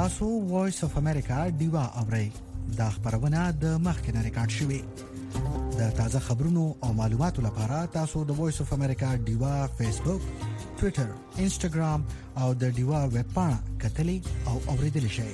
تاسو وایس اف امریکا دیوا اورئ دا خبرونه د مخکنه ریکارډ شوې د تازه خبرونو او معلوماتو لپاره تاسو د وایس اف امریکا دیوا فیسبوک ټوئیټر انسټاګرام او د دیوا ویب پاڼه کتلی او اوریدلی شئ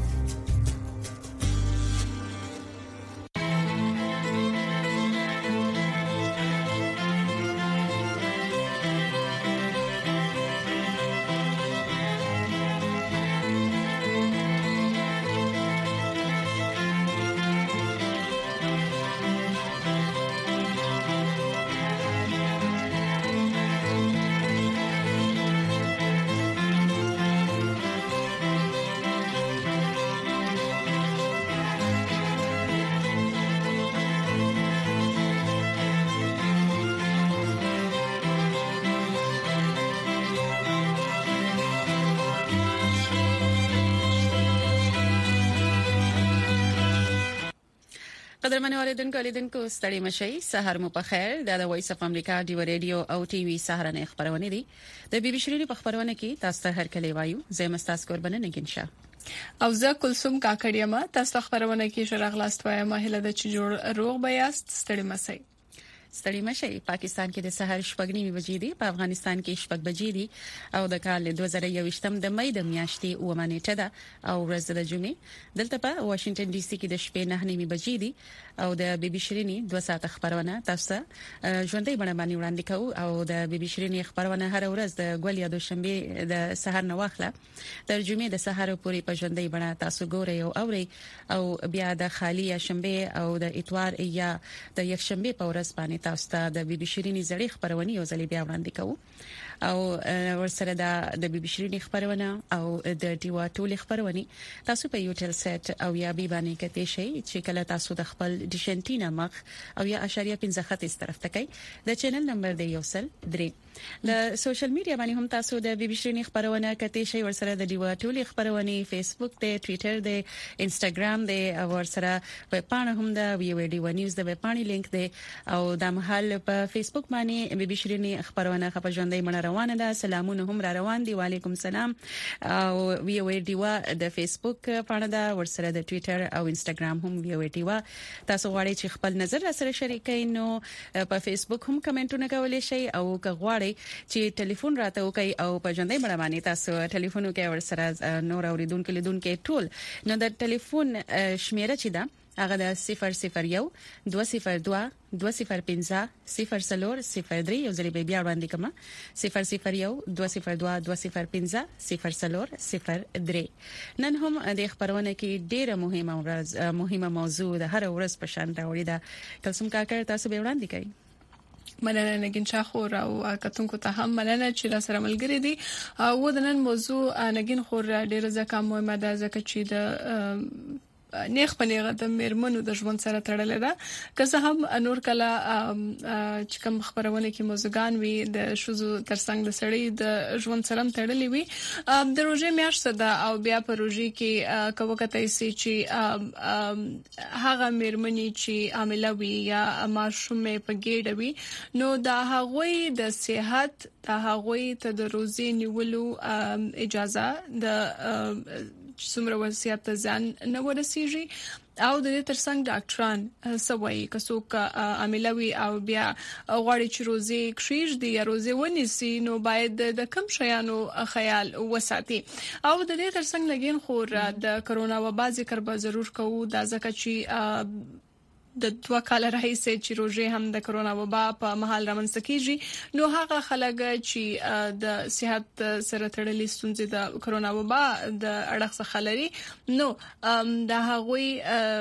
قدرمن اوریدونکو ستړي مشي سحر مو په خیر د وایس اف امریکا دی ریډیو او ټي وي سهارنه خبرونه دي د بي بي شيري په خبرونه کې تاسو ته هر کله وایو زه مستاس قربانه نگینشا او زه کلثوم کاکړیما تاسو خبرونه کې شرغ لاست وایم مهله د چ جوړ روغ بیاست ستړي مشي ستړي مشي پاکستان کې د سحر شپږنیمه بجې دي په افغانستان کې شپږ بجې دي او د کال 2021م د مې د میاشتې اومه نیټه ده او ورځ د جمعې دلته په واشنگټن ډي سي کې د شپې 9 بجې دي او د بي بي شيريني 2 ساعت خبرونه تاسو ژوندۍ باندې وړاندې کوو او د بي بي شيريني خبرونه هر ورځ د ګول یا دوشنبه د سحر نه واخله تر جمعې د سحر پورې په ژوندۍ باندې تاسو ګورئ او اورئ او بیا د خالی شنبه او د اتوار یا د یکشنبه په ورځ باندې تاسو ته د بي بي شيريني زړې خبرونه یو ځلې بیا وړاندې کوو او ورسره د بي بي شيريني خبرونه او د ډیوا ټول خبرونه تاسو په یوټل سیټ او یا بي باندې کته شي چې کله تاسو د خپل ډیشنټینا مخ او یا اشاریه 15 خط اس طرف تکي د چینل نمبر دی یوسل 3 د سوشل میډیا باندې هم تاسو د بي بي شيريني خبرونه کته شي ورسره د ډیوا ټول خبرونه فیسبوک ته ټوئیټر دی انسټاګرام دی او ورسره په پاڼه هم د وی ډیوا نیوز د پاڼې لینک دی او د محل په فیسبوک باندې بي بي شيريني خبرونه خبر ژوندۍ مړه روانه ده سلامونه هم را روان دي وعليكم السلام او وی ډیوا د فیسبوک پاڼه ده ورسره د ټوئیټر او انسټاګرام هم وی ډیوا تاسو غواړئ چې خپل نظر سره شریکئ نو په فیسبوک هم کمنټونه کولای شئ او که غواړئ چې ټلیفون راته وکړئ او په ژوندۍ مړه باندې تاسو ټلیفون وکړئ ورسره نور اوریدونکو لیدونکو ټول نو د ټلیفون شمیره چې ده هغه د 001 202 205 003 یو ځلې بیا وړاندې کما 001 202 205 003 نن هم د خبرونه کې ډیره مهمه موضوع د هر ورځ په شان راوړي دا کلسم کاکړ تاسو به وړاندې کوي مننه نگین شاخور او کتونکو ته هم مننه چې را سره ملګری دي او د نن موضوع نگین خور ډیره ځکه مهمه ده ځکه چې د نیخ پنیغه د میرمنو د ژوند سره تړلې ده که څه هم نور کله چې کوم خبرونه کې موزګان وي د شوزو ترڅنګ د سړی د ژوند سره تړلې وي د روزي میاشت ده او بیا په روزي کې کوکته سي چې هغه میرمنې چې عامله وي یا ماشومې په ګډه وي نو دا هغوی د صحت هغوی ته د روزي نیولو اجازه د څومره وصیت ځان نه ورسیږي او د دې ترڅنګ ډاکټران سوي کڅوک عاملوي او بیا غواړي چې روزي کښیږ دی یا روزي ونیسي نو باید د کم شیانو خیال وساتي او د دې ترڅنګ لګین خور د کرونا وبا ذکر به ضرور کوو دا ځکه چې د 2 کال راهیسې چې روزي هم د کرونا وبا په محل رامنځته کیږي نو هغه خلک چې د صحت سره تړلې ستونزې د کرونا وبا د اړخ څخه لري نو د هغوی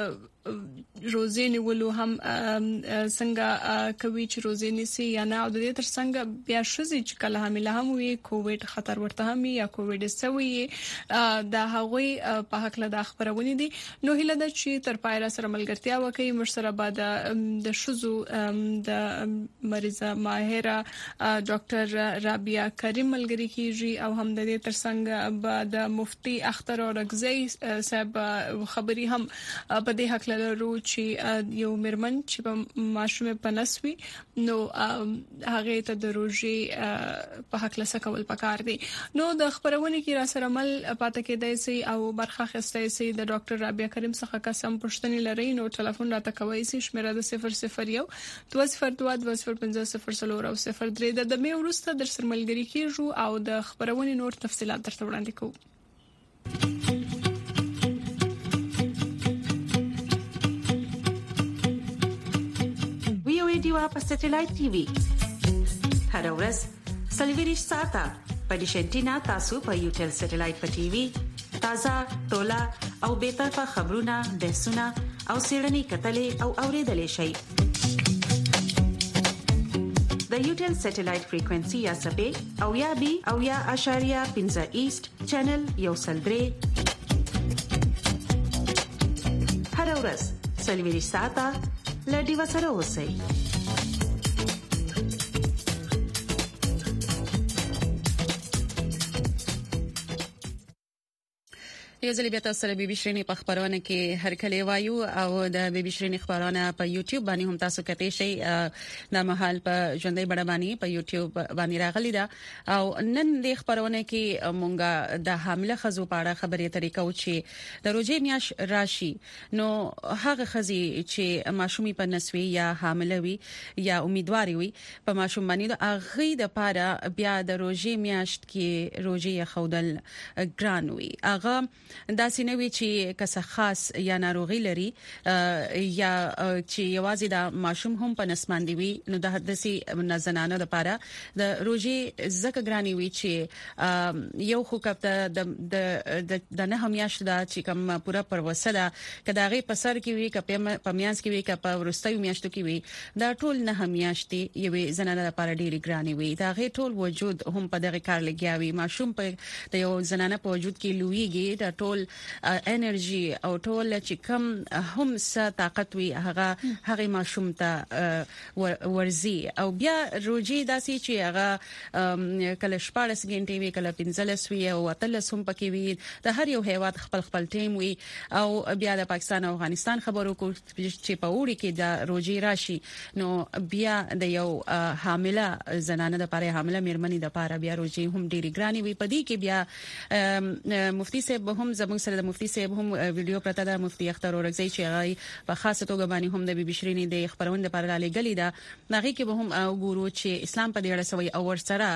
روزي نیولو هم څنګه کوي چې روزي نيسي یا نه او د دې ترڅنګ بیا شوزي چې کله حامله هم وي کووډ خطر ورته هم یا کووډ سوي د هغوی په حق له خبرونه دي نو هله د چې تر پایره سره ملګرتیا وکي مرسره بعد د شوزو د مریضه ماهره ډاکټر رابعه کریم ملګری کیږي او هم د دې ترڅنګ بعد مفتي اختر اورګزی صاحب خبري هم په دې حق لرو چې یو مرمن چې په ماشومه پنسوي نو هغه ته د روزي په حق لسه کول پکار دي. نو د خبرونه کې را سره عمل پاتې کېدای سي او برخه خستای سي د ډاکټر رابعه کریم څخه قسم پښتني لري. نو ټلیفون راته کوي سي شمیره د 001 202 250 او 03 د مې ورسته در سره ملګری کیږو او د خبرونه نور تفصيلات درته وړاندې کوو. دیوا په سټلایټ ټي وي هر ورځ سلیویریش ساته په ډیشنټینا تاسو په یوټل سټلایټ په ټي وي تازه ټولا او به طرفه خبرونه بحثونه او سیړنی کتلې او اوریدلې شي د یوټل سټلایټ فریکوئنسي یا سبې او یا بي او یا اشاریه 15 ایست چینل یو سلدري هر ورځ سلیویریش ساته لډي وسره اوسئ. یو ځل بیا تاسو سره بي بي شيرين په خبرونه کې هر کله وایو او د بي بي شيرين خبرونه په یوټیوب باندې هم تاسو کته شي د محل په ژوندۍ بڑا باندې په یوټیوب باندې راغلي دا او نن د خبرونه کې مونږه د حامله خزو په اړه خبرې طریقو چې د روزي میاش راشي نو هغه خزي چې ماشومي په نسوي یا حامله وي یا امیدواري وي په ماشوم باندې اغه د پاره بیا د روزي میاش کې روزي خودل ګران وي اغه دا سینوي چې کسه خاص یا ناروغي لري یا چې یوازې د ماشوم هم په نسماندي وي نو د حدسي زنانه لپاره د روزي زکه ګراني وي چې یو خو کپته د نه همیاش دا چې کوم پورا پروسه ده کداغه په سر کې وي کپه پمیانس کې وي کپه ورستوي میاشتو کې وي دا ټول نه همیاشتي یوې زنانه لپاره ډېری ګراني وي دا غي ټول وجود هم په دغه کار لګیاوي ماشوم په د یو زنانه په وجود کې لویږي د ټول انرژي او ټول چې کم هم څه طاقت وي هغه ماشوم ته ورزي او بیا روجي داسي چې هغه کله 14 غنټې وي کله 15 وي او اتلس هم پکې وي د هر یو هیواد خپل ټیم وي او بیا د پاکستان او افغانستان خبرو کو چې په وړي کې د روجي راشي نو بیا د یو حامله زنانه د لپاره حامله میرمنې د لپاره بیا روجي هم ډېری ګراني وي پدې کې بیا مفتي صاحب هم زموږ سره د مفتي صاحب هم ویډیو پرته د مفتي اختر اورګزی چې هغه په خاصه توګه باندې هم د بي بي شيرين د خبرونه لپاره لګلې ده هغه کې به هم ګورو چې اسلام په دې اړه سوي او ورسره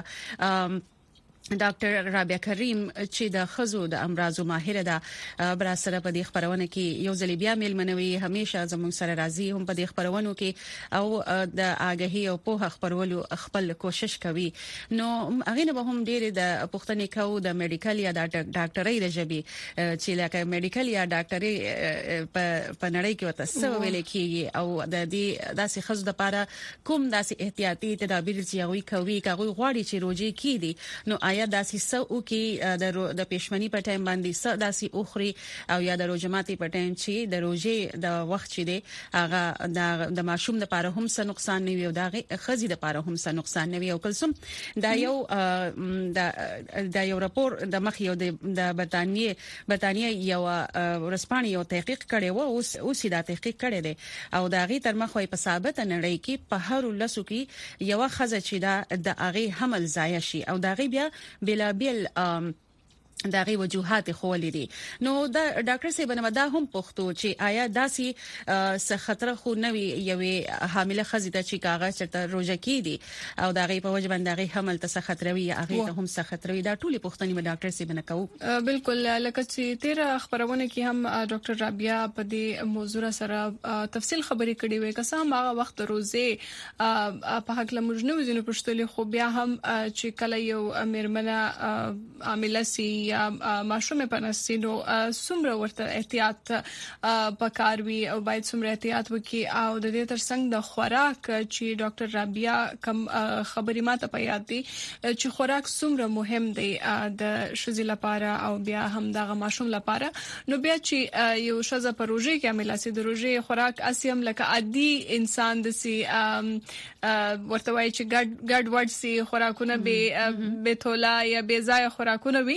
ډاکټر رابعه کریم چې د خزو د امراضو ماهر ده بر سره په دې خبرونه کې یو ځل بیا ملمنوي همیشه زموږ سره راضي هم په دې خبرونو کې او د آګهي او په خبرولو خپل کوشش کوي نو هغه نه به هم ډېر د پښتني کو د میډیکل یا د ډاکټرۍ د جبي چې لکه میډیکل یا ډاکټرۍ په نړۍ کې وته سو ویل کېږي او د دې داسې خزو د لپاره کوم داسې احتیاطي تدابیر چې هغه کوي هغه غواړي چې روزي کیدي نو آیا داسې سو کې د پېشمنی په ټایم باندې س داسې اوخري او یا د روزماتي په ټایم چې د روزي د وخت چې دی هغه د ماشوم د لپاره هم څه نقصان نه وي او د خزي د لپاره هم څه نقصان نه وي او کلسم دا یو راپور د مخ یو د برتانیې یو ورسپانې یو تحقیق کړي وو او سیده تحقیق کړي دي او دا غي تر مخ وي په ثابت نړۍ کې په هر لسو کې یو خزه چې د اغه حمل ضایع شي او دا غي بیا بلا دا غي وجوهات خولې دي نو دا ډاکټر صاحب نه دا هم پوښتو چې آیا داسي څه خطر خو نه وي یوې حامله خزې ته چې کاغذ چرته روزه کیدي او دا غي په وجه باندې غي حمل ته څه خطر وي هغه ته هم څه خطر وي دا ټولې پوښتنې به ډاکټر صاحب نه کوو بالکل لکه چې تیر خبرونه کې هم ډاکټر رابعه په دې موضوع سره تفصیل خبرې کړې وې که سم هغه وخت روزه په حق لمجنو وزینو پښتلې خو بیا هم چې کله یو میرمنه عامله سي یا ماشومه پنسینو څومره ورته احتیاط پکاروي او باید څومره احتیاط وکړي او د دې ترڅنګ د خوراک چې ډاکټر رابعه کم خبرې ماته پیاد دي چې خوراک څومره مهم دی د شذې لپاره او بیا هم د ماشوم لپاره نو بیا چې یو شذ پروژه کې عمل اسي د روزي خوراک اسیم لکه عادي انسان د سي ورته وایي چې ګډ وډ سي خوراکونه به تولا یا به ځای خوراکونه وي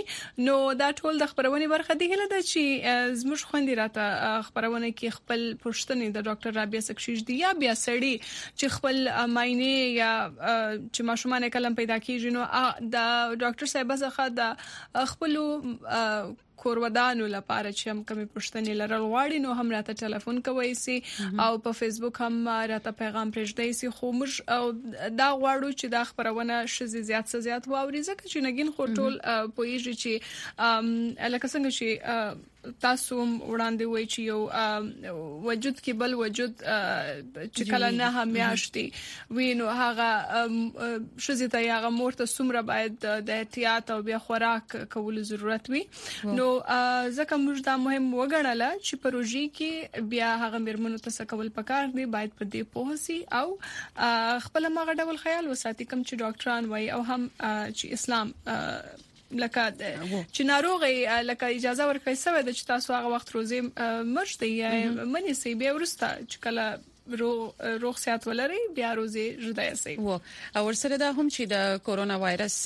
نو دا ټول د خبرونه برخه دی هله د چې زموږ خوندې راته خبرونه کې خپل پښتنې د ډاکټر رابعه سکشیش دی یا بیا سړی چې خپل ماینه یا چې ماشومان کلم پیدا کیږي نو د ډاکټر صاحب څخه د خپل کورودانو لپاره چې هم کومې پښتنې لرل غواړي نو هم راته ټلیفون کوي سي او په فیسبوک هم راته پیغام پرېږدي سي خو موږ دا غواړو چې دا خبرونه شزي زیات واوري ځکه چې نګین خو ټول پوهیږي چې لکه څنګه چې تاسو وړاندې وای چې یو وجود کې بل وجود چې کله نه همیاشتي وینو هغه شزي ته هغه مورته سمره باید د احتیاط او بیا خوراک کول ضرورت وي نو ځکه موږ دا مهم وګڼل چې پروژې کې بیا هغه مرمنو ته کول پکار دی باید په دې پوهسي او خپل ماغه ډول خیال وساتي کوم چې ډاکټران وای او هم چې اسلام لکه چې ناروغي لکه اجازه ورکړي سوی د چې تاسو هغه وخت روزي مرشتي منی سي بیا ورسته چې کله روغ صحت ولري بیا روزي جدا سي او ورسره دا هم چې د کورونا وایرس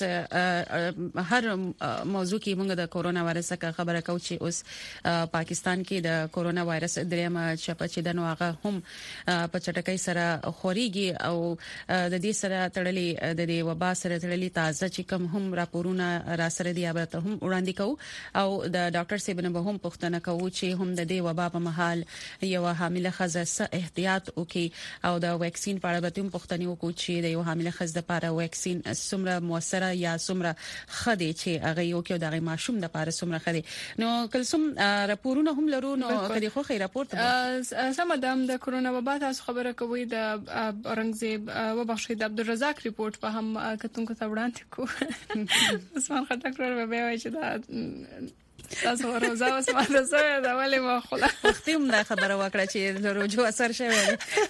هر موضوع کې موږ د کورونا وایرس څخه خبره کوو چې اوس پاکستان کې د کورونا وایرس درېمه چپه چې د نوغه هم په چټکۍ سره خوريږي او د دې سره تړلې د دې وبا سره تړلې تازه چې کوم هم راپورونه را سره دی ابته هم وړاندې کوو او د ډاکټر سیبنه به هم پوښتنه کوو چې هم د دې وبا په محل یو حامله خزه احتیاط اوکي او د ویکسین په اړه به تم پوښتنه وکړو چې د یو حامله خزه لپاره ویکسین سمره موثره یا سمره خدي چې هغه یو کې د ماشوم لپاره سمره خدي نو کلسم راپورونه هم لرو نو کدي خو خیر راپورت سمدم د کورونا وبا تاسو خبره کوي د اورنګزیب وبخښي د عبدالرزاق ریپورت په هم کتونکو ته وړاندې کو عثمان خټک ور به وایي چې دا تاسو ورځه اوس ما ته څه دا ولې ما خلا وختیم دا خبره وکړه چې د روجو اثر شوی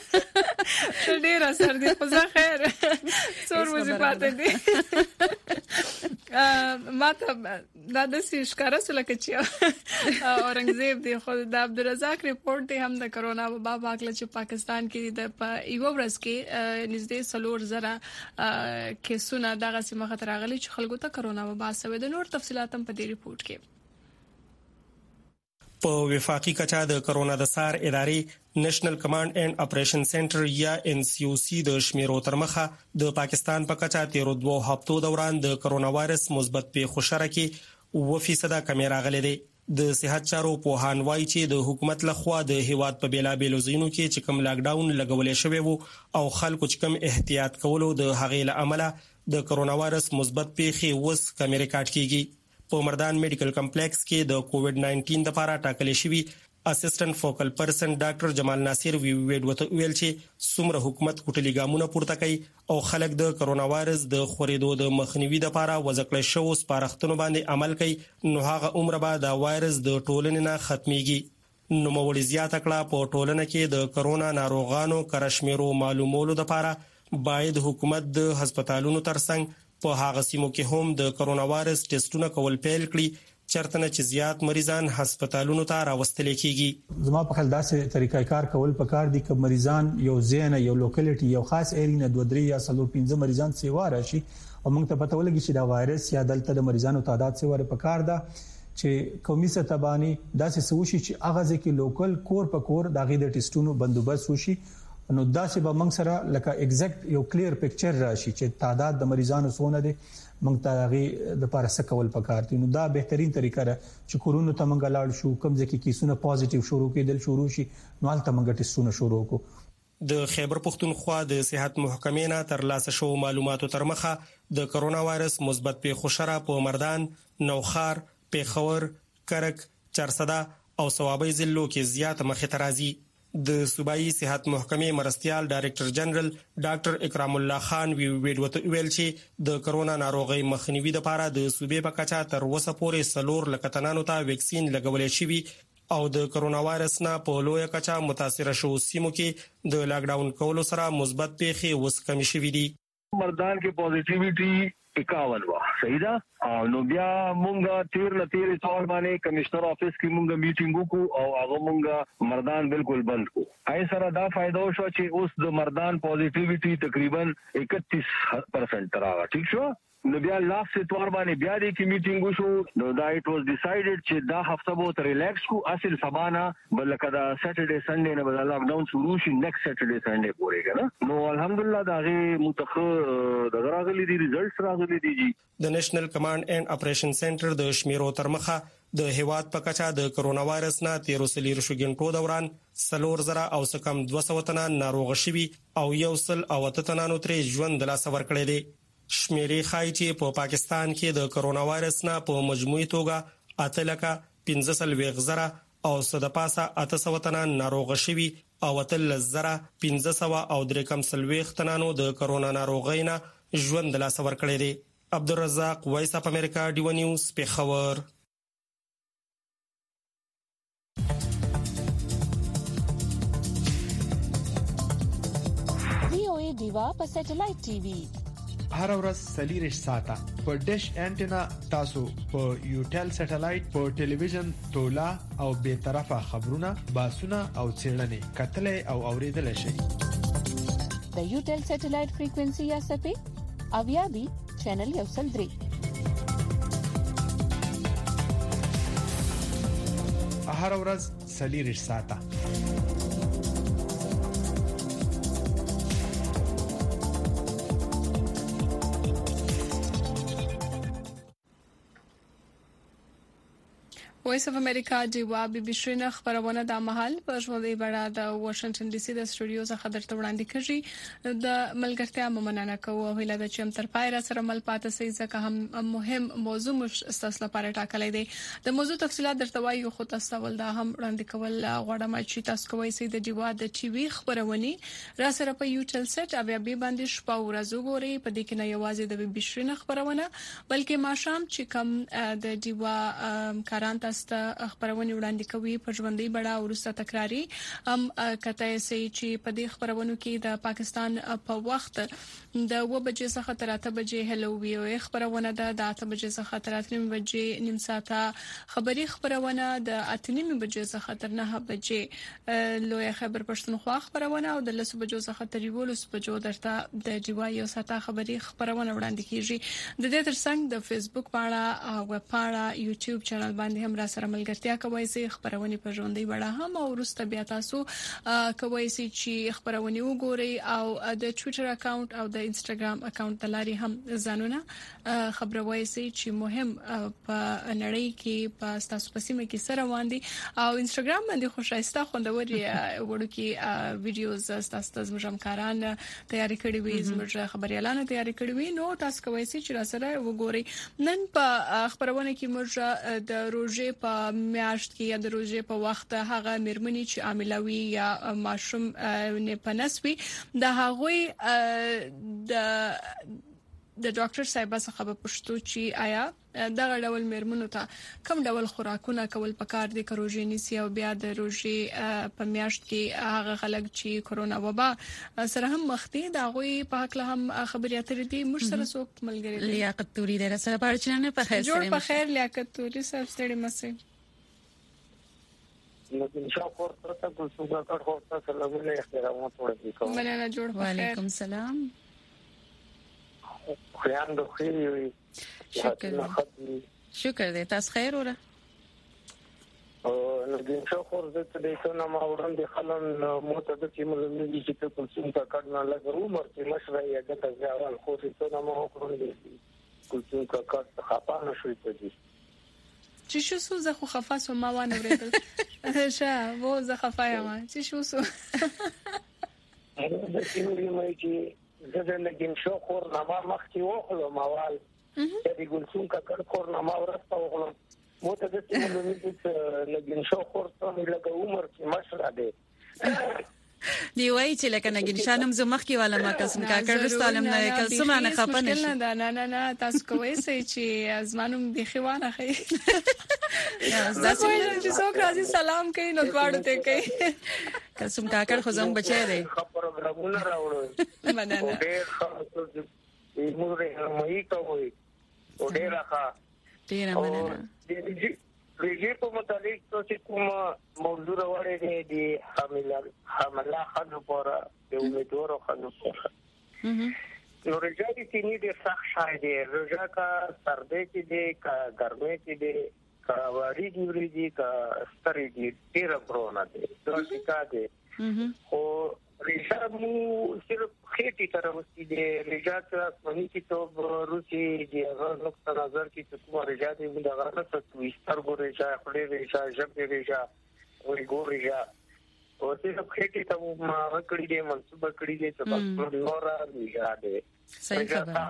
دی ډیر اثر دی خو زه خیر څور وظیفات دي ما ته دا د ښکارا سره کې اورنګزیب دی خو د عبدالرزاق ریپورت دی هم د کرونا وبا باکله چې پاکستان کې د یو ورځ کې نږدې 300 کیسونه دغه سیمه خطر راغلي چې خلکو ته کرونا وبا سوي د نور تفصيلات هم په دې ریپورت کې په وفاقي کچا د کرونا د سار ادارې نېشنل کمانډ اینڈ اپریشن سنټر یا NCOC د شمیرو تر مخه د پاکستان په کچا 13 هفتو دوران د کرونا وایرس مثبت په خوشره کې 2% کمی راغلي دي د صحت چارو په هان وای چې د حکومت لخوا د هیواد په بیلابېلو ځینو کې چې کوم لاک ډاون لګولې شوی وو او خلکو چې کوم احتیاط کولو د هغې له عمله د کرونا وایرس مثبت پیښې وس کمی ریکارډ کیږي په مردان میډیکل کمپلیکس کې د کووډ 19 لپاره ټاکل شوی اسسټنټ فوکل پرسن ډاکټر جمال ناصر ویل چې څومره حکومت کوټلي ګامونه پورته کوي او خلک د کرونا وایرس د خورېدو د مخنیوي لپاره وځکړل شو سپارښتنو باندې عمل کوي نو هغه عمر به د وایرس د ټولنې نه ختميږي نو مولي زیاته کړه په ټولنه کې د کرونا ناروغانو کرشمیرو معلومولو لپاره باید حکومت د هسپتالونو ترڅنګ په هغه سیمو کې هم د کرونا وایرس ټیسټونه کول پیل کړي چرته نه چې زیات مریضان هسپتالونو ته راوستل کیږي زما په خیال داسې طریقې کار کول پکار دي چې مریضان یو ځای یو لوکیلیټي یو خاص ایریا 2-3 یا 4-5 مریضان سیوا راشي او موږ ته پته ولګي چې دا وایرس یا دلته د مریضانو تعداد سیوا پکار ده چې قومي سطح باندې داسې سوشي چې اغاز کې لوکل کور په کور دغه د ټیسټونو بندوبست وشي نو داسې به موږ سره لکه ایگزیکټ یو کلیر پکچر راشي چې تعداد د مریضانو څونه دي موږ ته هغه د پاره سکول پکار دي نو دا بهترین طریقه ده چې کورونو ته موږ لاړ شو کوم ځکه کیسونه پوزټیو شروع کېدل شروع شي نو حالت موږ ټیسټونه شروع کو د خیبر پختونخوا د صحت محکمې نه تر لاسه شو معلوماتو تر مخه د کرونا وایرس مثبت په خوشره په مردان نوخار پیښور کرک چرسدا او ثوابي ضلعو کې زیات مخه ترازی د صوبایي صحت محکمې مرستيال ډایریکټر جنرال ډاکټر اکرام الله خان ویل چې د کرونا ناروغي مخنیوي لپاره د صوبې په کچا تر وسه پورې سلور لکتنانو ته ویکسین لګولې شوی او د کرونا وایرس نه په لوی کچا متاثر شو سیمو کې د لاک ډاون کولو سره مثبت پیښې وس کمی شوې دي مردان کې پوزټیویټي 51 وا صحیح ده نو بیا مونږه 13 سال باندې کمشنر افیس کې مونږه میټینګ وکړو او هغه مونږه مردان بالکل بند کو آی سره دا فائدہ شو چې اوس د مردان پوزټیویټي تقریبا 31% راغله ٹھیک شو نو بیا لاست اتوار باندې بیا د کی میټینګ وشو نو دا اټ واز ډیسایډډ چې دا هفته به ریلیکس کو اصل سبانا بلکې دا ساترډي سنډي نه بدل لاک ډاون شروع شي نیکسټ ساترډي سنډي پورې کنه نو الحمدلله دا غي متخ د راغلي دي ریزلټس راغلي دي د نېشنل کمانډ اینڈ اپریشن سنټر د شمیرو ترمخه د هیواد په کچا د کرونا وایرس نه 13 شګنټو دوران سلور زرا او سکم 200 تنان ناروغ شوي او یوصل او تتنانو ترې ژوند د لاس ورکړي دي شمیرې خای چې په پاکستان کې د کرونا وایرس نه په مجموعي توګه اتلکه 15 زرا او صد پاسه 800 تنان ناروغ شوي او اتل زرا 1500 او درکم سلويخ تنانو د کرونا ناروغۍ نه ژوند د لاس ورکړي دي عبدالرزاق وایس اپ امریکا ډیو نیوز پیښور دیوا په سټلایټ ټي وي هر ورځ سلیریش ساته په ډیش انټینا تاسو په یوټل سټلایټ په ټلویزیون تولا او به طرفه خبرونه باسونه او چیرلنې کتلې او اوریدل شي د یوټل سټلایټ فریکوئنسي یا سپې اویا دی چینل یو سل 3 هر ورځ سلیریش ساته وایس اف امریکا دیوا بي بي شرینه خبرونه د محل په ژوندۍ بڼه د واشنگټن ډي سي د سټوډیو څخه درته وړاندې کړي د ملګرتیا مننه کوو او هیله ده چې هم تر پای را سره مل پاتې سي ځکه هم مهم موضوع مستثلا لپاره ټاکلې دي د موضوع تفصيلات درته وایو خو تاسو ول دا هم وړاندې کول غواړم چې تاسو کوی سي د دیوا د ټي وي خبرونه را سره په یوټل سټ او بیا باندې شپه ورځ وګوري په دې کې نه یوازې د بي بي شرینه خبرونه بلکې ماشام چې کم د دیوا کاران خبرونه وړاندې کوي په ژوندۍ بڼه ورسته تکراری هم کته سي چې په دې خبرونو کې د پاکستان په وخت د 2 بجې څخه تر 8 بجې هلو ویو خبرونه د 8 بجې څخه تر 9 بجې نیم ساعته خبري خبرونه د 8 بجې څخه تر 9 بجې لوی خبر پښتونخوا خبرونه او د 10 بجو څخه تر 11 بجو درته د دیوا یو ساعته خبري خبرونه وړاندې کیږي د دې ترڅنګ د فیسبوک پاڼه او ویب پاڼه یوټیوب چینل باندې هم را سره ملګرتیا کوي سي خبرونه په ژوندۍ بڼه هم او ورسته بیا تاسو کوي سي چې خبرونه وګورئ او د ټوئیټر اکاونټ او د انستګرام اکاونټ تلاري هم ځانونه خبروي سي چې مهم په نړۍ کې په تاسو په سیمه کې سره واندي او انستګرام باندې خوشایسته خوندوري وړوکی ویډیوز تاسو ته زموږ همکاران تیاری کړی وي زموږ خبريالانو تیاری کړی وي نو تاسو کوي سي چې را سره وګورئ نن په خبرونه کې موږ د روزه په میاشت کې یا د روزه په وخت هغه مرمنې چې عاملوي یا ماشوم نه پنسوي د هغوی د ډاکټر صاحب څخه په پښتو چې آیا دغه ډول مرمنو ته کوم ډول خوراکونه کول پکار دي کروژینی سی او بیا د روزي په میاشت کې هغه خلک چې کرونا وبا سره هم مخته دا غوي په حق له هم خبريات دي موږ سره څوک ملګری لیاقت توري در سره پارچنه په خیر جوړ په خیر لیاقت توري صاحب ستړي مسه لیکن شاکر پرته کوم څه کار خو تاسو له ولې احترامات وړي کوم مننه جوړ په خیر وعلیکم السلام خیان د خیر وي شکر دې تاسو خیر وره او نو د شاکر د دې څونه ما وړاندې خلن موته د چې موږ چې په کوم څه کارونه لګو عمر چې مشره یې د ځوان خو څونه ما وکړل کوم څه کار خپه نشوي ته دي چې شو سو زه خو خفاس ما وانه ورېدل شه وو زه خفایا ما چې شو سو د سیمې مې چې زه لګین شو خور ما مخکې وخلو موال چې ګلسون کا کړ خور ما ورسته وخلو مو ته د سیمې چې لګین شو خور ته لګو عمر چې مشره ده دی وای چې لکه نګین شانم زمخ کې والا ما قسم کا کړ رسالم نه کلسم نه خپه نشي نه تاسو کوی سي چې ازمانم د خوانه خي تاسو چې څوک راځي سلام کوي نو دواړو ته کوي قسم کا کړ خو زم بچی دی پروګرامونه راوړل مننه ډېر خاصه موږ مې کوي او ډېر ښه ډېر مننه ریږي په متعلق چې کوم موضوع راوړې دي حامله خانو پر د امیدوارو خانو پر نو رجا دي تینی د سخت شای دی رجا کا سردی کې دی کا ګرمۍ کې دی کا واری دی وری دی کا ستړي دی ډیر برونه دی درته کا دی او رجا مو صرف خېټي تر وستي دی رجا کا مونږ کې ته روسي دی هغه نقطه نظر کې ته کوم رجا دی موږ هغه څه توي سترګو رجا خپل رجا جب رجا وی ګور رجا او صرف خېټي ته ما کړی دی منسوبه کړی دی چې په نورا رجا دی صحیح خبره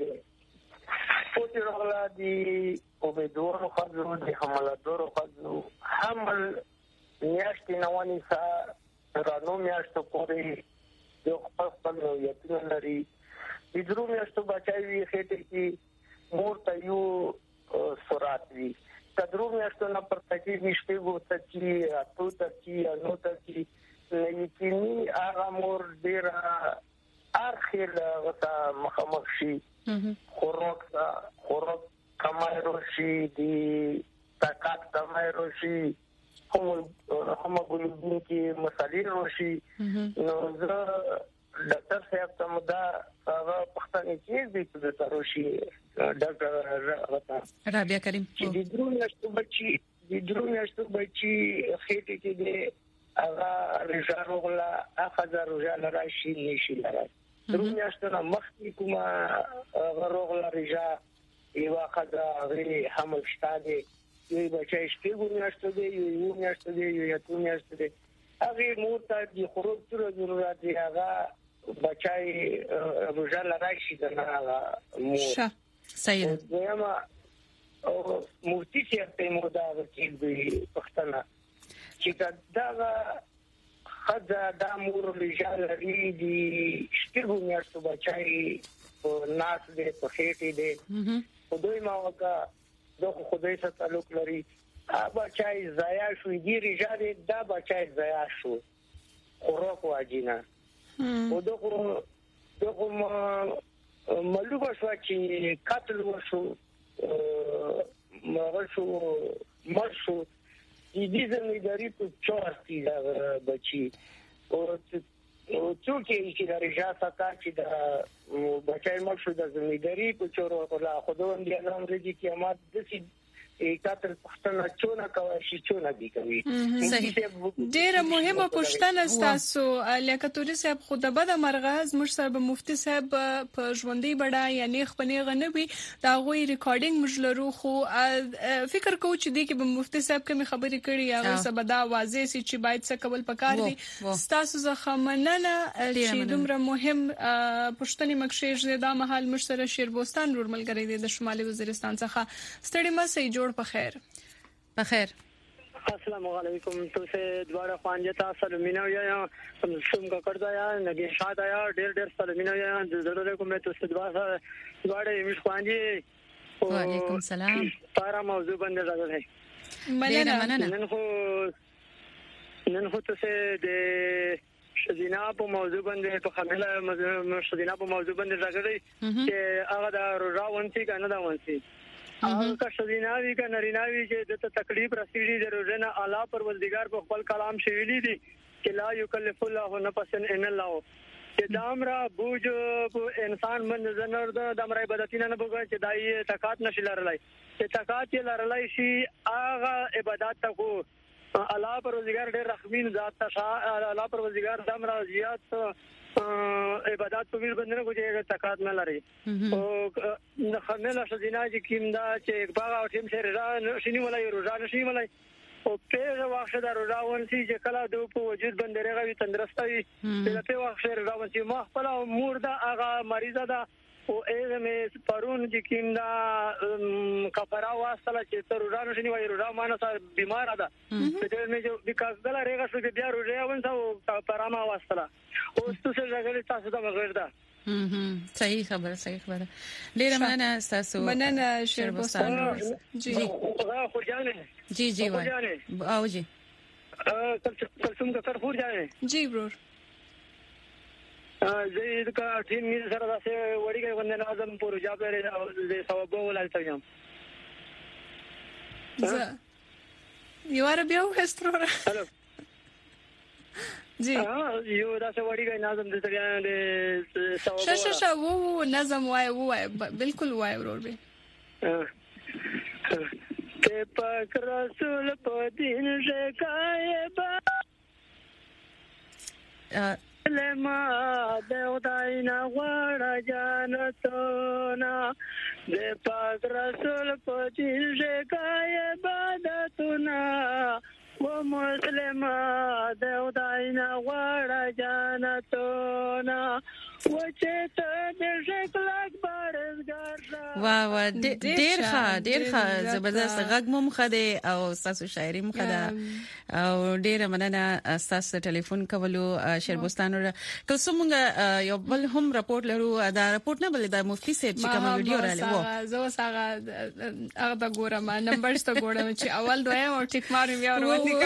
او چې راغلا دي او به دوه خزو دي حملدور خزو حمل میاشتې نوانی سا رانو میاشتو پورې یو خپل نو یتنه لري د درو میاشتو بچای وی خېټه کې مور ته یو سورات وی تدرو میاشتو نه پر تکي نشته وو چې اتو تکي انو تکي یقیني هغه مور ډیر اخر وتا مخامخشي خوراک کمایروشي دي طاقت کمایروشي هم ګلوبین کې مسالې روشي نو زه ډاکټر صاحب ته مدا هغه پښتني چیز دي چې تروشي ډاکټر رابعه کریم چې د درو میاشتو بچي خېټه کې دي هغه رجاروغلا اخذ رجال راشي نشي لري درو میاشتو نه مخکې کومه غروغلا رجا یو اخذ غري حمل شته یو بچی شپږ میاشتې دی یو میاشتې دی یو اتو میاشتې دی هغه مور ته د خروج تر ضرورت دی هغه بچی روزانه راشي د هغه مور صحیح دیمه او مفتي چې په مودا کې دی پښتنه چې دا خدا د مور رجال لري دی شپږ میاشتې بچی ناس دې په خېټه دې په دوی ما وکړه دغه خدای سره تعلق لري بچای ضایع شو دی رجال دا بچای ضایع شو خوراک واجینا او دغه معلومه شو چې قتل وشو مرشو دې زمینداری په چورتي دا بچي او څوک چې د رجا ساته چې د بچای مرشو د زمینداری په چور ولا خدوم دې نام رځي قیامت د سي کاتر پښتنه چونه کوي شي چونه دي کوي صحیح ډیره مهمه پښتنه تاسو لیاقتوري صاحب خو د بده مرغز مش صاحب مفتي صاحب په ژوندۍ بڑا یعنی خپنی غنوي دا غوي ریکارډینګ مجلرو خو فکر کو چې دی کې به مفتي صاحب کوم خبرې کړي هغه سبدا واضح سي چې باید څه کول پکار دي تاسو زخه مننه چې دومره مهم پښتني مکشې دا محل مشتره شیربوستان نورملګری دی د شمالي وزیرستان څخه ستړي مسې جوړ بخیر السلام علیکم تاسو دواره خوانجه تاسو مینه یا سم کا کړدا یا نګی شاده یا ډېر سلامینه یا ضرور کوم تاسو دواره مش خوانجه وعلیکم السلام پارا موضوع باندې راغلی مننه نن خو تاسو د شذینا په موضوع باندې په خامله شذینا په موضوع باندې راغلی چې هغه د روزاونتي کنه دا ونسي هغه کا شذیناوی کا نریناوی چې د تکلیف رسیدي د روزنه اعلی پروردگار په خپل کلام شویلی دي چې لا یکلف الله نفسا الا الله چې دامرا بوج انسان من نظر د دمر عبادتینه نه بوګ چې دای طاقت نشي لرلای چې طاقت لرلای شي هغه عبادت کو الله پروردگار ډېر رحمین ذات ته الله پروردگار دمرا زیات عبادت په ویل باندې کوجه طاقت نه لري او خمله شذینا چې کیمدا چې باغ او ټیم شهر شنی ولای روزانه شنی ولای او په وخت دا روزاون سي چې کله د په وجود باندې راغوي تندرستوي په وخت روزاون سي ما خپل مور دا هغه مریضه ده او مې پرون چې کیمدا کفاره واسطه چې تر روزانه شنی وای روزا مانه بیمار ده چې مې جو وکاسدل رېغه شو چې بیا روزاون سو پراما واسطه او څه راغلی تاسو ته مغیر ده صحیح خبره ډیره مننه تاسو مننه شیربوستان جی خو جانه جی او جی کلثوم کا کرفور جانه جی برور زید کا ټیم می سره داسه وړي کوي باندې اعظم پور جاب لري د ثواب ولایته یم یو عربي او هسترو هلو جی یو دا سوړی نظم د سړیانو د ثواب شش وو نظم وای بالکل وای ورور به ته پاک رسول په دین ژکایبا لما داینا غړ جانتونا د پاک رسول په دین ژکایبا دتونا و مسلمه داینا غړ جانتونا وچته د شکل اکبرزګار وا ډیر ښه زبردست غږ مو مخده او تاسو شاعري مخده او ډیر مننه تاسو ټلیفون کولو شیربستان کومه یو بل هم راپورټ لرو دا راپورټ نه بل دا مفتي صاحب چې کوم ویډیو را لوي زه ساغه هغه د ګورم نمبرز ته ګورم چې اول دویم او ټیک مارم بیا ورته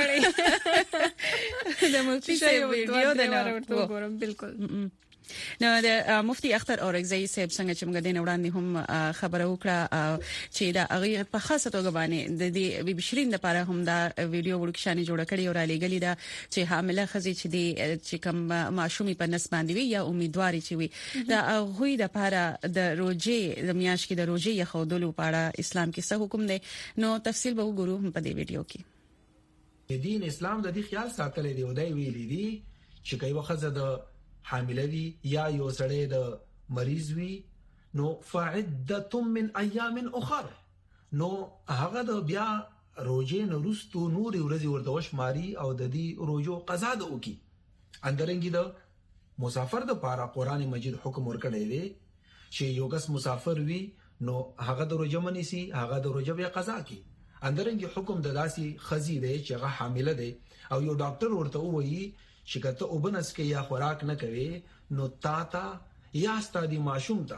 کړی د مفتي صاحب ویډیو دا ورته ګورم بالکل نو د مفتي اختر اورګزی صاحب څنګه چې موږ د وړاندې هم خبره وکړه چې دا هغه په خاصه توګه باندې د دې بي بشرین لپاره هم دا ویډیو ورکشانې جوړ کړي او را لګلې دا چې حامله خزي چې کوم معشومي په نس باندې وي یا امیدواري چې وي دا هغه د لپاره د روزي د میاش کې د روزي خودلو لپاره اسلام کې څه حکم دی نو تفصیل به وګورو هم په دې ویډیو کې دین اسلام د دې خیال ساتل دی او دای ویلي دي چې کوي وخت د حامله وی یا یو سړی د مریض وی نو فعدة من ايام اخر نو هغه د بیا روزه نورستو نور ورځي ورته وشماري او د دې روزو قضا د وکي اندرنګي د مسافر د پاره قران مجید حکم ورکړی دی چې یو کس مسافر وی نو هغه د روزه منی سي هغه د روزه بیا قضا کی اندرنګي حکم د داسي خزي دی چې هغه حامله دی او یو ډاکټر ورته وایي چې کته وبنس کې یا خوراک نه کوي نو تا یا ستادي معشوم تا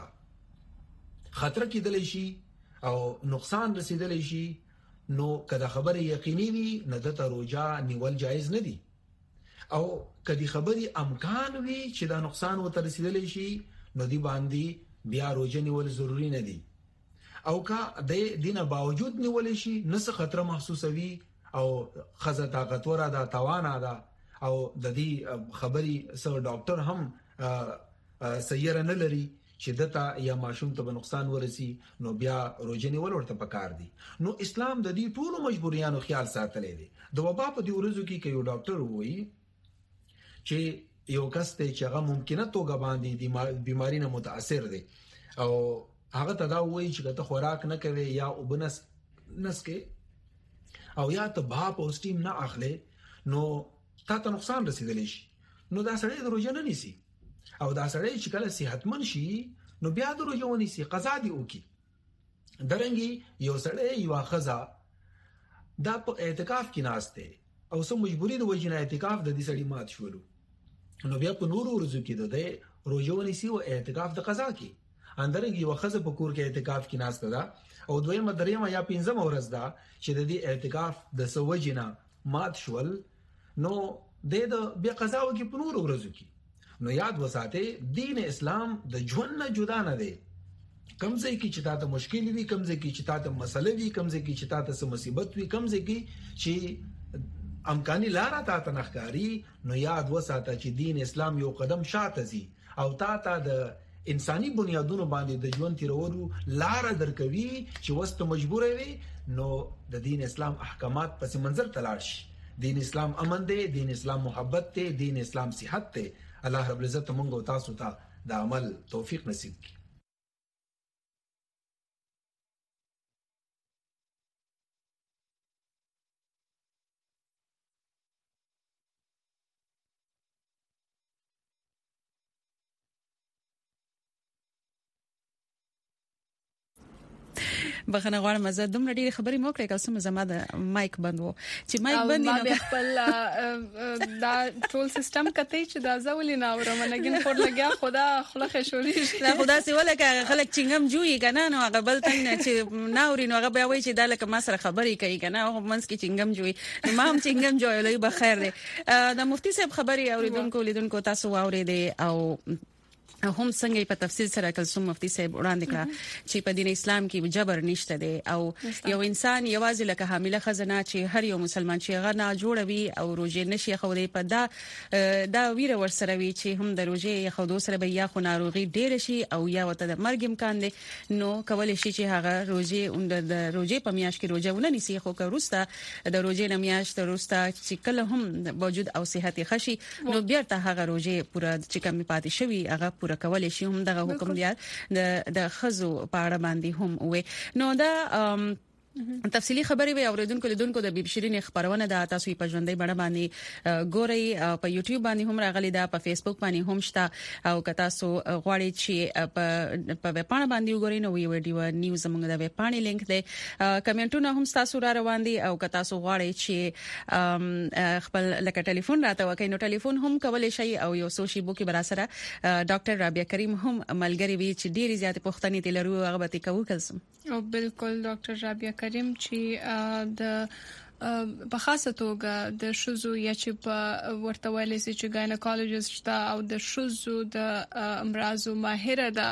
خطر کېدلی شي او نقصان رسیدلی شي نو کله خبره یقیني وي نه د تروجا نیول جایز نه دي او کدي خبري امکان وي چې دا نقصان وته رسیدلی شي نو دی باندې بیا روزه نیول ضروری نه دي او کا د دینه باوجود نیول شي نس خطر محسوس وي او خزه طاقتور ده توانه ده او د دې خبري سره ډاکټر هم سیره نه لري چې دتا یا معشوم ته نقصان ورسي نو بیا روزنی ولورته پکار دي نو اسلام د دې ټولو مجبوریانو خیال ساتلې دي د وبا په دې ورځو کې یو ډاکټر وایي چې یو کس ته چې هغه ممکنه توګه باندې بیماری نه متاثر دي او هغه ته دا وایي چې ته خوراک نه کوي یا وبنس نسکه او یا ته باب او سټیم نه اخلي نو تا ته نقصان رسیدلی شي نو دا سړی د روزه نه نیسي او دا سړی چې کله صحتمن شي نو بیا د روزه ونیسي قضا دی وکي درنګي یو سړی یو خزا دا په اعتکاف کې ناشته او سم مجبوری د وجنه اعتکاف د دې سړی مات شولو نو بیا په نور ورځو کې د روزه ونیسي او اعتکاف د قضا کې اندرنګي یو خزا په کور کې اعتکاف کې ناشته دا او دویمه دریمه یا پنځمه ورځ دا چې د دې اعتکاف د سوجنه مات شول نو د بیا قضا وکي په نور ورځو کې نو یاد وساته دین اسلام د ژوند نه جدا نه دی کمزې کې چې تاسو مشکل وي کمزې کې چې تاسو مسله وي کمزې کې چې تاسو مصیبت وي کمزې کې چې امکاني لار تاسو نخکاری نو یاد وساته چې دین اسلام یو قدم شاته زی او تاسو د انساني بنیادونو باندې د ژوند تیرولو لار درکوي چې وست مجبور وي نو د دین اسلام احکامات پس منظر تلاش دین اسلام امن دی دین اسلام محبت دی دین اسلام صحت دی الله رب العزت مونږ او تاسو ته د عمل توفیق نصیب کړي بخنه غواړم زه دومره ډېر خبرې مو کړې کوم زما د مایک بند وو چې مایک بند نه خپل دا ټول سیستم کته چې دا زولې نه اورم نګین خور لګیا خدا خلخ شولې لا خدا سي ولکه خلک چنګم جوړي کنه نو هغه بل تنه چې ناوري نو هغه بیا وایي چې دا لکه ما سره خبرې کوي کنه او منس کې چنګم جوړي ما هم چنګم جوړلې به خیر دی د مفتي صاحب خبري اوریدونکو لیدونکو تاسو واورې دي او هم څنګه په تفصیل سره کلثوم مفتی صاحب وړاندې کړه چې په دین اسلام کې جبر نشته دی او یو انسان یوازې لکه حامله خزانه چې هر یو مسلمان چې هغه نه جوړوي او روزه نشي خو دی په دا ویره ورسره وی چې هم د روزه خو سره به یا خو ناروغي ډیر شي او یا وته د مرګ امکان دی نو کول شي چې هغه روزه د روزه په میاش کې روزه ونه نسی خو که روسته د روزه نه میاش ته روسته چې کله هم وجود او صحت خشي نو بیا ته هغه روزه پوره چې کم پاتې شوی هغه پوره کولای شي هم دغه حکم دی د خزو په اړه باندې هم وي نو دا تفصیلی خبرې به اوریدونکو لیدونکو د بیبشرین خبرونه د تاسو په ژوندۍ بڼه باندې ګوري په یوټیوب باندې هم راغلي دا په فیسبوک باندې هم شته او که تاسو غواړئ چې په ویبپاڼه باندې وګورئ نو یو ویډیو نیوز موږ د ویبپاڼې لینک دی کمنټونه هم تاسو را روان دي او که تاسو غواړئ چې خپل لکه ټلیفون راته وکړئ نو ټلیفون هم کولای شي او یو سوشي بوکي برا سره ډاکټر رابعه کریم هم ملګری وي چې ډیره زیات پوښتنې تلرو هغه به کوو کلسم او بالکل ډاکټر رابعه کریم چې د په خاصه توګه د شوزو یا چې په ورته ویل سي چې ګاینکولوژیست شته او د شوزو د امراضو ماهره ده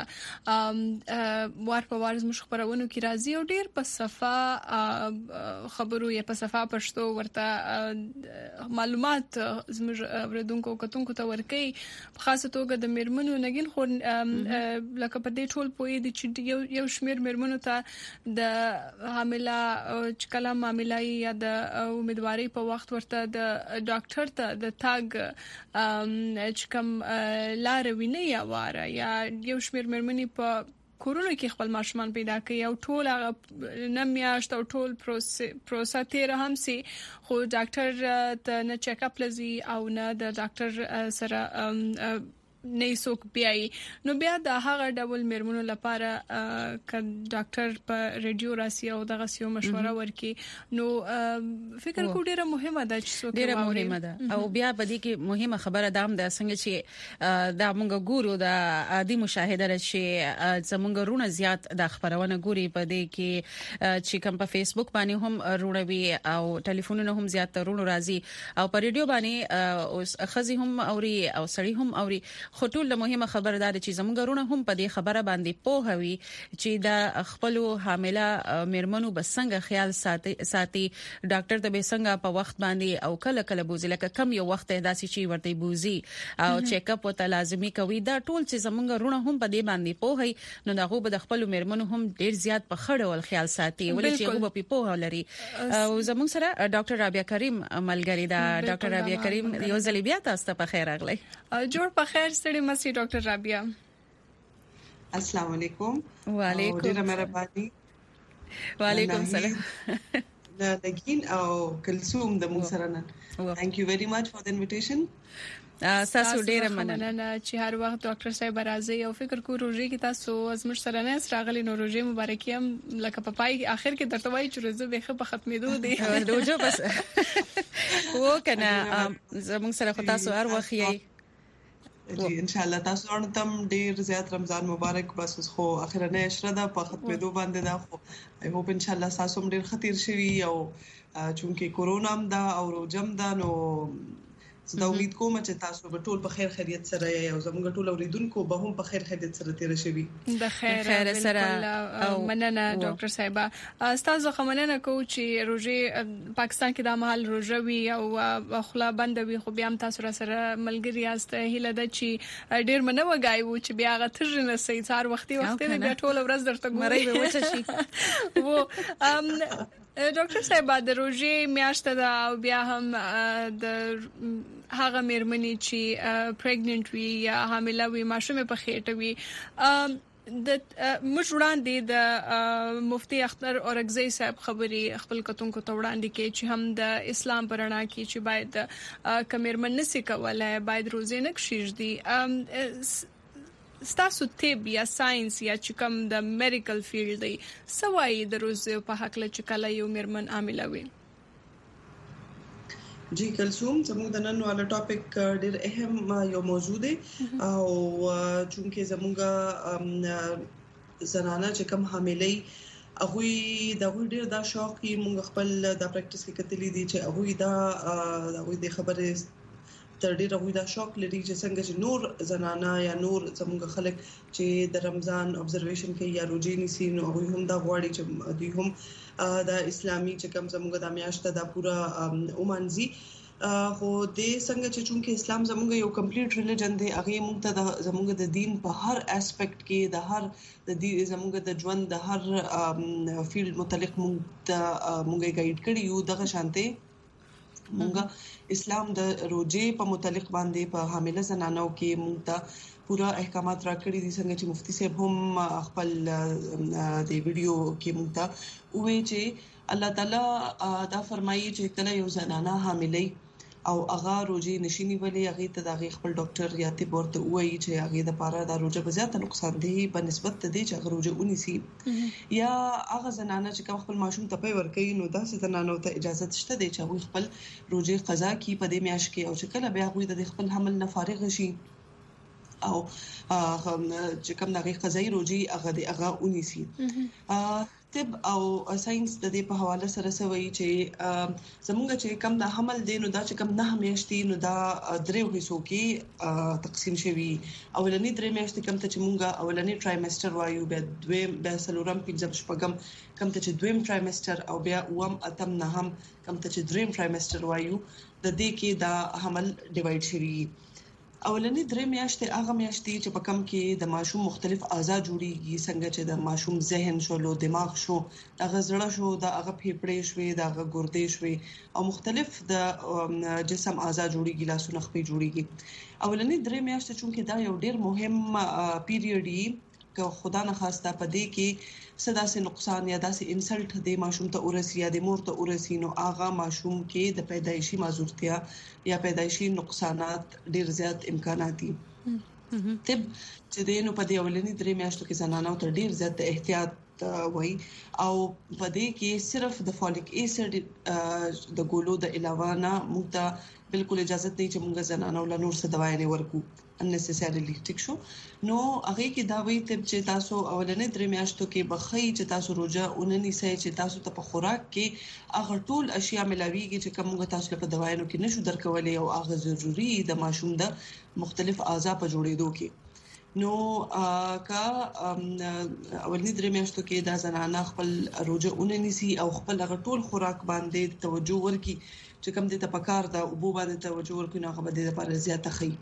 وار په وار زموږ خبرونو کې راځي او ډیر په صفه خبرو یا په صفه پښتو ورته معلومات زموږ اوریدونکو کتونکو ته ورکي په خاصه توګه د میرمنو نګین خو لکه په دې ټول پوي دي چې یو شمیر میرمنو ته د حامله چې کله معاملې یا د امیدواري په وخت ورته د ډاکټر ته د تاګ چې کوم لار ویني یا واره یا یو شمیر مرمنې په کورونو کې خپل ماشومان پیدا کوي او ټول هغه نمیاشت او ټول پروسه تیر هم سي خو ډاکټر ته نه چیک اپ لزي او نه د ډاکټر سره نه څوک بیاي نو بیا د هغه ډول میرمنو لپاره ک ډاکټر په ریډیو راسي او دغه سیو مشوره ورکي نو فکر کو ډیره مهمه ده چې څوک ډیره مهمه ده او بیا په دې کې مهمه خبره ده هم د څنګه چې د موږ ګورو د عادي مشاهده راشي زموږ رونه زیات د خبرونه ګوري په دې کې چې کوم په فیسبوک باندې هم رونه وي او ټلیفونونه هم زیات رونه راځي او په ریډیو باندې اوس خزي هم اوري او سړی هم اوري خو ټول مهمه خبره ده چې زموږ رونه هم په دې خبره باندې پوهوي چې د خپل حامله میرمنو بسنګ خیال ساتي ډاکټر ته بسنګ په وخت باندې او کله کله بوزي لکه کم یو وخت داسي چې ورته بوزي او چیک اپ وته لازمي کوي دا ټول چې زموږ رونه هم په دې باندې پوهي نو دغه به د خپل میرمنو هم ډیر زیات په خړه ول خیال ساتي ولې چې هغه په پوهه لري او زموږ سره ډاکټر رابعه کریم ملګری دا ډاکټر رابعه کریم یو ځل بیا تاسو ته په خیر راغلی جوړ په خیر ستړي مسي ډاکټر رابعه السلام علیکم وعلیکم ډیره مهرباني وعلیکم السلام نگین او کلثوم د مون سره نن ثانک یو ویری مچ فار د انویټیشن تاسو ډیره مننه چې هر وخت ډاکټر صاحب راځي او فکر کو روزي کې تاسو زموږ سره نه راغلي نو روزي مبارکي هم لکه په پای اخر کې درته وایي چې روزه به په ختمېدو دي روزه بس وکنه زموږ سره خو تاسو هر وخت یې جی ان شاء الله تاسو تم ډیر زیات رمضان مبارک بس خو اخرنه عشره ده په ختمېدو باندې ده خو ای هوپ ان شاء الله تاسو ډیر خطر شوي او چونکه کورونا هم ده او روزم ده نو زه امید کوم چې تاسو به ټول په خیر خیریت سره یې او زموږ ټول اوریدونکو به هم په خیر خیریت سره تیر شي د خیر سره او مننه ډاکټر صاحب تاسو خمننه کو چې روزه پاکستان کې د محل روزه وی او خلا بند وی خو بیا هم تاسو سره ملګری یاست هله د چې ډیر منو غایو چې بیا غتر نه سي څار وختي بیا ټول ورځ درته ګوري مړی به وچ شي وو ډاکټر صاحب د روزي میاشت ده او بیا هم د هغه میرمنې چې پریګننټ وي یا حامله وي ماشومه په خېټه وي د مشوړاندې د مفتي اختر اورګزی صاحب خبري خپل کتونکو ته وړاندې کې چې هم د اسلام پرانا کې چې باید کمرمن نسی کولای باید روزي نه کشیږي ستاسو طب یا ساينس یا چې کوم د میډیکل فیلډ دی سوای د روزه په حق له چې کله یو میرمن عامله وي جی کلثوم زموږ د نن والا ټاپک ډېر اهم یو موضوع دی او چونکه زموږ زنانه چې کوم حاملې هغه د ډېر دا شوق یې موږ خپل د پریکټیس کې کتلې دي چې هغه د خبره تر ډیره غوډه شوق لري چې څنګه چې نور زنانه یا نور زموږ خلک چې د رمضان ابزرویشن کوي یا روزي نیسي نو هغه هم دا غواړي چې دوی هم د اسلامي چې کوم زموږ د میاشت د پورا اومانځي خو د څنګه چې چونکه اسلام زموږ یو کمپلیټ ریلیجن دی هغه موږ ته زموږ د دین په هر اسپیکټ کې د هر د دې زموږ د ژوند د هر فیلډ متعلق موږ گایډ کړی یو دغه شانته موږ اسلام د روزي په متعلق باندې په حامله زنانو کې موږ ته پورا احکامات راکړي دي څنګه چې مفتي صاحب هم خپل د ویډیو کې موږ ته وې چې الله تعالی دا فرمایي چې کله یو زنانه حامله او هغه روزي نشینی ولې هغه ته د خپل ډاکټر یا طب ورته وایي چې هغه د پاره د روزه به زیات نقصان دی په نسبت ته دی چې هغه روزه ونیسي یا هغه زنانه چې کوم خپل ماشوم ته پي ورکوي نو داسې زنانو ته اجازه شته دی چې هغه خپل روزه قضا کوي په دې میاشت کې او چې کله بیا هغه د خپل حمل نه فارغ شي او چې کوم دغه قضایي روزي هغه ونیسي طب او ساينس د دې په حواله سره سوي چې زمونږ چې کم د حمل دی نو دا چې کم نه میاشتې نو دا درې حصو کې تقسیم شوی اولنی درې میاشتې کم ته چې مونږه اولنی ټرایمستر وایو بیا سلورم پنځم شپږم کم ته چې دویم ټرایمستر او بیا اوم اتم نهم کم ته چې دریم ټرایمستر وایو د دې کې دا حمل ډیوایډ شوی اولنی درې میاشتې هغه میاشتې چې په کم کې د ماشوم مختلف اعضاء جوړیږي څنګه چې د ماشوم ذهن شو لو دماغ شو د غزړه شو د هغه پھیپړې شوې د هغه ګردې شوې او مختلف د جسم اعضاء جوړیږي لاسونه خپې جوړیږي اولنی درې میاشتې چې دا یو ډیر مهم پیریډ دی که خدا نه خواسته پدې کې صدا سي نقصان یا داسې انسلټ د ماشوم ته ورسي یا د مور ته ورسي نو هغه ماشوم کې د پیدایشي معذورتیا یا پیدایشي نقصانات ډیر زیات امکانات دي طب چې د نو په دې اولنی درې میاشتو کې زنانو ته ډیر زیات احتیاط وای او په دې کې صرف د فولیک ایسډ د ګولو د علاوه نه موږ ته بالکل اجازه نه چې موږ زنانو له نور څه دوايي نه ورکو unnecessarily ټیک شو نو هغه کې دا وایي چې تاسو اولنې درې میاشتو کې بخښي چې تاسو روزه اونني سي چې تاسو ته په خوراک کې هغه ټول اشیاء ملاويږي چې کومه تاسو په دوايانو کې نشو درکولې او هغه ضروري د ماشوم د مختلف اعضاء په جوړېدو کې نو کا اولنی درې میاشتو کې دا زنانه خپل روزه اونني سي او خپل هغه ټول خوراک باندې توجه ورکړي چې کوم دې ته پکار دا او بو باندې توجه ورکړي نو هغه به د لپاره زیاته خي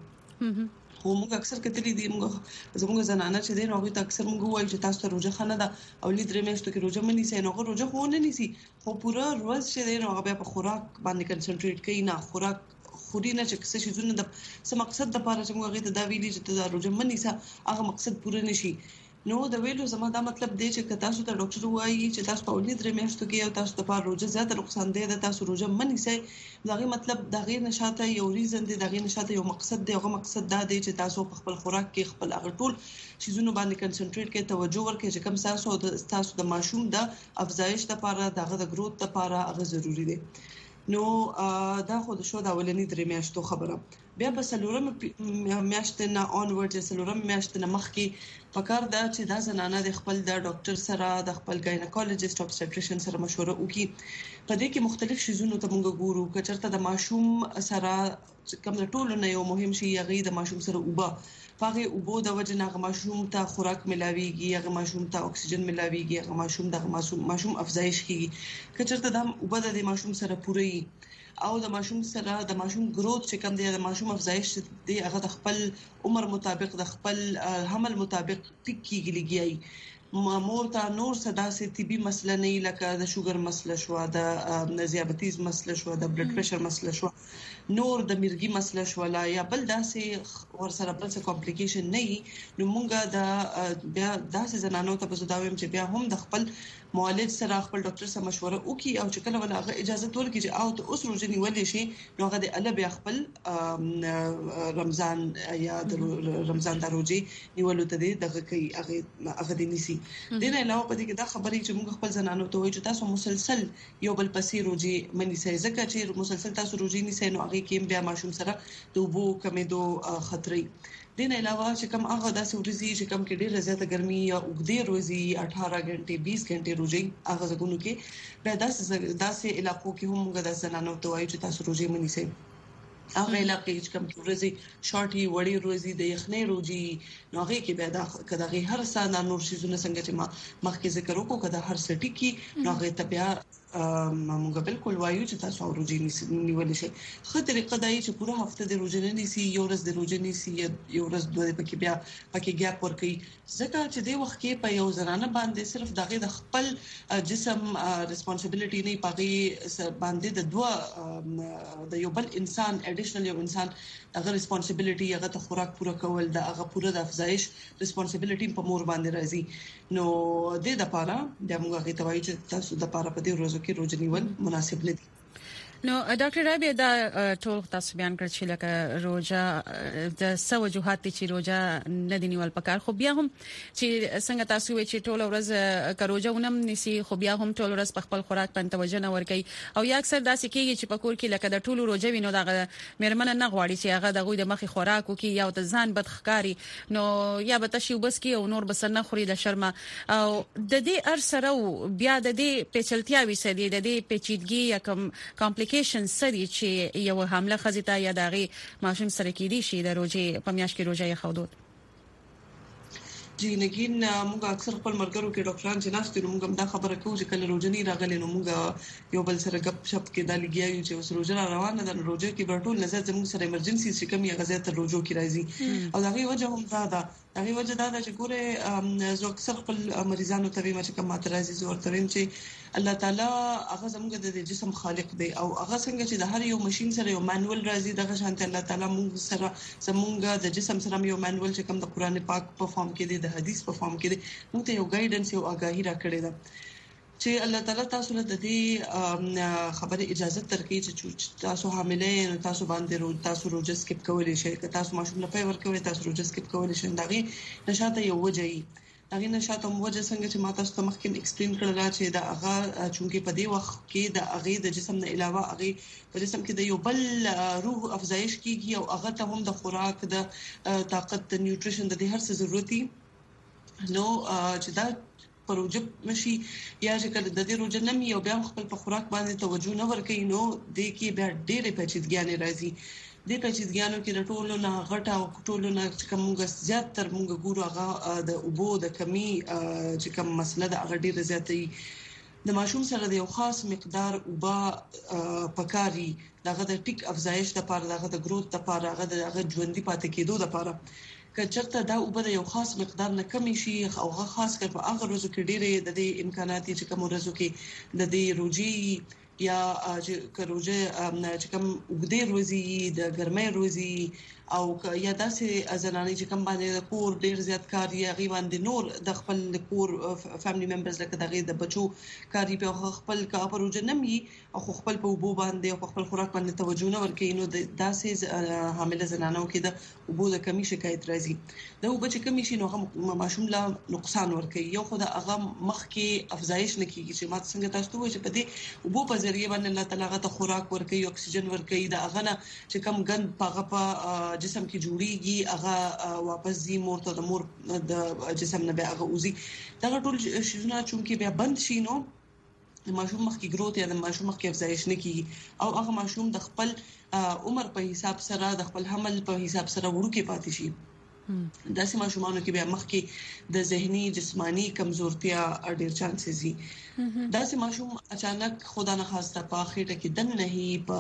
خو موږ اکثر کتلی دي زموږ زنانه چې دین هغه ته اکثر موږ وایو چې تاسو ته روزه خنه ده او لید درې میاشتو کې روزه منی سي نو هغه روزه خو نه نیسي خو پورا ورځ چې دین هغه په خوراک باندې کنسنټریټ کوي نه خوراک خوري نه چې څه شي زونه د څه مقصد د پاره چې موږ هغه ته دا ویلي چې ته روزه منی سه هغه مقصد پوره نشي نو د ویلو زما دا مطلب دی چې تاسو ته ډاکټر وایي چې تاسو په ولې درې میاشتو کې او تاسو ته روزه زیات نقصان دی د تاسو روزه منی سي دغه مطلب دغه نشاته یو ریزن دی دغه نشاته یو مقصد دی هغه مقصد دا دی چې تاسو په خپل خوراک کې خپل هغه ټول شیزونه باندې کنسنټریټ کې توجه ورکړئ چې کوم تاسو د ماشوم د افزایش لپاره دغه د گروث لپاره هغه ضروری دی نو دا خو د شو د اولنی درې میاشتو خبره بیا په سلورم میاشت نه اونورډ سلورم میاشت نه مخکې پکار دا چې دا زنانه د خپل د ډاکټر سره د خپل ګاینکولوژیست اوبسټریشن سره مشوره وکړي په دې کې مختلف شیزونو ته موږ ګورو کچرته د ماشوم سره کوم ټول نه یو مهم شي یغي د ماشوم سره اوبه پاغه اوبو د وجنه غ ماشوم ته خوراک ملاويږي غ ماشوم ته اکسیجن ملاويږي غ ماشوم د ماشوم افزایش کیږي کچرته د اوبه د ماشوم سره پوره او د ماشوم سره د ماشوم گروث چې کوم دی د ماشوم افزایش دی هغه د خپل عمر مطابق د خپل حمل مطابق ټیک کیږي لګیای مور ته نور صدا سي طبي مسله نه لکه د شوګر مسله شو د ذیابیطیز مسله شو د بلډ پريشر مسله شو نور د مرګي مسله شو لا یا بل داسې ور سره بل څه کمپلیکیشن نه نو مونږه د بیا داسې زنانو ته په زداویم چې بیا هم د خپل معالج سره خپل ډاکټر سره مشوره وکړي او چې کله ولغه اجازه ورکړي چې او ته اوس روزه نیولې شي نو هغه د الله بیا خپل رمضان یا د رمضان د روزي نیولو ته دغه کوي هغه د نيسي دنه علاوه په دې کې دا خبرې چې موږ خپل زنانو ته وایو چې تاسو مسلسل یو بل پسې روزي منی سي ځکه چې مسلسل تاسو روزي نیسئ نو هغه کې بیا ماشوم سره د وبو کمېدو خطرې دین علاوه چې کوم هغه داسې ورزي چې کوم کې ډېر زیاته ګرمي یا وګړي روزي 18 غنټه 20 غنټه روزي هغه زګونو کې به داسې علاقو کې هم موږ د زنانو ته وایو چې تاسو روزي منی سي هغه علاقې چې کوم ورځي شارټي وړي ورځي د یخنۍ روزي نو هغه کې به دا کداغه هر ساده نور شیزونه څنګه چې ما مخکې ذکر وکړو کدا هر سټي کې نو هغه طبيعه موږ بالکل وایو چې تاسو روزي نیول شي خو طریقه دا چې پوره هفته د روزي نه نيسي یو ورځ د روزي نيسي یو ورځ دوه پکې بیا پکې ګیپ ورکړي ځکه چې د وخت کې په یو زنانه باندې صرف دغه د خپل جسم ریسپانسیبিলিټي نه پغي باندې د دوه د یو بل انسان اډیشنل یو انسان هغه ریسپانسیبিলিټي هغه ته خوراک پوره کول د هغه پوره د افزایش ریسپانسیبিলিټي په مور باندې راځي نو د لپاره د موږ غي توای چې تاسو د لپاره په دې ورځو کې روزه نیول مناسب نه دي نو ډاکټر رابعه دا ټول تاسو بیان کړ چې لکه روزه د سوجوهات چې روزه نه دی نیول پکار خو بیا هم چې څنګه تاسو وی چې ټول ورځ کروزه ونم نسی خو بیا هم ټول ورځ په خپل خوراک باندې توجه نه ورکي او یا اکثر داسې کیږي چې پکور کې لکه د ټول روزه وینو دا مېرمن نه غواړي چې هغه دغه د مخې خوراک وکي یا د ځان بدخکاری نو یا به تشي وبس کی او نور بس نه خوري د شرمه او د دې ارسره بیا د دې پیچلتیا وي سدي د دې پیچیدګي یا کمپلیکیشن سدي چې یو حمله خزیته یا دغه ماشوم سره کېدی شي د روزي په میاشت کې روزه یې خودود جی نګین موږ اکثر خپل مرګرو کې ډاکټران چې ناست دي موږ هم دا خبره کوو چې کله روزنی راغلی نو موږ یو بل سره غپ شپ کې د لګیایو چې اوس روزه روانه ده روزه کې ورټول نظر زموږ سره ایمرجنسي چې کوم یو غزه تر روزو کې راځي او دا غي وجه هم دا هغه وجه دا چې ګوره زه اکثر خپل مریضانو ته وایم چې کوم ماترازي زور ته وایم چې الله تعالی هغه زموږ د جسم خالق دی او هغه څنګه چې د هر یو ماشين سره یو مانوال راځي دغه شانت الله تعالی موږ سره زموږ د جسم سره یو مانوال چې کوم د قران پاک په فارم کې دی د حدیث په فارم کې دی موږ ته یو ګایډنس یو آگاهی را کړی ده چې الله تعالی تاسو له دې خبره اجازه ترکې چې تاسو حامله او تاسو باندې تاسو روزه سکپ کولای شئ که تاسو ماشوم له پیور کوي تاسو روزه سکپ کولای شئ دغه نشاته یو وجهي دغه نشاته موجه څنګه چې ماته ست مخکې ایکسپلین کړل چې دا هغه چونکه په دې وخت کې د هغه د جسم نه علاوه هغه په جسم کې د یو بل روح افزایش کیږي او هغه ته هم د خوراک د طاقت د نیوټریشن د هر څه ضرورتي نو چې دا پروژه مشي یا چې کله د دې روزه نمي او بیا خپل په خوراک باندې توجه نه ورکړي نو د کې بیا ډېرې پیچیدګیانې راځي د پیچیدګیانو کې د ټولو نه غټه او ټولو نه کومه زیات تر موږ ګورو هغه د اوبو د کمی چې کوم مسله د هغه ډېر زیاتې د ماشوم سره د یو خاص مقدار اوبه پکاري دغه د ټیک افزایش لپاره دغه د گروث لپاره دغه ژوندۍ پاتې کېدو لپاره کچرته دا اوبه د یو خاص مقدار نه کمی شي او خاص کر په هغه ورځو کې ډېرې د امکانات چې کوم ورځو کې د دې روزي یا چې کروجه چې کوم وګړي روزي د ګرمۍ روزي او یا داسې ازنانې چې کوم باندې د کور ډېر زیات کار یې غیوان د نور د خپل کور فیملی ممبرز لکه دغه د بچو کاری په خپل کاپروجه نمي او خپل په وبو باندې او خپل خوراک باندې توجه نه ورکړي نو داسې حامله زنانو کې د وبو د کمی شکایت راځي د وبو چې کمی شي نو ماشوم لا نقصان ورکړي یو خدای هغه مخ کې افزایش نه کیږي چې ماته څنګه تاسو ته چې په دې وبو په ذریعہ باندې الله تعالی غته خوراک ورکړي اکسیجن ورکړي دا هغه نه چې کم ګند پاغه په جسم کې جوړيږي هغه واپس زی مور ته د مور د جسم نه به هغه اوزي دا ټول شونه چې بیا بند شي نو ماشوم مخ کې گروث یا د ماشوم مخ کې افزایش نه کیږي او هغه ماشوم د خپل عمر په حساب سره د خپل حمل په حساب سره وړو کې پاتې شي داسې ماشومانو کې بیا مخ کې د ذهني جسمانی کمزورتیا ډېر چانسز دي داسې ماشوم اچانک خدا نه خواسته په خېټه کې دن نه هي په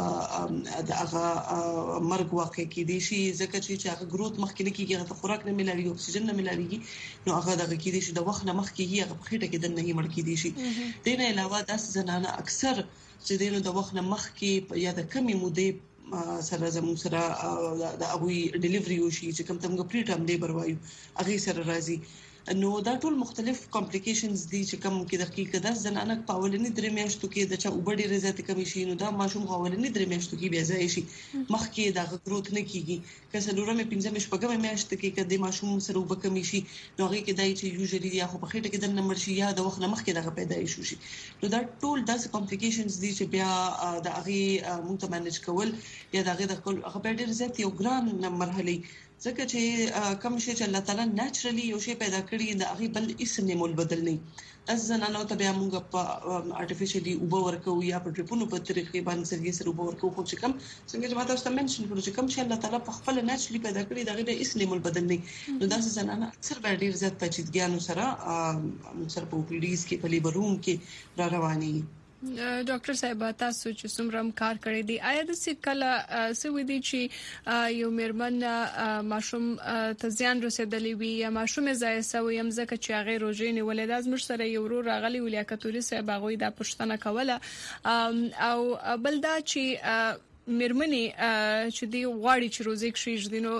هغه مرګ واقع کې دي شي ځکه چې هغه گروث مخ کې نه کیږي هغه خوراک نه ملایي اکسیجن نه ملایي نو هغه دغه کې دي چې د وخت نه مخ کې هغه په خېټه کې دن نه هي مړ کې دي شي دې نه علاوه داسې زنانه اکثر چې د وخت نه مخ کې یا د کمی مودې سره زموږ سره د ابوي ډیلیوري وشي چې کوم تمګه پری ټرم لیبر وایو هغه سره راځي نو دا ټول مختلف کمپلیکیشنز دي چې کوم کې د حقیقت د زنانه په اولنی درې میاشتو کې د چا وبډي رضایت کمی شي نو دا ماشوم اولنی درې میاشتو کې بیا ځای شي مخ کې د گروث نه کیږي که څلورمه پنځمه شپږمه میاشت کې کله ماشوم سره وبکمی شي نو هغه کې دای چې یوزلی یا خو په خېټه کې د نمبر شي یا د وخت مخ کې دغه پیدایش شي نو دا ټول داسې کمپلیکیشنز دي چې بیا د هغه مونږ ته مانج کول یا دغه د هغه په ډېر زیات یو ګران مرحله ځکه چې کوم شي چې الله تعالی نېچرلی یو شی پیدا کړی دا هغه بل هیڅ نه مول بدل نه اس زنانو ته بیا موږ په ارتفیشلی اوبه ورکو یا په ټریپونو په طریقې باندې سرګي سره اوبه ورکو خو چې کوم څنګه چې ماته تاسو منشن کړو چې کوم شي الله تعالی په خپل نېچرلی پیدا کړی دا هغه هیڅ نه مول بدل نه نو دا زنانه اکثر ډیر زیات پیچیدګیانو سره سره په پیډیز کې په لیبروم کې را رواني ډاکټر صاحب تاسو چې څومره کار کړی دی آیا د سکله سوي دي چې یو مرمن ماشوم ته ځان رسیدلی وي یا ماشوم زای سوي هم ځکه چې هغه روزي نیولې د ازمر سره یو ورو راغلی ولیا کتوري صاحب هغه د پښتنه کوله او بل دا چې مرمنې چې دی غواړي چې روزي کښې دینو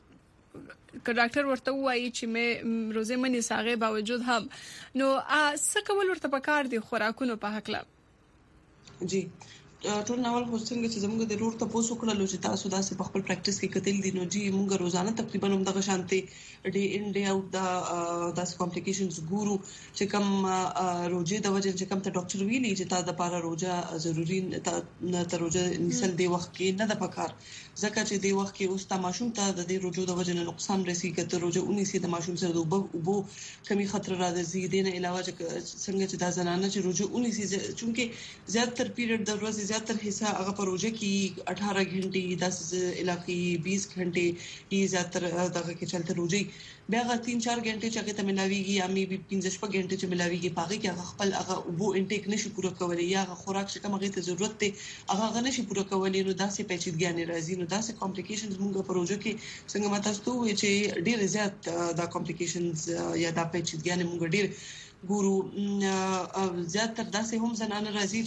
که ډاکټر ورته وایي چې مې روزي منی ساغه باوجود هم نو څه کول ورته پکار دي خوراکونو په حق لا جی ټول ناول خو څنګه چې زموږ د روټ ته پوسو کړلو چې تاسو داسې په خپل پریکټیس کې کتل دي نو جی موږ روزانه تقریبا هم دغه شانتي ډے ان ډے اوټ دا کمپلیکیشنز ګورو چې کوم روزه د وجه چې کوم ته ډاکټر ویلي چې تا د پاره روزه ضروری ته روزه نسل دی وخت کې نه د پکار ځکه چې دی وخت کې اوس تا ماشوم ته د دې روزو د وجه نه نقصان رسیږي ته روزه 19 د ماشوم سره د وبو کمی خطر را دي دینه علاوه څنګه چې دا زنانه چې روزه 19 چونکه زیاتره پیریډ د ورځې زیاتره حصہ هغه په روزه کې 18 غنټې 10 علاقې 20 غنټې یې زیاتره دغه کې چلته روزي بیا غا 3-4 غنټې چې ته ملاويږي یا مې 15 غنټې چې ملاويږي پاږي کې هغه خپل هغه وبو انټیک نشي پوره کولای یا هغه خوراک چې کوم هغه ته ضرورت دی هغه نشي پوره کولای نو داسې پیچیدګي راځي نو داسې کمپلیکیشنز موږ په روزه کې څنګه ماته ستو چې ډېر زیات دا کمپلیکیشنز یا دا پیچیدګي موږ ډېر ګورو زیاتره داسې هم زنانه راځي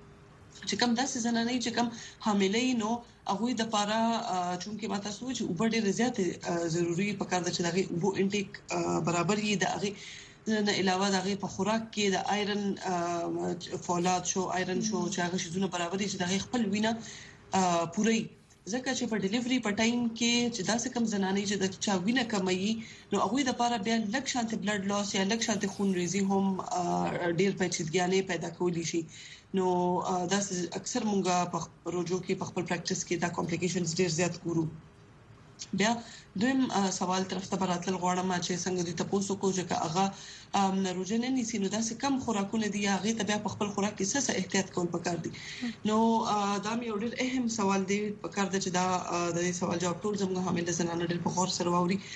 چې کوم داسې زنانه چې کوم حاملې نو هغه د پاره چونکه ماته سوچ او ډېر زیات ضروری پکار ده چې دغه وبو انټیک برابر یې دغه نه علاوه دغه په خوراک کې د آیرن فولاد شو آیرن شو چې هغه شیزونه برابر دي چې دغه خپل وینه پوری ځکه چې په ډیلیوري په ټایم کې چې داسې کم زنانه چې د چا وینه کمایي نو هغه د لپاره بیا لږ شانت بلډ لاس یا لږ شانت خون ریزي هم ډېر پیچیدګیانې پیدا کولی شي نو دا اکثر مونږه په روزو کې په خپل پریکټیس کې دا کمپلیکیشنز ډېر زیات ګورو بیا دویم سوال طرف ته براتل غواړم چې څنګه د تاسو کو چې هغه روزه نه نيسي نو دا څه کم خوراکونه دي هغه ته بیا په خپل خوراک کې څه احتیاط کول پکار دي نو دا مې ډېر اهم سوال دی پکار ده چې دا د دې سوال جواب ټول زموږ حامل زنانه ډېر په خور سره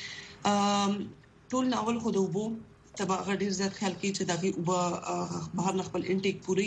ووري ټول ناول خو د وبو تبع غډیر زیات خیال کې چې دغه وبو بهر نه خپل انټیک پوری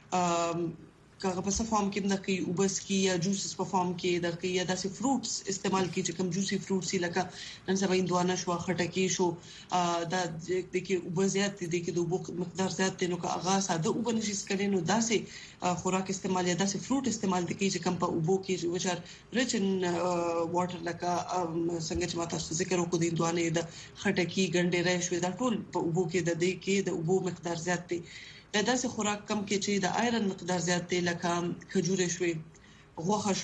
کاغه په فارم کې د کې وبس کې یا جوسز په فارم کې د کې یا داسې فروټس استعمال کې چې کوم جوسي فروټس لکه نن سبا اندوانه شو خټکی شو دا د کې وبزيات دي کې د وبو مقدار زیات دي نو که هغه ساده وبنشي سکلي نو داسې خوراک استعمال یا داسې فروټ استعمال دي چې کوم په وبو کې چې وچار ریچ ان واټر لکه څنګه چې ماته ذکر وکړو د اندوانه د خټکی ګنډې راشي دا ټول په وبو کې د دې کې د وبو مقدار زیات دي دا څه خوراک کم کې چې د آیرن مقدار زیات دی لکه کجوره شوي غوښه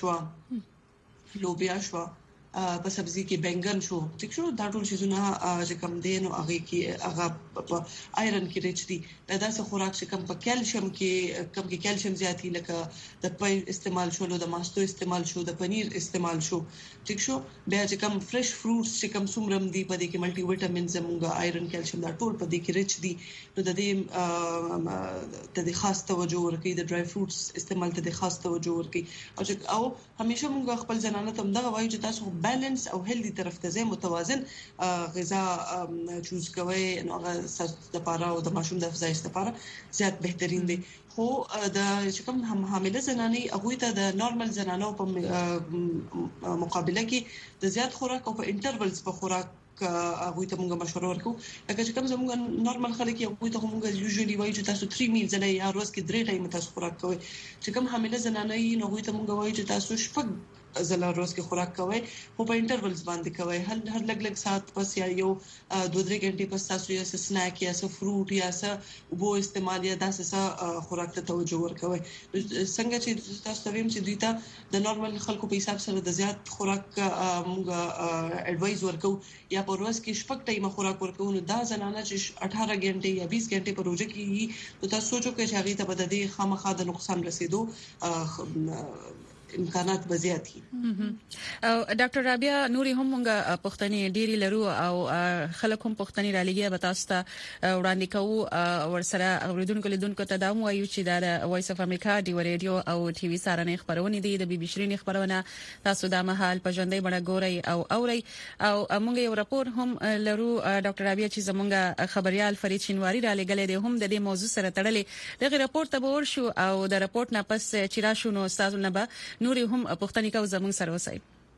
شو لوبیا شو په سبزي کې بنگن شو ټیک شو دا ټول شیزونه چې کم دي نو هغه کې هغه آیرن کې ریچ دي دا څه خوراک چې کم په کیلشیم کې کیلشیم زیات دي لکه د پای استعمال شو د ماستو استعمال شو د پنیر استعمال شو ټیک شو بیا چې کم فرش فروټس چې کم څومره دي په دې کې ملټي وټامینز زموږه آیرن کیلشیم دا ټول په دې کې ریچ دي نو د دې د خاص توجه ورکړي د ډرای فروټس استعمال ته د خاص توجه ورکړي او همیشه موږ خپل زنانه ته دغه وایو چې تاسو بیلنس او هیلدی طرف ته ځای متوازن غذا چوز کوئ نو هغه د پاره او د ماشوم د افزایش لپاره زیات بهترین دی خو د کوم هم حامله زنانه هغه ته د نورمال زنانو په مقابله کې د زیات خوراک او په انټرولز په خوراک هغه ته موږ مشوره ورکو لکه چې کوم زموږ نورمال خلک یو ته موږ یوزولي وایو چې تاسو 3 میلز نه یا ورځ کې 3 ټایم تاسو خوراک کوئ چې کوم حامله زنانه یې نو ته موږ وایو چې تاسو شپږ زله روز کې خوراک کوئ او په انټرولز باندې کوئ هر لګ سات پس یا یو 2-3 غنټې پس تاسو یو سناک یا فروټ یا وبو استعمال یا داسې خوراک ته توجه ورکوئ څنګه چې تاسو ویم چې دوی ته د نورمال خلکو په حساب سره د زیات خوراک موږ اډوایز ورکو یا په ورځ کې شپږ ټایم خوراک ورکو نو دا زنانه چې 18 غنټې یا 20 غنټې په روزه کې نو تاسو سوچو چې هغه ته بد دي خامخا د نقصان رسیدو امکانات بزیات دي. او ډاکټر رابعه نوري هم موږ پښتني ډيري لرو او خلک هم پښتني رالګي به تاسو ته وړاندې کوو ورسره اوریدونکو لیدونکو ته دا وایو چې دا وایس اف امریکا دی رادیو او ټي وي سارنې خبرونه دي د بي بي شيرين خبرونه تاسو د مهال په ژوندۍ بڼه ګورئ او اورئ او موږ یو راپور هم لرو ډاکټر رابعه چې زمونږ خبريال فرید شینواری را لګلې دي هم د دې موضوع سره تړلې دغه راپور ته ورشو او د راپور نه پس چې راشو نو استاد نه به نوري هم پښتني کو زمونږ سره وسای.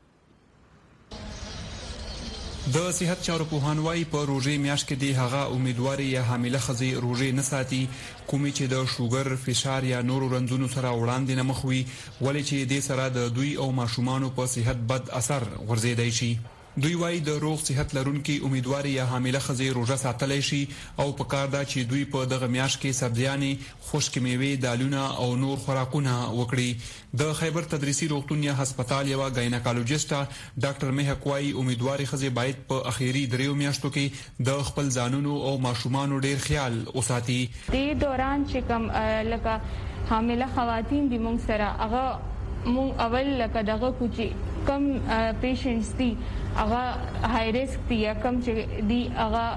د صحت چارو پوهانوای په روزي میاشت کې دی هغه امیدواري یا حامله خزي روزي نه ساتي کومي چې د شوګر فشار یا نورو رنځونو سره وړاندې نه مخوي ولې چې د سره د دوی او ماشومان په صحت بد اثر ورزيدای شي. دوی وايي د روغ صحت لرونکي امیدواري یا حامله خزي روزه ساتلای شي او په کار دا چې دوی په دغه میاشت کې سبزيانې خشک میوه دالونه او نور خوراکونه وکړي. د خیبر تدریسي روغتون یا هسپتال یو ګایناکالوجیسټ ډاکټر مهک وايي امیدواري خزي باید په اخیری دریو میاشتو کې د خپل ځانونو او ماشومان ډیر خیال وساتي. د دوران چې کوم لکه حامله خواتین د موږ سره هغه مون اول لکه دغه کوچی کم پیشنټس دي هغه های ریسک دي یا کم چې دي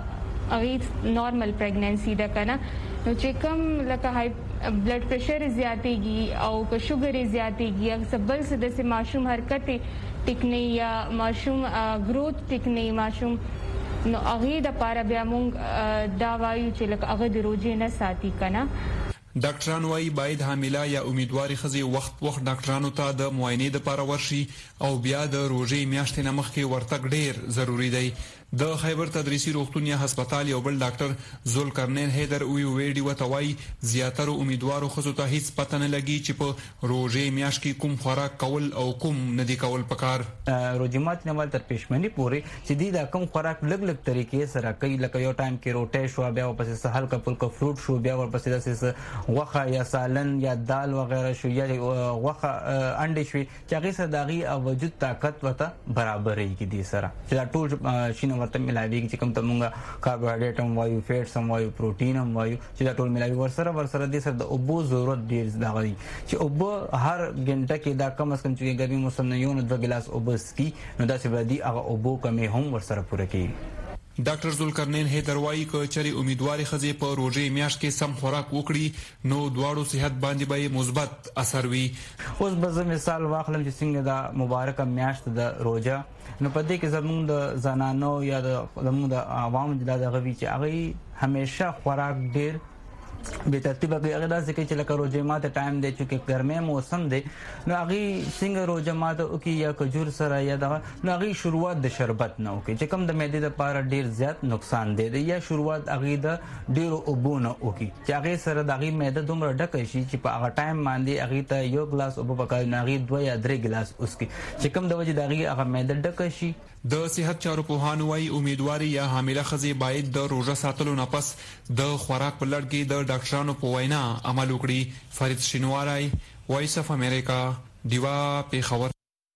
هغه نارمل پریګننسي ده کنه نو چې کم لکه های بلډ پریشر زیاتېږي او که شوګر زیاتېږي یا سبل څه د ماشوم حرکت ټکنی یا ماشوم گروث ټکنی ماشوم نو هغه د پاره بیا مونږ دا وایو چې لکه هغه د روزي نه ساتي کنه. ډاکټران وايي باید حامله یا امیدواري خزي وخت ډاکټرانو ته د معاینې لپاره ورشي او بیا د روزي میاشتې نه مخکې ورتګ ډیر ضروری دی. د خیبر تدریسي روغتون یا هسپتال یو بل ډاکټر ذوالقرنین حیدر ویډي وتوي زیاتره امیدوارو خزو ته هیڅ پته نه لګي چې په روزي میاشت کې کوم خوراک کول او کوم نه دی کول پکار. روزمات نه تر پېشمنی پوري چې دی دا کوم خوراک لګ طریقې سره کوي لکه یو ټایم کې روټي شو بیا ورپسې سهل کپل کا فروټ شو بیا ورپسې د غوخه یا سالن یا دال وغیرہ شو یا غوخه انډې شوي چې هغه سره داغي وجود طاقت وته برابرې کې دي سره چې دا ټول شینه ورته ملاوي چې کوم ته مونږه کاربوهایډریټ هم وایو فیټس هم وایو پروتین هم وایو چې دا ټول ملاوي ورسره دي سره د اوبو ضرورت ډیر دغه چې اوبو هر غنټه کې دا کم از کم چې ګرمي موسم نه یو نه 2 ګلاس اوبه سکي نو دا چې بدی هغه اوبو کمی هم ورسره پوره کیږي. ډاکټر ذوالقرنین حیدر وايي چې امیدواري خزي په روزي میاشت کې سم خوراک وکړي نو دواړو صحت باندې به مثبت اثر وي. اوس به مثال واخلم چې څنګه دا مبارکه میاشت د روزه نو په دې کې زموږ د زنانو یا زموږ د عوام د غوي چې هغه همیشه خوراک ډیر به ترتیب کې هغه داسې کې چې لکه روزه ماته ټایم دی چې ګرمه موسم دی نو هغه څنګه روزه ماته او کې یا کجور سره یا دغه نو هغه شروعات د شربت نه وکي چې کوم د معدې لپاره ډیر زیات نقصان دی یا شروعات هغه د ډیرو اوبونه وکي چې هغه سره دغه معده دومره ډکه شي چې په هغه ټایم باندې هغه ته یو ګلاس اوبه پکای نه هغه 2 یا 3 ګلاس اوسکي چې کوم د وجه دغه هغه معده ډکه شي. د صحت چارو پوهان وايي امیدواري یا حامله خزي باید د روزه ساتلو نه پس د خوراک په لړ کې د ډاکټرانو په وینا عمل وکړي. فرید شینواری وایس اف امریکا دیوا پیښور.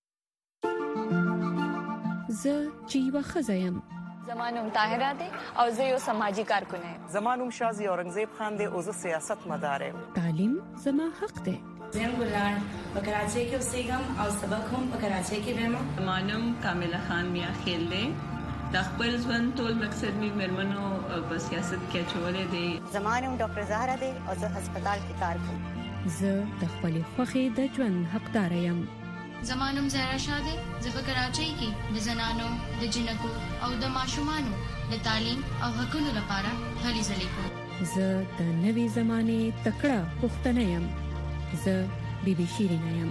زه جیوا خزایم زمانوم طاهره ده او زه یو سماجی کارکون یم. زمانوم شازی اورنګزیب خان ده او زه سیاست مدار یم. تعلیم زما حق ده. زم ګلان په کراچۍ کې اوسېږم او سبق هم په کراچۍ کې وایم. زمانوم کامله خان میا خیل ده د خپل ژوند ټول مقصد می مرمنو په سیاست کې چولې دي. زمانوم ډاکټر زهرا ده او زه هسپتال کې کار کوم. زه د خپل خوخي د ژوند حقدار یم. زمانوم زهرا شاده زه په کراچۍ کې د زنانو د جنکو او د ماشومانو د تعلیم او حقوقو لپاره هلي ځلې کوم. زه د نوي زمانه تکړه پښتنه یم. زه بي بي شيرين یم.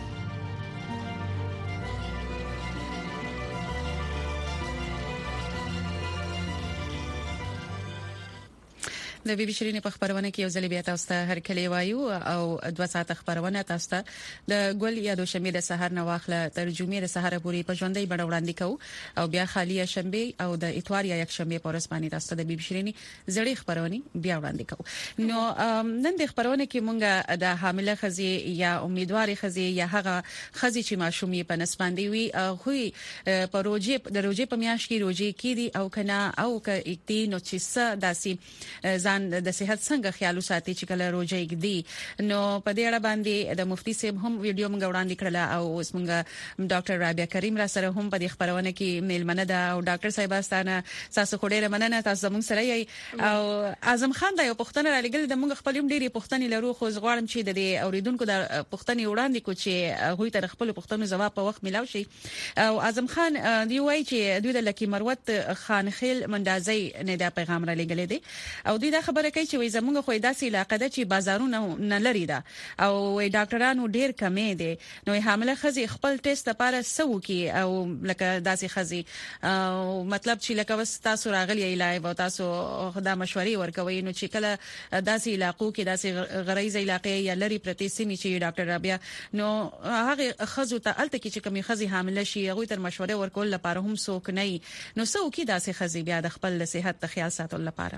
د بي بي شيرين په خبرونه کې یو ځل بیا تاسو ته هر کلی وایو او 2 ساعت خبرونه تاسو ته د ګل یا د شنبه د سحر نه واخله ترجمه د سحر پوری په ژوندۍ بڼه وړاندې کوو او بیا خالی شنبه او د اتوار یا یک شنبه په ورځ باندې تاسو ته د بي بي شيرين زړې خبرونه بیا وړاندې کوو. نو نن د خبرونه کې مونږه د حامله خزي یا امیدواري خزي یا هغه خزي چې ماشومې په نسباندې وي خو په روزي په میاشت کې روزي کې دي او کنا او ک اکتی نو چې څه داسي ځان د صحت څنګه خیال وساتي چې کله روزه یګدي نو په دې اړه باندې د مفتي صاحب هم ویډیو موږ وړاندې کړل او اوس موږ ډاکټر رابعه کریم را سره هم په دې خبرونه کې میلمنه ده او ډاکټر صاحب استانه تاسو خوري مننه تاسو زموږ سره یې او اعظم خان دا یو پښتنه را لګل د موږ خپل هم ډېری پښتني لرو خو زغړم چې د اوریدونکو د پښتني وړاندې کو چې غوي تر خپل پښتنو جواب په وخت ملاوي شي او اعظم خان دی وایي چې دوی د لکی مروت خانخیل مندازي نه دا پیغام را لګل دي او دوی دا خبره کوي چې وای زموږ خو داسې علاقه ده چې بازارونه نه لري دا او وای ډاکټرانو ډیر کمې دي نو حامله خزي خپل ټیسټ لپاره سو کی او لکه داسې خزي او مطلب چې لکه وس تاسو راغلی لایو او تاسو خدای مشورې ورکوي نو چې کله داسې علاقو کې داسې غریزه علاقې یا لري پرتی سیمه چې ډاکټر رابعه نو هغه خزو ته الته کې چې کمی خزي حامله شي هغه تر مشوره ورکول لپاره هم څوک نه نو سو کې داسې خزي بیا د خپل صحت ته خیال ساتل لپاره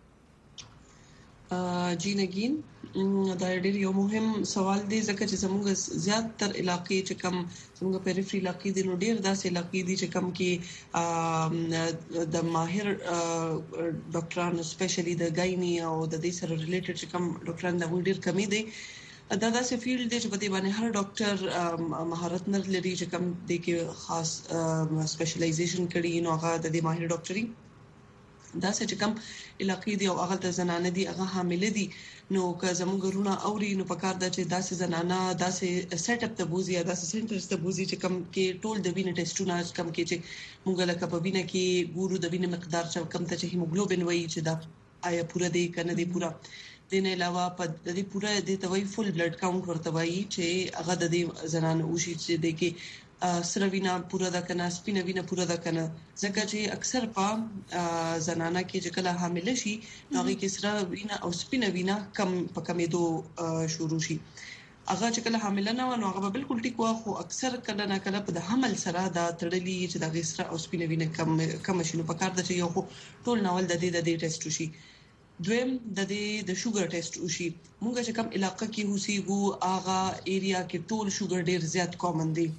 جی نگین دا ډېر یو مهم سوال دی ځکه چې زموږ زیات تر علاقې چې کم زموږ پیریفري علاقې دي نو ډېر داسې علاقې دي چې کم کې د ماهر ډاکټرانو سپیشلی د ګایني او د دې سره ریلیټډ چې کم ډاکټران د ډېر کمی دي دا داسې فیلډ دی چې په دې باندې هر ډاکټر مهارت نه لري چې کم د کې خاص سپیشلایزیشن کړي نو هغه د دې ماهر ډاکټري دا چې کوم علاقې دی او هغه د زنانه دي هغه حامل دي نو که زموږ رونه اوري نو پکار دا چې داسې زنانه داسې سیټ اپ ته بوزي یا داسې سنټرز ته بوزي چې کم کې ټول د وینې ټیسټونه کم کې چې موږ لکه په وینه کې ګورو د وینې مقدار چې کم ته چې هیموګلوبین وایي چې دا آیا پوره دی کنه دی پوره دین علاوه په دې پوره د توي فل بلډ کاونټ ورته وایي چې هغه د دې زنانه اوشي چې د کې سره وینا پورا دا کنه سپینه وینا پورا دا کنه ځکه چې اکثر په زنانه کې چې کله حامل شي هغه کې سره وینا او سپینه وینا کم په کمېدو شروع شي هغه چې کله حامل نه و نو هغه بالکل ټیک و خو اکثر کله نه کله په حمل سره دا تړلي چې د غسر او سپینه وینا کم شي نو په کار د چې یو ټول ناول د دې ټیسټ وشي دویم د شوګر ټیسټ وشي موږ چې کوم علاقې کې اوسېګو هغه ایریا کې ټول شوګر ډیر زیات کامن دی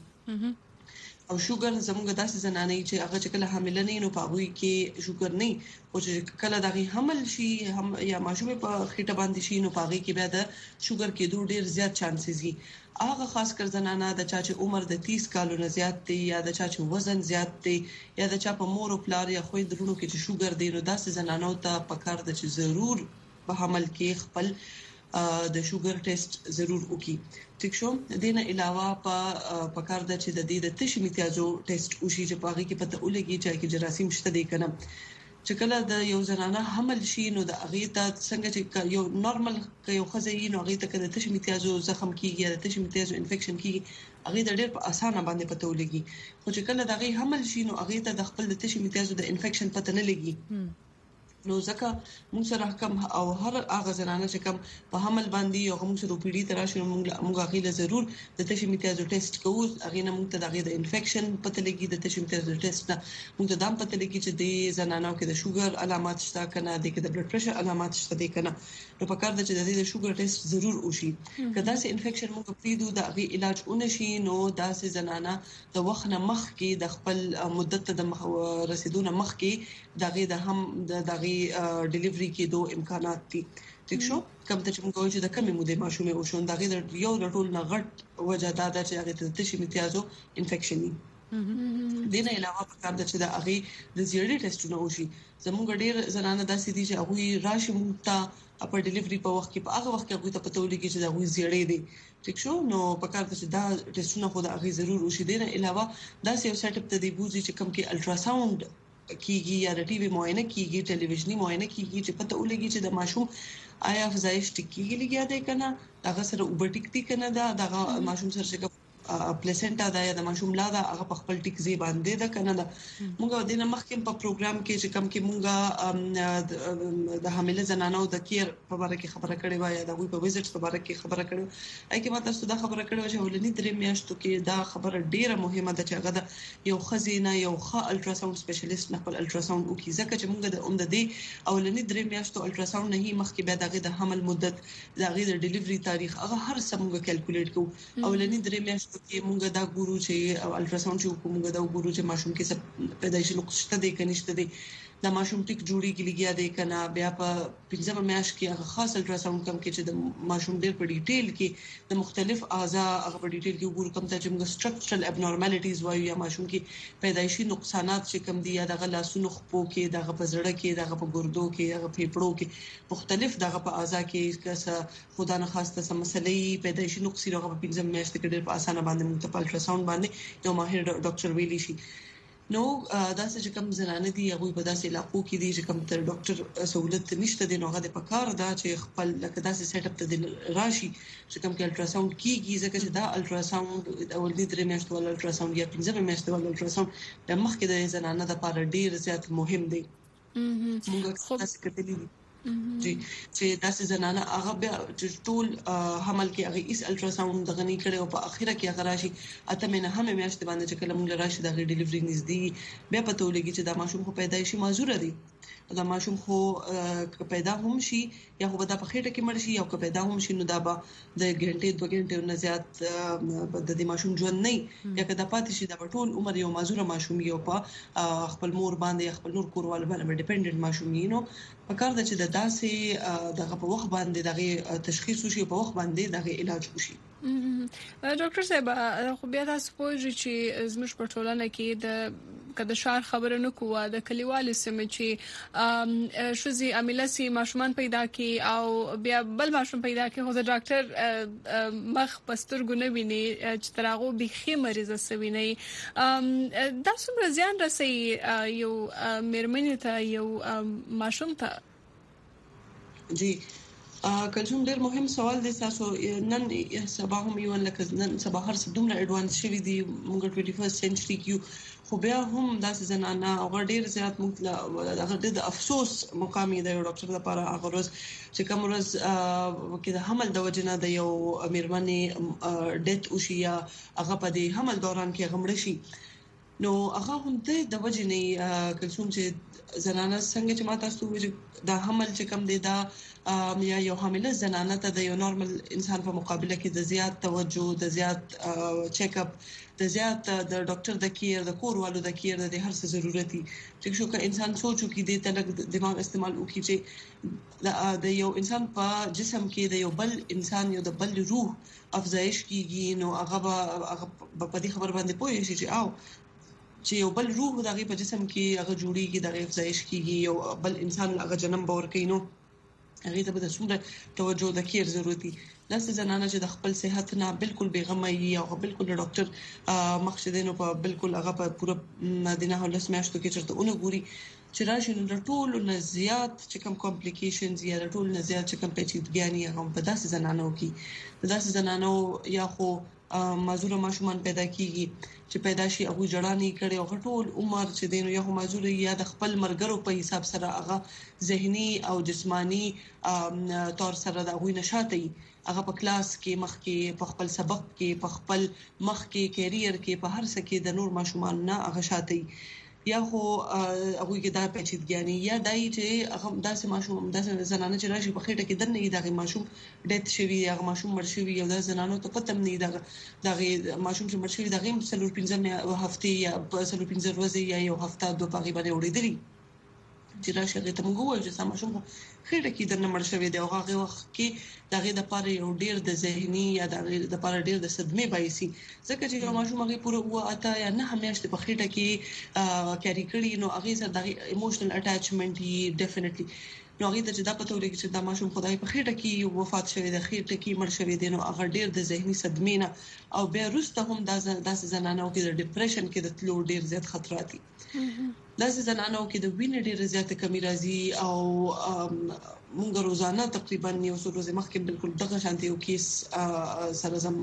او شوګر زموږ داسې زنانه چې هغه چې کله حامل نه نو پاغوي کې شوګر نه او چې کله دغه حمل شي یا ماشومه په خېټه باندې شي نو پاغوي کې بیا د شوګر کې ډیر زیات چانسز دي هغه خاص کر زنانه د چا چې عمر د 30 کالو نه زیات دی یا د چا چې وزن زیات دی یا د چا په مور او پلار یا خويندو کې چې شوګر دی نو داسې زنانو ته پکار د چې ضرور په حمل کې خپل د شوګر ټیسټ ضرور وکړي ټیک شو دینه علاوه په کار د چې د دې د تشې امتیازو ټیسټ وشي چې پاغي کې پته ولګي چې جراثیم شته دی کنه چې کله د یو زنانه حمل شي نو د اغه ته څنګه چې یو نورمال یو خزې نو اغه ته د تشې امتیازو زخم کیږي د تشې امتیازو انفیکشن کیږي اغه د ډېر په اسانه باندې پته ولګي خو چې کله د اغه حمل شي نو اغه ته د خپل د تشې امتیازو د انفیکشن پته نه لګي نو ځکه موږ سره کم او هر هغه زنانه چې کم په حمل باندې یو موږ سره پیډي تراشي موږ غیله ضرور د تشې امتیازو ټیسټ کوو اغه نه موږ ته دغه د انفیکشن پته لګي د تشې امتیازو ټیسټ نه موږ ته دام پته لګي چې د زنانو کې د شوګر علامات شته کنه د کې د بلډ پريشر علامات شته دي کنه نو په کار د چې د شوګر ټیسټ ضرور وشي کله چې انفیکشن موږ پریدو د اغه علاج اونشي نو داسې زنانه د وخت نه مخ کې د خپل مدت د رسیدونه مخ کې دغه د هم دغه ډیلیوري کې دوه امکانات دي ټیک شو کوم ته چې موږ وایو چې د کمی مودې ماشومه او شون دغه د یو د ټول نه غټ وجه دا ده چې هغه د تشې امتیازو انفیکشن دینه علاوه په کار د چې د هغه د زیړې ټیسټونه وشي زموږ ډېر زنانه داسې دي چې هغه راشي موږ ته په ډیلیوري په وخت کې په هغه وخت کې هغه ته پته ولګي چې دا هغه زیړې دي ټیک شو نو په کار د چې دا ټیسټونه خو د هغه ضرور وشي دینه علاوه داسې یو سیټ اپ ته دی بوزي چې کم کې الټراساوند کیږي یا د ټي وي معاینه کیږي ټلویزیونی معاینه کیږي چې پته ولګي چې د ماشوم آیا فزایش ټکیږي لګیا دی کنه دغه سره اوبټیک دی کنه دغه ماشوم سره چې پلیسنټا دا یا د ماشوم لا دا هغه په خپل ټیک زی باندې دا کنه دا موږ د دې مخکې په پروګرام کې چې کم کې موږ د حامل زنانو د کیر په اړه کې خبره کړې و یا د وی په وزټ په اړه کې خبره کړې اې کې ماته ستاسو خبره کړې و چې ولني درې میاشتو کې دا خبره ډیره مهمه ده چې هغه د یو خزینه یو ښه الټراساوند سپیشلیست نه خپل الټراساوند وکړي ځکه چې موږ د دې اولنی درې میاشتو الټراساوند نه مخکې بیا دغه د حمل مدت دغه د ډیلیوري تاریخ هغه هر څه موږ کیلکولیټ کوو اولنی درې میاشتو کې موږ دا ګورو چې الټراساوند چې موږ دا ګورو چې ماشوم کې څه پیدایشي نقص شته دي کنيشته دي د ماشوم ټیک جوړیږي لګیا دی کنه بیا په 15 میاشت کې هغه خاص الټراساوند کم کې چې د ماشوم ډېر په ډیټیل کې د مختلف اعضاء هغه په ډیټیل کې وګورو کوم ته چې موږ سټرکچرل ابنورمالټیز وایو یا ماشوم کې پیدایشي نقصانات چې کم دي یا د لاسونو خپو کې د پزړه کې د ګردو کې د پھیپړو کې مختلف دغه په اعضاء کې کسه خدا نه خواسته سم مسلې پیدایشي نقص لري په 15 میاشت کې ډېر په اسانه باندې موږ په الټراساوند باندې یو ماهر ډاکټر ویلی شي نو دا چې کوم زنانه دي هغه په داسې علاقو کې دي چې کوم تر ډاکټر سہولت نشته دي نو هغه د پکار دا چې خپل لکه داسې سیټ اپ ته راشي چې کوم کې الټراساوند کیږي ځکه چې دا الټراساوند اول دي 3 میاشتې ول الټراساوند یا 15 میاشتې ول الټراساوند د مخکې د زنانه لپاره ډیر زیات مهم دی موږ تاسو کتلی دي چې داسې زنانه هغه بیا ټول حمل کې هغه اس الټراساوند دغنی کړي او په اخره کې هغه راشي اته مینه هم میاشتې باندې چې کله موږ راشي د ډیلیوري نږدې بیا پته ولګي چې دا ماشوم خو پیدایشي معذور دی دا ماشوم خو پیدا هم شي یا خو دا په خېټه کې مړ شي یا خو پیدا هم شي نو دا به د غنټې 2 غنټې نه زیات د دې ماشوم ژوند نه یا کدا پاتې شي دا ټول عمر یو معذور ماشوم یو په خپل مور باندې خپل نور کورواله باندې ډیپندنت ماشوم یې نو پکار د چې د داسې دغه په وخت باندې دغه تشخیص وشي په وخت باندې دغه علاج وشي ډاکټر صاحب خو بیا تاسو پوهیږئ چې زموږ په ټولنه کې د کله شهر خبره نه کوه د کلیوالو سیمه چې شوزي عاملسي ماشومان پیدا کی او بیا بل ماشوم پیدا کی خو د ډاکټر مخ پسترګو نه ویني چې تراغو بيخي مریض سوي دا څومره زیان رسي یو مېرمنې ته یو ماشوم ته جی کلچوم ډېر مهم سوال دی تاسو نن سبا هم یو لکه نن سبا هر څه دومره اډوانس شوی دی موږ 21 سنچري کې خو بیا هم داسې زنانه او ډېر زیات موږ د افسوس مقامي د ډاکټر لپاره هغه ورځ چې کوم ورځ کې د حمل د وجنه د یو مېرمنې ډیث وشي یا هغه په دې حمل دوران کې غمړ شي نو هغه هم د وجنه کلچوم چې زنانه څنګه چې ما تاسو وایي دا حمل چې کوم دی دا یا یو حامله زنانه ته د یو نورمال انسان په مقابله کې د زیات توجه د زیات چیک اپ د زیات د ډاکټر د کیر د کوروالو د کیر د هر څه ضرورت دي چې شو که انسان سوچو کې د تلک دماغ استعمال وکړي چې د یو انسان په جسم کې د یو بل انسان یو د بل روح افزایش کیږي نو هغه په دې خبر باندې پوي شي چې او چې یو بل روح دغه په جسم کې هغه جوړیږي د افزایش کیږي یو بل انسان هغه جنم باور کوي نو هغه ته به څومره توجه د کیر ضرورت دي داسې زنانه چې د خپل صحت نه بالکل بیغمه وي او بالکل ډاکټر مخشدینو په بالکل هغه په پوره مدینه هولس میاشتو کې چرته اونې ګوري چې راشي نو ټول نه زیات چې کوم کمپلیکیشنز یا ټول نه زیات چې کوم پیچیدګیانی هغه په داسې زنانو کې داسې زنانو یا خو معذور ماشومان پیدا کیږي چې پیدا شي هغه جړانی کړي او ټول عمر چې دین یو معذور یا د خپل مرګرو په حساب سره هغه ذهني او جسمانی تور سره د هغه نشاطي هغه په کلاس کې مخ کې په خپل سبق کې په خپل مخ کې کیریر کې په هر څه کې د نور ماشومان نه هغه شاته یا خو هغه کې دا پیچیدګیانی یا دای چې هغه داسې ماشوم داسې زنانه چې راشي په خېټه کې دنه دغه ماشوم ډیث شوی یا ماشوم مړ شوی یو د زنانو ته پته نه دغه ماشوم چې مړ شوی دغه 15 هفته یا 15 ورځې یا یو هفته دوه پغې باندې وړېدلی چې راشي ته موږ وایو چې ماشوم خېټه کې دنه مړ شوی دی او هغه وخت کې دغه د پاره یو ډیر د ذهني یا د پاره ډیر د صدمه بایسي ځکه چې یو ماشوم هغه پوره اته یا نه همیشه په خېټه کې کاری کړی نو هغه سره د ایموشنل اٹیچمنت یې ډیفینیټلی نو هغه ته چې دا پته ولګي چې دا ماشوم خدای په خېټه کې وفات شوی دی خېټه کې مړ شوی دی نو هغه ډیر د ذهني صدمه نه او بیا وروسته هم داسې زنانو کې د ډیپریشن کې د تلو ډیر زیات خطرات دي داسې زنانو کې د وینې ډیر زیات کمی راځي او مونږ روزانه تقریبا یو څو ورځې مخکې بالکل دغه شانتي یو کیس سره زم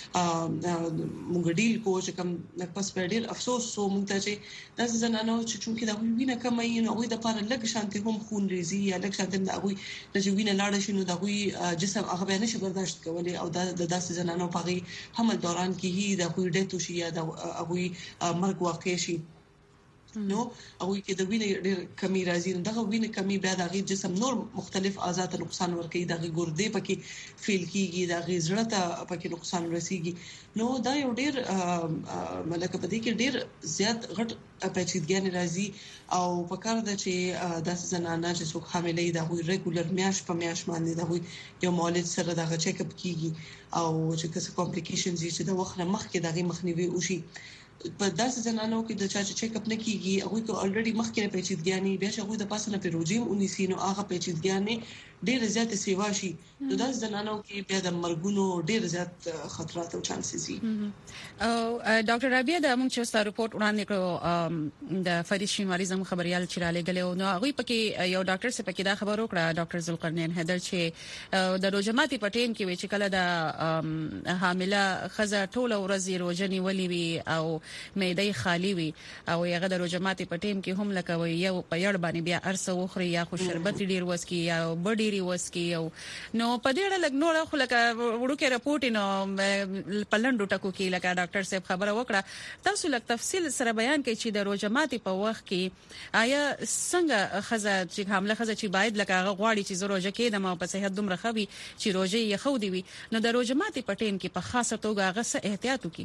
مونږ ډیل کوو چې کوم پس په ډیر افسوس سو مونږ ته چې داسې زنانو چې چونکې د وینې کمی نو هغه د لپاره لږ شانتي هم خون ریزي یا لږ شانتي د هغه د وینې لاړ شي نو د هغه جسم هغه به نشي برداشت کولای او د داسې زنانو په حمل دوران کې هی د هغه ډیث شي یا د هغه مرګ واقع شي نو او کې د وینې ډېر کمی راځي نو دغه وینې کمی بیا د غي جسم نور مختلف اعضاء ته نقصان ورکوي د غي ګردې پکې فیل کیږي د غي زړه ته پکې نقصان رسیږي نو دا یو ډېر ملکه پدې کې ډېر زیات غټ پیچیدګي راځي او په کار د چې د زنانه چې څوک حامله دي د غوي ریګولر میاش په میاش باندې د غوي یو مولد سره د چیک اپ کیږي او چې څه کمپلیکیشنز دي چې د وخت مخکې د غي مخنیوي وشي په داسې زنانو کې د چا چې چیک اپ نه کیږي هغه کو الریډي مخکې پیچیدګي بیا چې هغه د پاسه نه پیروجیم 19 نو هغه پیچیدګي ډېر زیات سیوا شي نو د زنانو کې بیا د مرګونو ډېر زیات خطرات او چانسز دي او ډاکټر رابعه د موږ چې ستاسو رپورت وړاندې کړو د فرید شینواری زموږ خبريال چې را لګلو نو هغه پکې یو ډاکټر څخه پکې دا خبر وکړه ډاکټر ذوالقرنین حیدر چې د روزماتي پټیم کې چې کله د حامله خزه ټول ورځ روزنی ولي وي او معده خالی وي او هغه د روزماتي پټیم کې هم لکه یو په یړ باندې بیا ارسه وخري یا خو شربت ډیر وسکي یا بډی وسکي او نو په دې اړه لګ نور خو لکه وړوکې رپورټ نو پلندو ټکو کې لکه ډاکټر صاحب خبره وکړه تاسو لکه تفصیل سره بیان کړئ چې د روزماتي په وخت کې آیا څنګه خزه چې حامله خزه چې باید لکه غواړي چې زروجه کې د ما په صحت دومره خوي چې روزه یې خو دی وي نو د روزماتي په ټیم کې په خاصه توګه غسه احتیاط وکړي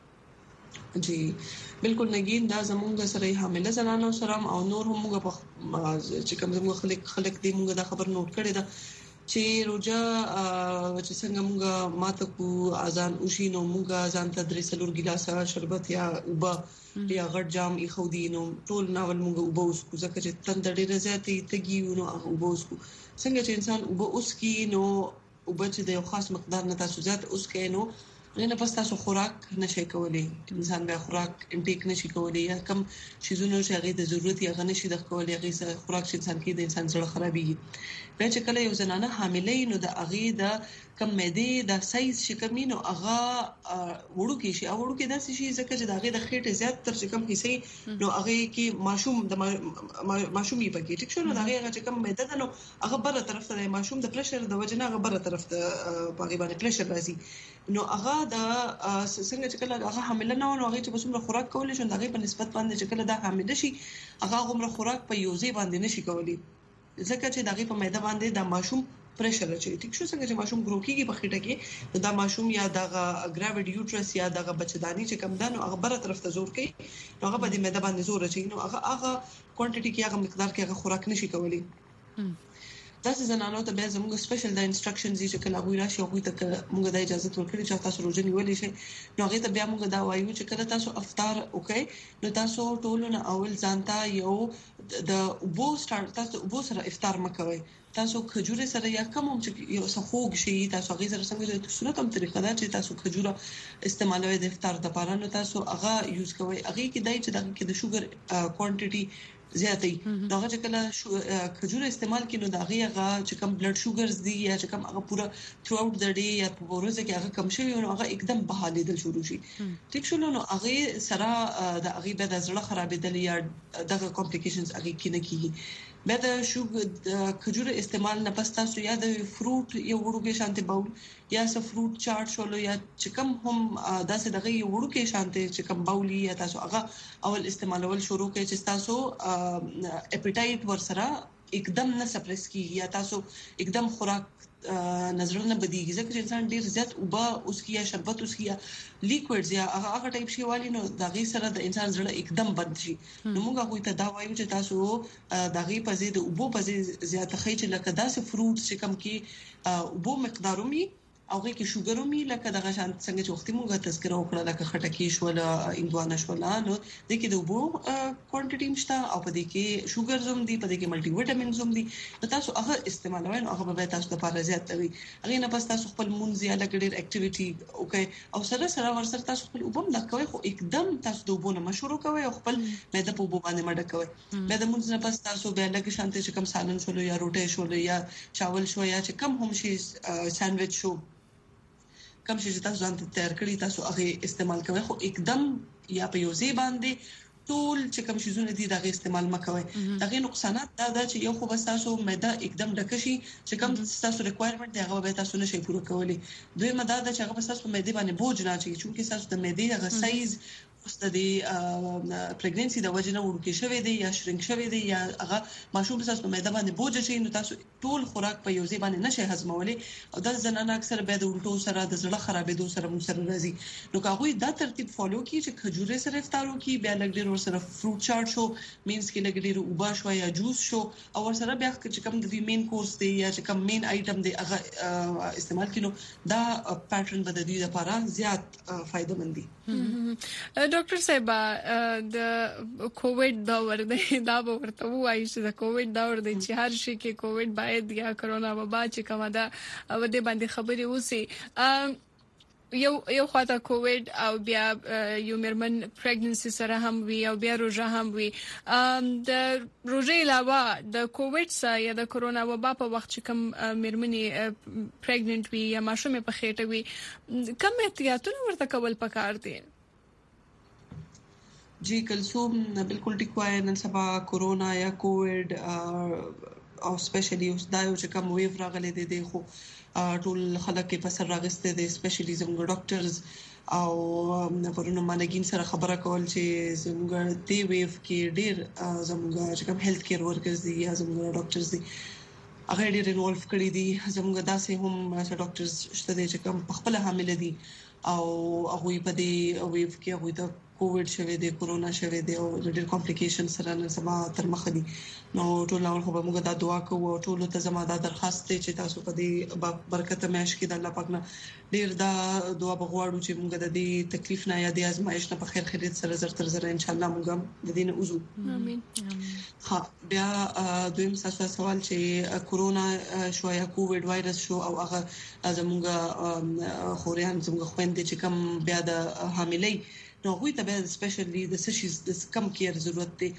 جی بالکل نگین دا زمونږ سره حامله زنانو سره او نور هم موږ په چې کوم زموږ خلک دې موږ دا خبر نوٹ کړی دا چې روزه چې څنګه موږ ماته کو اذان وشي نو موږ ځان ته درې څلور ګلاسه شربت یا اوبه یا غټ جام یې خو دي نو ټول ناول موږ اوبه وسکو ځکه چې تند ډېر زیاتې تګي نو اوبه وسکو څنګه چې انسان اوبه وسکي نو اوبه چې د یو خاص مقدار نه تاسو زیات وسکي نو نه پس تاسو خوراک نشي کولای انسان به خوراک انټیک نشي کولای یا کم شیزونه چې هغه د ضرورت یا غنشي د کولای هغه سره خوراک چې انسان کې د انسان زړه خرابيږي بیا چې کله یو زنانه حامله نو د هغه د کم معده د سایز شکمینو هغه وړوکی شي او وړوکی داسې شي ځکه چې د هغه د خېټه زیات تر شکم حصے نو هغه کې ماشوم د ماشومي پکې ټیک شو نو هغه چې کم معده ده نو هغه بره طرف ته ماشوم د پريشر د وجنه هغه بره طرف ته باغې باندې پريشر راځي نو هغه د څنګه چې کله هغه حامله نه ونه هغه چې بسمره خوراک کولای شي هغه په نسبت باندې چې کله دا حامله شي هغه عمر خوراک په یوځي باندې نشي کولای ځکه چې دغه په معده باندې د ماشوم پريشر اچي ټیک شو څنګه چې ماشوم ګرو کیږي په خېټه کې دا ماشوم یا دغه ګراویډ یوټرس یا دغه بچداني چې کم ده نو هغه بره طرف ته زور کوي نو هغه په دې معده باندې زور اچي نو هغه کوانټیټي کې هغه مقدار کې هغه خوراک نشي کولای دا زنانو ته به زموږ سپیشل د انسټرکشنز چې کله غوړا شي هغه ته موږ د اجازه ورکړي چې تاسو روزه نیولې شي نو هغه ته بیا موږ دا وایو چې کله تاسو افطار وکړئ نو تاسو ټولونه اول ځانته یو د وبو سٹارټ تاسو وبو سره افطار مکوئ تاسو کجوره سره یا کوم چې یو سخوګ شي تاسو هغه سره څنګه د سنت هم طریقه ده چې تاسو کجوره استعمالوي د افطار د پاره نو تاسو هغه یوز کوئ هغه کې دای چې دغه کې د شوګر کوانټیټي زیاتې دغه چې کله کجوره استعمال کینو دغه هغه چې کم بلډ شوګرز دي یا چې کم هغه پورا ثرو اوټ د ډے یا په ورځ کې هغه کم شي نو هغه एकदम بحالیدل شروع شي ټیک شو نو هغه سره د هغه د زړه خرابېدل یا دغه کمپلیکیشنز هغه کې نه کیږي به د شوګر کجوره استعمال نه پس تاسو یا د فروټ یو وړوکی شانتي باول یا س فروټ چاټ شولو یا چې کم هم داسې دغه یو وړوکی شانتي چې کم باولي یا تاسو هغه اول استعمالول شروع کړئ چې تاسو اپیټایټ ورسره एकदम نه سپریس کی یا تاسو एकदम خوراک نظر نه بدیږي ځکه چې انسان ډیر زیات اوبه اوس کیا شربت اوس کیا لیکوډز یا هغه ټایپ شي والی نو دغه سره د انسان زړه एकदम بند شي نو موږ هغه ته دا وایو چې تاسو دغه په زید اوبو په زیات خېچ لکه داسې فروټ چې کم کې اوبو مقدارومي هغه کې شوګر هم لکه دغه شان څنګه چې وختي موږ تذکره وکړه لکه خټکی شول انګوانه شول نو د کې د وبو کوانټیټي مشته او په دې کې شوګر زوم دي په دې کې ملټي وټامین زوم دي نو تاسو هغه استعمالوي نو هغه به تاسو لپاره زیات وي هغه نه پس تاسو خپل مونږ یا لګډیر اکټیویټي اوکي او سره ورسره تاسو خپل وبم د کوي خو एकदम تاسو د وبونه مشورو کوي او خپل مېده په وبو باندې مړ کوي مېده مونږ نه پس تاسو به لګ شانته چې کم سالن شول یا روټي شول یا چاول شو یا چې کم هم شي ساندویچ شو کم چې تاسو ځان ته تیار کړی تاسو هغه استعمال کوئ خو एकदम یا په یو ځای باندې ټول چې کوم شیزونه دي دغه استعمال مکوئ دغه نقصانات دا چې یو خو بس تاسو معده एकदम ډکشي چې کوم تاسو ریکوایرمنت دی هغه به تاسو نشي پوره کولی دوی ماده دا چې هغه بس تاسو معده باندې بوج نه چي چې تاسو د معده هغه سایز د پریګننسي د وجنه ورکه شوی دی یا شرینک شوی دی یا هغه ماشوم تاسو په معده باندې بوج شي نو تاسو ټول خوراک په یو ځای باندې نشي هضمولای او د زنانه اکثر به د الټو سره د زړه خرابېدو سره مو سره راځي نو هغه دا ترتیب فالو کی چې کجوره سره افطارو کی بیا لګ ډیر ور سره فروټ چاټ شو مینز کې لګ ډیر اوبا شو یا جوس شو او ور سره بیا چې کوم د مین کورس دی یا چې کوم مین آیټم دی هغه استعمال کینو دا پیټرن به د دې لپاره زیات فائدہ مند دي ډاکټر صاحب د کووډ دور دی دا ورته وایي چې د کووډ دور دی چې هر شي کې کووډ باید یا کرونا وبا چې کومه ده او د باندې خبرې وسی یو خاطر کووډ او بیا یو مرمن پریګننسي سره هم وی او بیا روزه هم وی د روزه علاوه د کووډ سره یا د کرونا وبا په وخت چې کوم مرمنې پریګننټ وی یا ماشومه په خېټه وی کوم احتیاطونه ورته کول پکار دي جی کلثوم بالکل ټیک وای نن سبا کورونا یا کووډ او سپیشلی اوس دا یو چې کوم ویو راغلی دی خو ټول خلک په سر راغسته دي سپیشلی زموږ ډاکټرز او پرونو مانګین سره خبره کول چې زموږ دی ویو کې ډیر زموږ چې کوم هیلث کیر ورکرز دي یا زموږ ډاکټرز دي هغه ډیر انوالو کړي دي زموږ داسې هم ډاکټرز شته چې کوم خپل حامل دي او هغه په دې ویو کې هغه د کووډ شوه دی کورونا شوه دی او ډېر کمپلیکیشن سره نن سبا تر مخ دي نو ټول نو خو به موږ دا دعا کوو ټول ته زموږ دا درخواست دی چې تاسو په دې برکت مېش کې د الله پاک نه ډېر دا دعا بغواړو چې موږ د دې تکلیف نه یا د آزمایش نه په خیر خیریت سره زر تر زر ان شاء الله موږ د دې نه وزو امين ها بیا دویم سوال چې کورونا شو یا کووډ وایرس شو او هغه زموږ خوريان زموږ خويندې چې کوم بیا د حاملې نو غوي ته به سپیشلی د سشیز د کم کیر ضرورت دی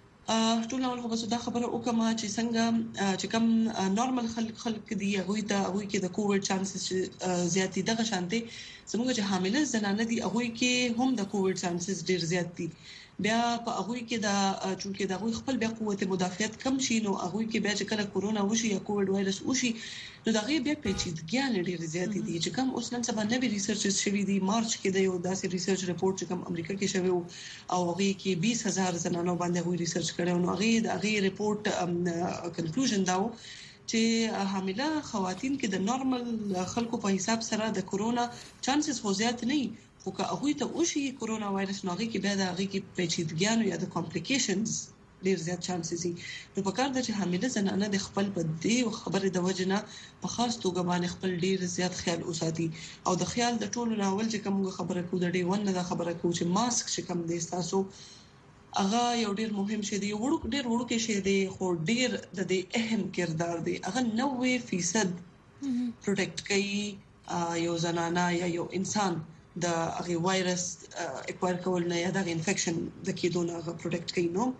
ټول نو خو بس دا خبره وکما چې څنګه چې کم نورمال خلک دي غوي کې د کووډ چانسز زیاتی دغه شانتي زموږ چې حامله زنانه دي غوي کې هم د کووډ چانسز ډیر زیات دي بیا په غوي کې دا چونکه د غوي خپل بیا قوت مدافعت کم شي نو غوي کې بیا چې کله کورونا وشي یا کووډ وایرس وشي نو دا غي بیا پیچیدګیان ډیر زیات دي چې کوم اوس نن سبا نوې ریسرچ شوی دي مارچ کې د یو داسې ریسرچ رپورت چې کوم امریکا کې شوی او غي کې 20000 زنانو باندې غوي ریسرچ کړو نو غي رپورت کنکلوژن داو چې حامله خواتین کې د نورمال خلکو په حساب سره د کورونا چانسز خو زیات نه خو که هغه ته وشي کورونا وایرس نو هغه کې بیا د هغه کې پیچیدګیان یا د کمپلیکیشنز ډیر زیات چانسز دي نو په کار د چې حامله زنانه د خپل په دې خبره د وجنه په خاص توګه باندې خپل ډیر زیات خیال اوساتي او د خیال د ټولو ناول چې کوم خبره کو د ډی ون د خبره کو چې ماسک چې کوم دي تاسو هغه یو ډیر مهم شی دی ډیر وړو کې شی دی خو ډیر د دې اهم کردار دی هغه 90% پروټیکټ کوي یو زنانه یا یو انسان د هغه وایرس اکوایر کول نه یا د انفیکشن د کېدو نه هغه پروټیکټ کوي نو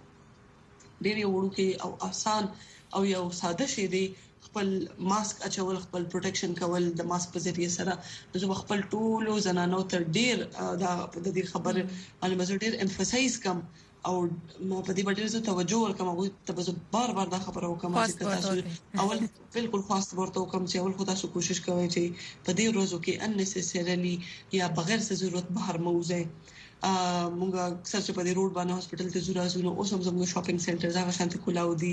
ډیر وړو کې او آسان او یو ساده شی دی خپل ماسک اچول خپل پروټیکشن کول د ماسک په ذریعہ سره زه خپل ټولو زنانو ته ډیر دا د دې خبر باندې ډیر امفسایز کم او په دې باندې زه توجه ورکوم او ته بار دا خبره وکم چې تاسو اول بالکل خاص ورته وکم چې اول خو تاسو کوشش کوئ چې په دې ورځو کې unnecessarily یا بغیر څه ضرورت بهر موزه مونږ اکثر چې په دې روډ باندې هسپټل ته زورازونه اوس هم زموږ شاپینګ سنټرز هغه شانتي کولاو دي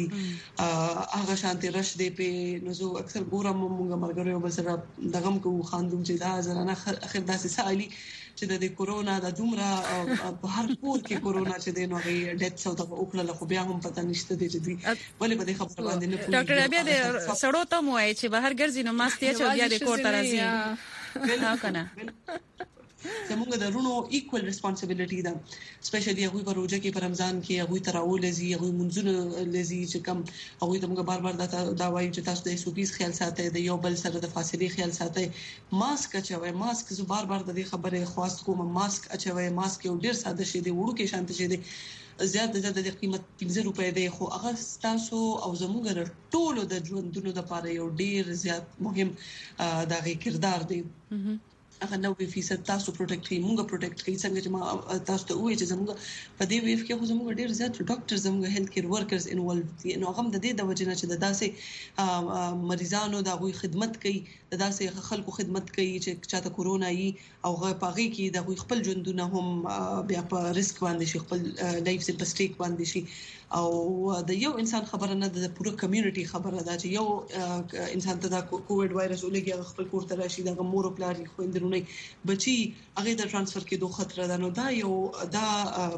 هغه شانتي رش دی په نو زه اکثر ګورم مونږ مرګرو بل سره دغم کو خاندوم چې دا زنانه اخر داسې سالي چې د کورونا د دومره په هر کور کې کورونا چې د نوغي ډیث او د اوکړه خو بیا هم پته نشته دي چې ولې په دې خبره باندې نه پوهیږي ډاکټر بیا د سړو ته مو وایي چې بهر ګرځي نو ماسک یې چې بیا د کور ته راځي ها کنه زموږ د رونو ایکوال ریسپانسیبিলিټی ده سپیشلی هغه په روزه کې په رمضان کې هغه تراول لذي هغه منځونه لذي چې کم هغه ته موږ بار دا وایي چې تاسو د SOPs خیال ساتئ د یو بل سره د فاصله خیال ساتئ ماسک اچوي ماسک زو بار د دې خبره خواست کوم ماسک اچوي ماسک یو ډیر ساده شی دی وړو کې شانت شی دی زیات د قیمت 15 روپے دی خو هغه تاسو او زموږ ټولو د ژوندونو د لپاره یو ډیر زیات مهم دغه کردار دی هغه 90% تاسو پروټیکټ کوي موږ پروټیکټ کوي څنګه چې ما تاسو ته وایي چې زموږ په دې ویف کې خو زموږ ډیر زیات ډاکټر زموږ هیلث کیر ورکرز انوالو دي نو هغه د دې د وجه نه چې داسې مریضانو د غوي خدمت کوي داسې خلکو خدمت کوي چې چاته کورونا یي او هغه پاغي کې د غوي خپل ژوندونه هم بیا په ریسک باندې شي خپل لایف په سټیک باندې شي او د یو انسان خبره نه د پوره کمیونټي خبره ده چې یو انسان ته د کووډ وایرس ولګي خپل کور ته راشي د مور او پلار خويندرونه بچي هغه د ترانسفر کېدو خطر ده نو دا یو دا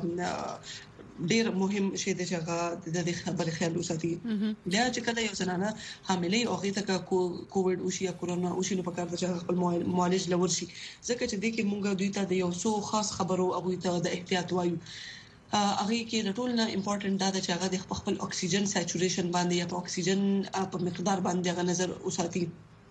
ډیر مهم شی دی چې هغه د دې خبرې خیال وساتي دا چې کله یو زنانه حاملې او هغه ته کووډ او شي یا کورونا او شي نو په کار د خپل معالج لور شي ځکه چې د کې مونږ دوی ته د یو څو خاص خبرو او ته د احتیاط وایو هغه کې د ټول نه امپورټنت دا چې هغه د خپل اکسیجن سچوریشن باندې یا په اکسیجن په مقدار باندې هغه نظر وساتي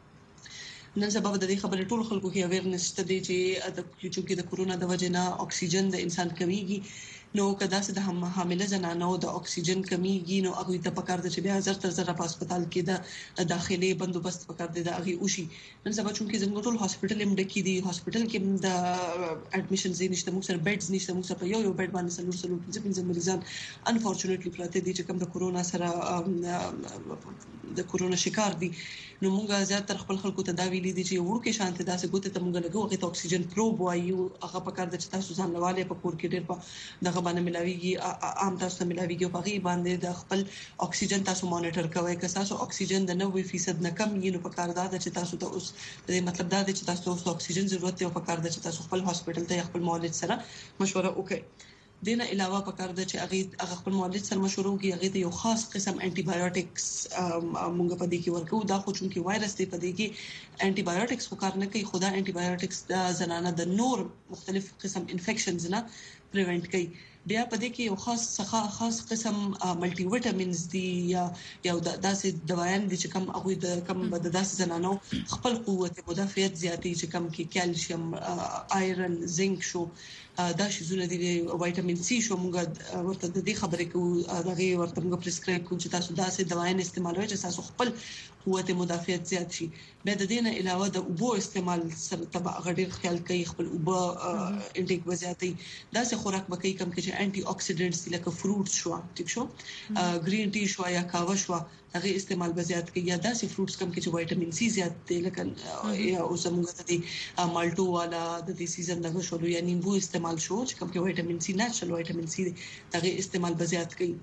نن سبا د دې خبرې ټول خلکو کې اویرنس ته دي چې د کورونا د وجه نه اکسیجن د انسان کمیږي نو کدا چې د حامله زنانو د اکسیجن کمیږي نو هغه ته پکار د چې بیا زر تر زر په هسپتال کې د داخلي بندوبست پکار دی د هغه اوشي نن سبا چې زموږ ټول هسپتال هم ډکی دي هسپتال کې د اډمیشن زین نشته موږ سره بیډز نشته موږ سره یو بیډ باندې سلور پنځه مریضان انفورچونټلی پراته دي چې کوم د کورونا سره د کورونا شکار دي نو موږ زیاتره خپل خلکو ته دا ویلي دي چې ورکه شانته داسې ګوته ته موږ لګو هغه ته اکسیجن پروب وایو هغه پکار د چې تاسو ځان لواله په کور کې ډیر په دغه باندې ملاويږي عام تاسو ته ملاويږي په غي باندې د خپل اکسیجن تاسو مانیټر کوئ که تاسو اکسیجن د 90% نه کم یې نو پکار دا چې تاسو ته اوس د مطلب دا چې تاسو ته اکسیجن ضرورت دی او پکار دا چې تاسو خپل هسپتال ته خپل معالج سره مشوره وکړئ دینه علاوه پکار د چې هغه خپل معالج سره مشوره وکړي هغه ته یو خاص قسم انټي بایوټکس مونږ په دې کې ورکو دا خو چې وایرس دی په دې کې انټي بایوټکس خو کار نه کوي خدا انټي بایوټکس د زنانه د نور مختلف قسم انفیکشنز نه پریونټ کوي بیا په دې کې یو خاص قسم ملټي وټامینز دي یا داسې دوايان دي چې کوم هغه د کوم د داسې زنانو خپل قوت مدافعت زیاتې چې کوم کې کیلشیم آیرن زنک شو دا شی زونه دي وټامین سي شو موږ ورته د دې خبرې کوو دغه ورته موږ پرسکرایب کوو چې تاسو داسې دوايان استعمالوي چې تاسو خپل قوت مدافعت زیات شي به د دې نه علاوه د اوبو استعمال سره تبع غډیر خیال کوي خپل اوبو انټیک وزیاتې داسې خوراک بکې کم کې انټي اوکسیډنټس لکه فروټس شو ټیک شو گرین ټي شو یا کاوه شو هغه استعمال بزیات کوي یا داسې فروټس کم کې چې وټامین سي زیات دی لکه یا اوس موږ ته مالټو والا د دې سیزن دغه شو یا نیمبو استعمال شو چې کم کې وټامین سي ناتشل وټامین سي هغه استعمال بزیات کوي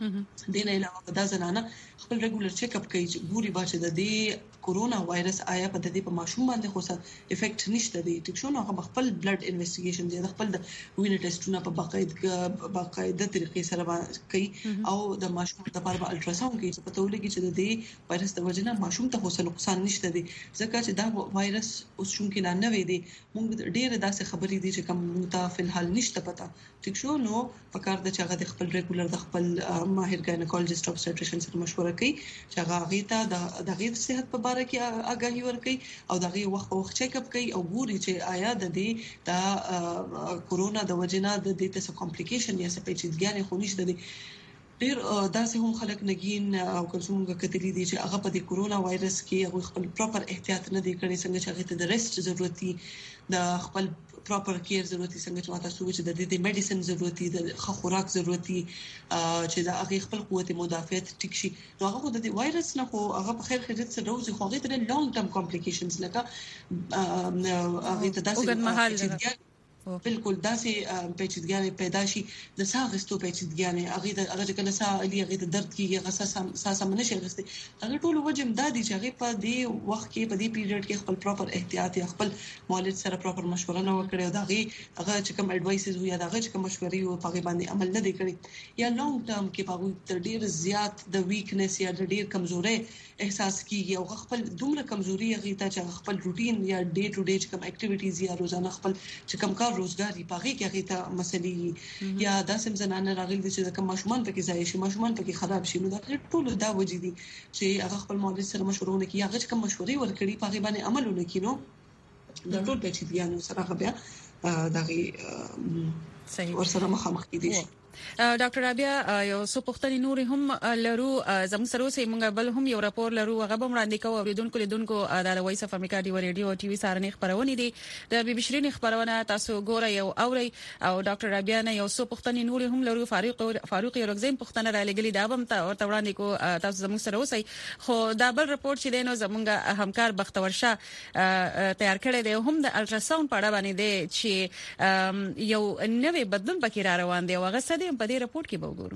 دینه علاوه دا زنانه خپل ریګولر چیک اپ کوي چې ګوري باشه د دې کورونا وایرس آیا په دې په ماشوم باندې خو څه افیکټ نشته دی ټیک شو نو هغه خپل بلډ انویسټیګیشن دی خپل د وینې ټیسټونه په باقاعده طریقې سره کوي او د ماشوم لپاره الټراساوند کوي چې پته ولګي چې د دې وایرس د وجه نه ماشوم ته هوڅ نقصان نشته دی ځکه چې دا وایرس اوس شوم کې نه وي دی موږ ډېر داسې خبرې دي چې کوم ته فلحال نشته پته ټیک شو نو پکار د چې هغه خپل ریګولر د خپل ماهر ګاینیکولوژیست اوبسټریشن سره مشوره کوي چې هغه غیته د غیر صحت په اړه کې آگاهی ورکړي او دغه وخت چیک اپ کوي او ګوري چې آیا د دې د کورونا د وجنه د دې څه کمپلیکیشن یا څه پیچیدګي خو نشته دي ډیر داسې هم خلک نګین او کومه کتلې دي چې هغه په دې کورونا وایرس کې هغه خپل پراپر احتیاط نه دی کړی څنګه چې هغه ته د ریسټ ضرورت دي د خپل پراپر کیر ضرورت دي څنګه چې ماته سوچ د دې میډیسن ضرورت دي د خوراک ضرورت دي چې دا هغه خپل قوت مدافعت ټیک شي نو هغه د وایرس نه خو هغه په خیر خدمت سره روزي خو هغه ته لانګ ټرم کمپلیکیشنز لکه هغه ته داسې بالکل داسې پیچیدګي پیدا شي د ساغستو پیچیدګي هغه کله سا علي هغه درد کیږي هغه ساسه منشي غسته هغه ټول وجم دادي چې هغه په دې وخت کې په دې پیریډ کې خپل پراپر احتیاط یا خپل معالج سره پراپر مشوره نه وکړي او هغه چې کوم اډوایسز وي یا هغه چې کوم مشورې وي په باندې عمل نه دی کړی یا لانګ ټرم کې په تر ډیر زیات د ویکنس یا د ډیر کمزوري احساس کیږي او خپل دومره کمزوري هغه ته چې خپل روټین یا ډے ټو ډے کوم اکټیویټیز یا روزانه خپل چې کوم روزګاری پاږي کې هغه ته مسلې یا داسې زنانه راغلي چې کوم ماشومان پکې ځای شي ماشومان پکې خراب شي نو دا ټول دا وجې دي چې هغه خپل معالج سره مشوره وکړي هغه کوم مشورې ورکړي پاږي باندې عمل وکړي نو دا ټول پیچیدګیانو سره بیا دغه صحیح ورسره مخامخ دي ډاکټر رابیا یو څو پوښتنې نور هم لرو زموږ سره اوسې موږ بل هم یو راپور لرو هغه به وړاندې کوو اوریدونکو لیدونکو د وایس اف امریکا دی ریډیو او ټي وي سارنې خبرونه دي د بي بي شيرين خبرونه تاسو ګورئ او اورئ او ډاکټر رابیا نه یو څو پوښتنې نور هم لرو فاروق یورګزین پوښتنه را لګلې دا هم ورته وړاندې کو تاسو زموږ سره اوسئ خو دا بل راپور چې دینو زموږ همکار بختور شاه تیار کړی دی هم د الټراساوند په اړه باندې دی چې یو نوې بدلون پکې را روان دی او هغه څه دی په دې راپور کې به وګورو.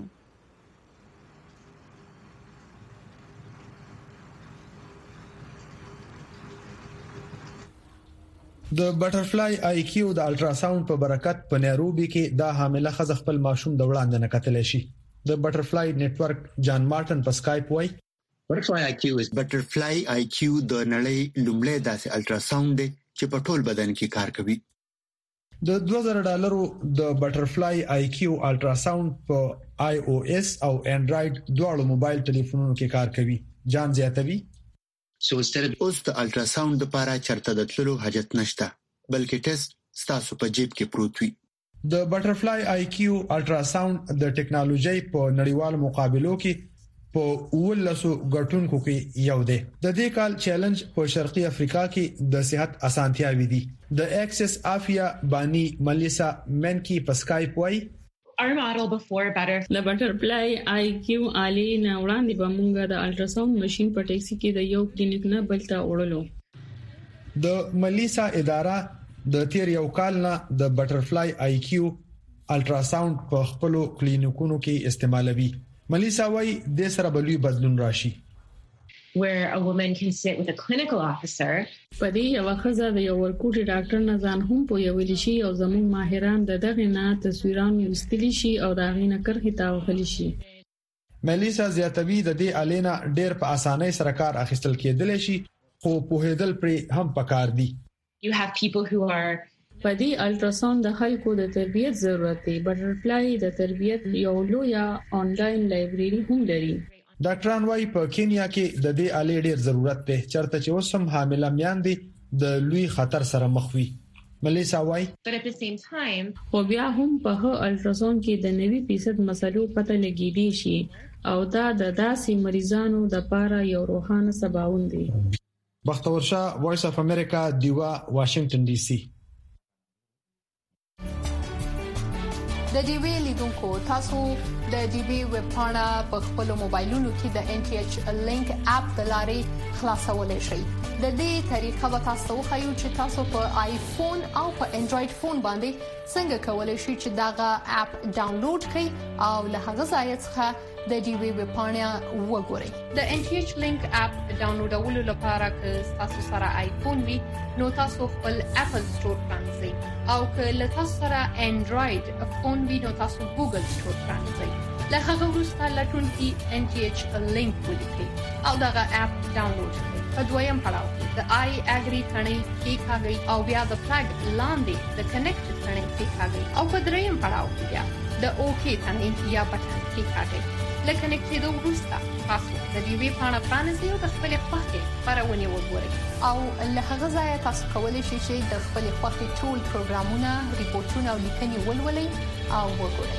د بټرفلای آی کیو د الټراساوند په برکت په نیروبي کې دا حامله خزه خپل ماشوم د وړاندې نه کتلی شي. د بټرفلای نتورک جان مارټن په سکایپ وایي بټرفلای آی کیو د نړۍ لومړی داسې الټراساوند دی چې په ټول بدن کې کار کوي. د $2000 د بټرفلای آی کیو الټراساوند په آی او اس او انډراید دواړو موبایل ټلیفونونو کې کار کوي. جان زیاتوي اوس د الټراساوند لپاره چرته د تللو حاجت نشته بلکې ټیسټ ستاسو په جیب کې پروت وي. د بټرفلای آی کیو الټراساوند د ټیکنالوژي په نړیوالو مقابلو کې په 19 غټونکو کې یو دی. د دې کال چیلنج په شرقي افریقا کې د صحت اسانتیاوي دي. د ایکسس افیا بانی ملیسا منکی په سکایپ وای Our model before the butterfly IQ Ali نه وړاندې به موږ د الټراساوند ماشين په ټیکسي کې د یو کلینیک نه بل ته وړلو. د ملیسا اداره د تیر یو کال نه د بټرفلای IQ الټراساوند په خپل کلینیکونو کې استعمالوي. ملیسا وای د سره بلوي بدلون راشي. Where a woman can sit with a clinical officer. په دې یو خزه د یو ورکوټي ډاکټر نه ځان هم په یو لشي او زموږ ماهران د دغه نه تصویرونه وستلی شي او دا غینه کرخي تاوخلی شي. ملیسا زیاتوي د دې الینا ډېر په اسانۍ سره کار اخیستل کېدل شي خو په هدل پر هم پکار دي. You have people who are په دې الټراساوند د خلکو د تربیت ضرورت دی. بټرفلای د تربیت یو لوی آنلاین لایبرری هم لري. ډاکټران وايي په کینیا کې د دې آلې ډېر ضرورت دی چرته چې اوسم حامله میاندې د لوی خطر سره مخ وي. ملیسا وايي But at the same time خو بیا هم په الټراساوند کې د 90% مسلو پته لګیدي شي او دا د داسې مریضانو د لپاره یو روحانه سباوند دی. بختور شاه وایس اف امریکا دیوا واشنگټن ډي سي. د ډي وی لیدونکو تاسو د ډي وی ویب پاڼه په خپل موبایلونو کې د ان ټي ایچ لینک اپ د لارې خلاصولای شئ. د دې طریقه به تاسو خایو چې تاسو په آیفون او په انډراید فون باندې څنګه کولای شئ چې داغه اپ ډاونلوډ کړئ او له هغه ځای څخه د ډي وی ویب پاڼه وګورئ. د ان ټي ایچ لینک اپ ډاونلوډولو لپاره که تاسو سره آیفون وي نو تاسو خپل اپل سٹور پرانځئ او که له تاسو سره انډراید فون وي نو تاسو ګوګل سٹور پرانځئ. له هغه وروسته لټون کې ان ټي ایچ لینک ولیکئ او دغه اپ ډاونلوډ کړئ. په دویم پړاو کې د آی اګری ثنې کې کاږئ او بیا د فلګ لاندې د کنیکټ ثنې کې کاږئ او په دریم پړاو کې بیا د اوکی ثنې یا بټن کې کاږئ. لکه نکټېدو وروسته تاسو د دې وی پاڼه پرانیزئ او د خپل خوښې خبرونه وګورئ او له هغه ځای تاسو کولی شئ چې د خپل خوښې ټول پروګرامونه، ریپورتونه او لیکنې ولولئ او وګورئ.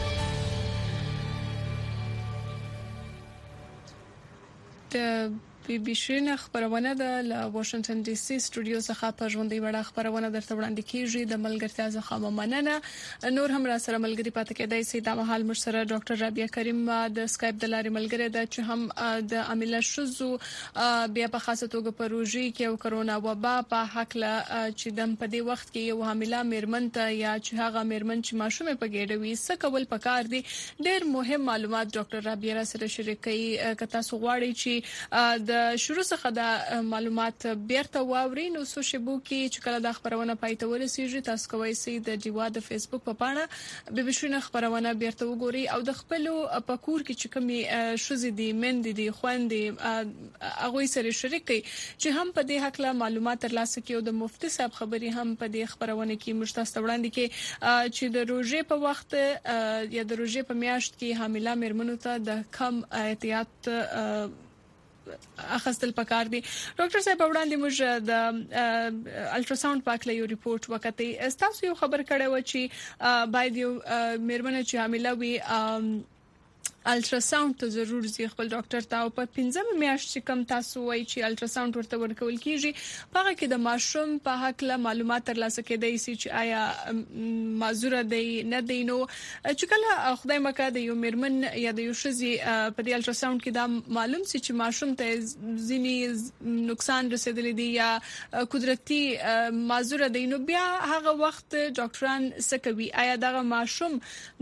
د بي بي شيرين خبرونه د واشنگټن ډي سي سټوډیو څخه په ژوندۍ وړه خبرونه درته وړاندې کیږي. د ملګرتیا څخه مننه. نور هم را سره ملګری پاتې کېدای سي. د مهال مر سره ډاکټر رابیا کریم د سکایپ د لارې ملګری ده چې هم د عامله شذو بیا په خاصه توګه په روژې کې او کرونا وبا په حق له چې د په دې وخت کې یو حامله میرمن ته یا چې هغه میرمن چې ماشومه په ګډه وي څه کول پکار دي. ډېر مهم معلومات ډاکټر رابیا سره شریکي کتا سو غواړي چې د شروع څخه د معلومات بیرته واوري نو سوشبو کې چې کله د خبرونه پاتې ورسیږي تاسو کوی سي د دیوا د فیسبوک په پاڼه بي بي شيرين خبرونه بیرته وګوري او د خپل پکور کې چې کومي شوزي دي مند دي خويندې هغه سره شریکي چې هم په دې حق له معلومات ترلاسه کوي او د مفتي صاحب خبري هم په دې خبرونه کې مشتاست وړاندې کې چې د روژې په وخت یا د روژې په میاشت کې حامله میرمنو ته د کم احتیاط اخستل پکار دي. ډاکټر صاحب وړاندې موږ د الټراساوند پاکله یو ریپورت وکړی. تاسو یو خبر کړی و چې باید یو مېرمنه چې حامله وي الټراساوند ته ضرور زی خپل ډاکټر ته او په 15 میاشت چې کم تاسو وایي چې الټراساوند ورته ورکول کیږي هغه کې د ماشوم په حق له معلومات ترلاسه کېدای شي چې آیا معذور دی نه دی. نو چې کله خدای مکه د یو میرمن یا د یو شذي په دې الټراساوند کې دا معلوم شي چې ماشوم ته ځینی نقصان رسیدلی دی یا قدرتي معذور دی نو بیا هغه وخت ډاکټران څه کوي؟ آیا دا ماشوم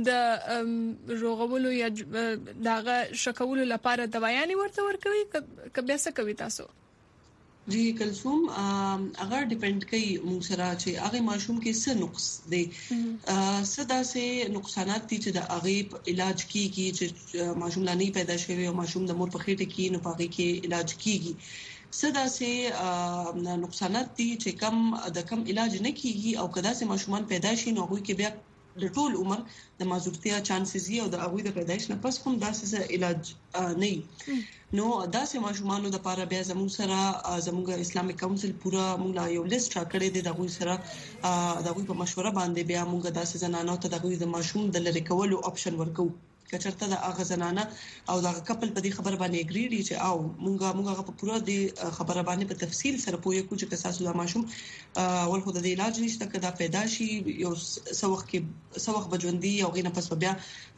د روغولو یا داغه شکولو لپاره دوايانې ورته ورکوي که بیا څه کوي تاسو؟ جی کلثوم اگر ډیپند کوي موږ سره چې هغه ماشوم کې څه نقص دی صدا سه نقصانات دي چې د هغه علاج کیږي چې ماشوم لا نه پیدا شوی او ماشوم د مور په خېټه کې نو پاږي کې علاج کیږي. صدا سه نقصانات دي چې کم علاج نه کیږي او کدا سه ماشومان پیدا شي نو هغه کې بیا د ټول عمر د معذورتیا چانسز یو د هغه د پیدایش نه پس هم داسې علاج نه نو داسې ماشومانو د لپاره بیا زموږ اسلامي کونسل پورا موږ یو لیست راکړی دی د هغه سره د هغه په مشوره باندې بیا موږ داسې زنانو ته د هغه د ماشوم د لری کولو اپشن ورکو کچرته د هغه زنانه او د کپل په دې خبر باندې اګری دي چې او موږ په پورا د خبره باندې په تفصیل سره پوهه کوو چې تاسو د ماشوم ول خو د علاج نشته کدا پیدا شي یو سوخ بجوندي او غینه پس بیا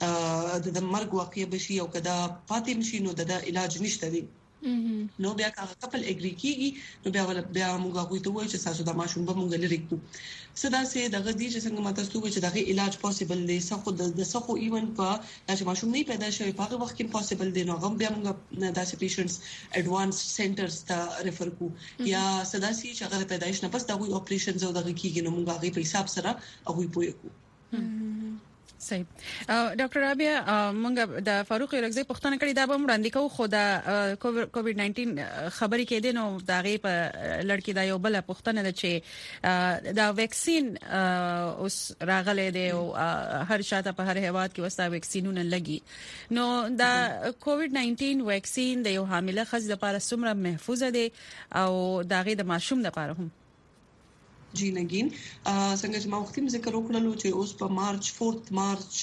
د مرګ واقع بشي او کدا پاتې مشي نو د علاج نشته دی نو بیا کپل اګری کیږي نو بیا موږ هغه ته وایو چې تاسو د ماشوم به موږ لري کو صدا سه دغه دي چې څنګه ماته ستوي چې دغه علاج پوسیبل دی سخو ایون په چې ماشوم نه پیدا شوی په هغه وخت کې پوسیبل دی نو هم بیا موږ داسې پیشنټس اډوانس سنټرز ته ریفر کو یا صدا سي چې هغه پیدایش نه پس دغه اپریشنز او دغه کیږي نو موږ هغه په حساب سره هغه پوي کو. صحیح. ډاکټر رابعه مونږ د فاروق یورغزي پښتنه کړي دا به وړاندې کوو خو د کووډ 19 خبرې کې دي نو دا غي په لړکی دا یو بل پښتنه ده چې دا ویکسین اوس راغله دی او هر شاته په هر هیواد کې وستا ویکسینونه لګي نو دا کووډ 19 ویکسین د یو حامله ښځې لپاره څومره محفوظ دی او دا غي د ماشوم لپاره هم؟ جی نگین څنګه چې ما وختي ذکر وکړلو چې اوس په مارچ 4 مارچ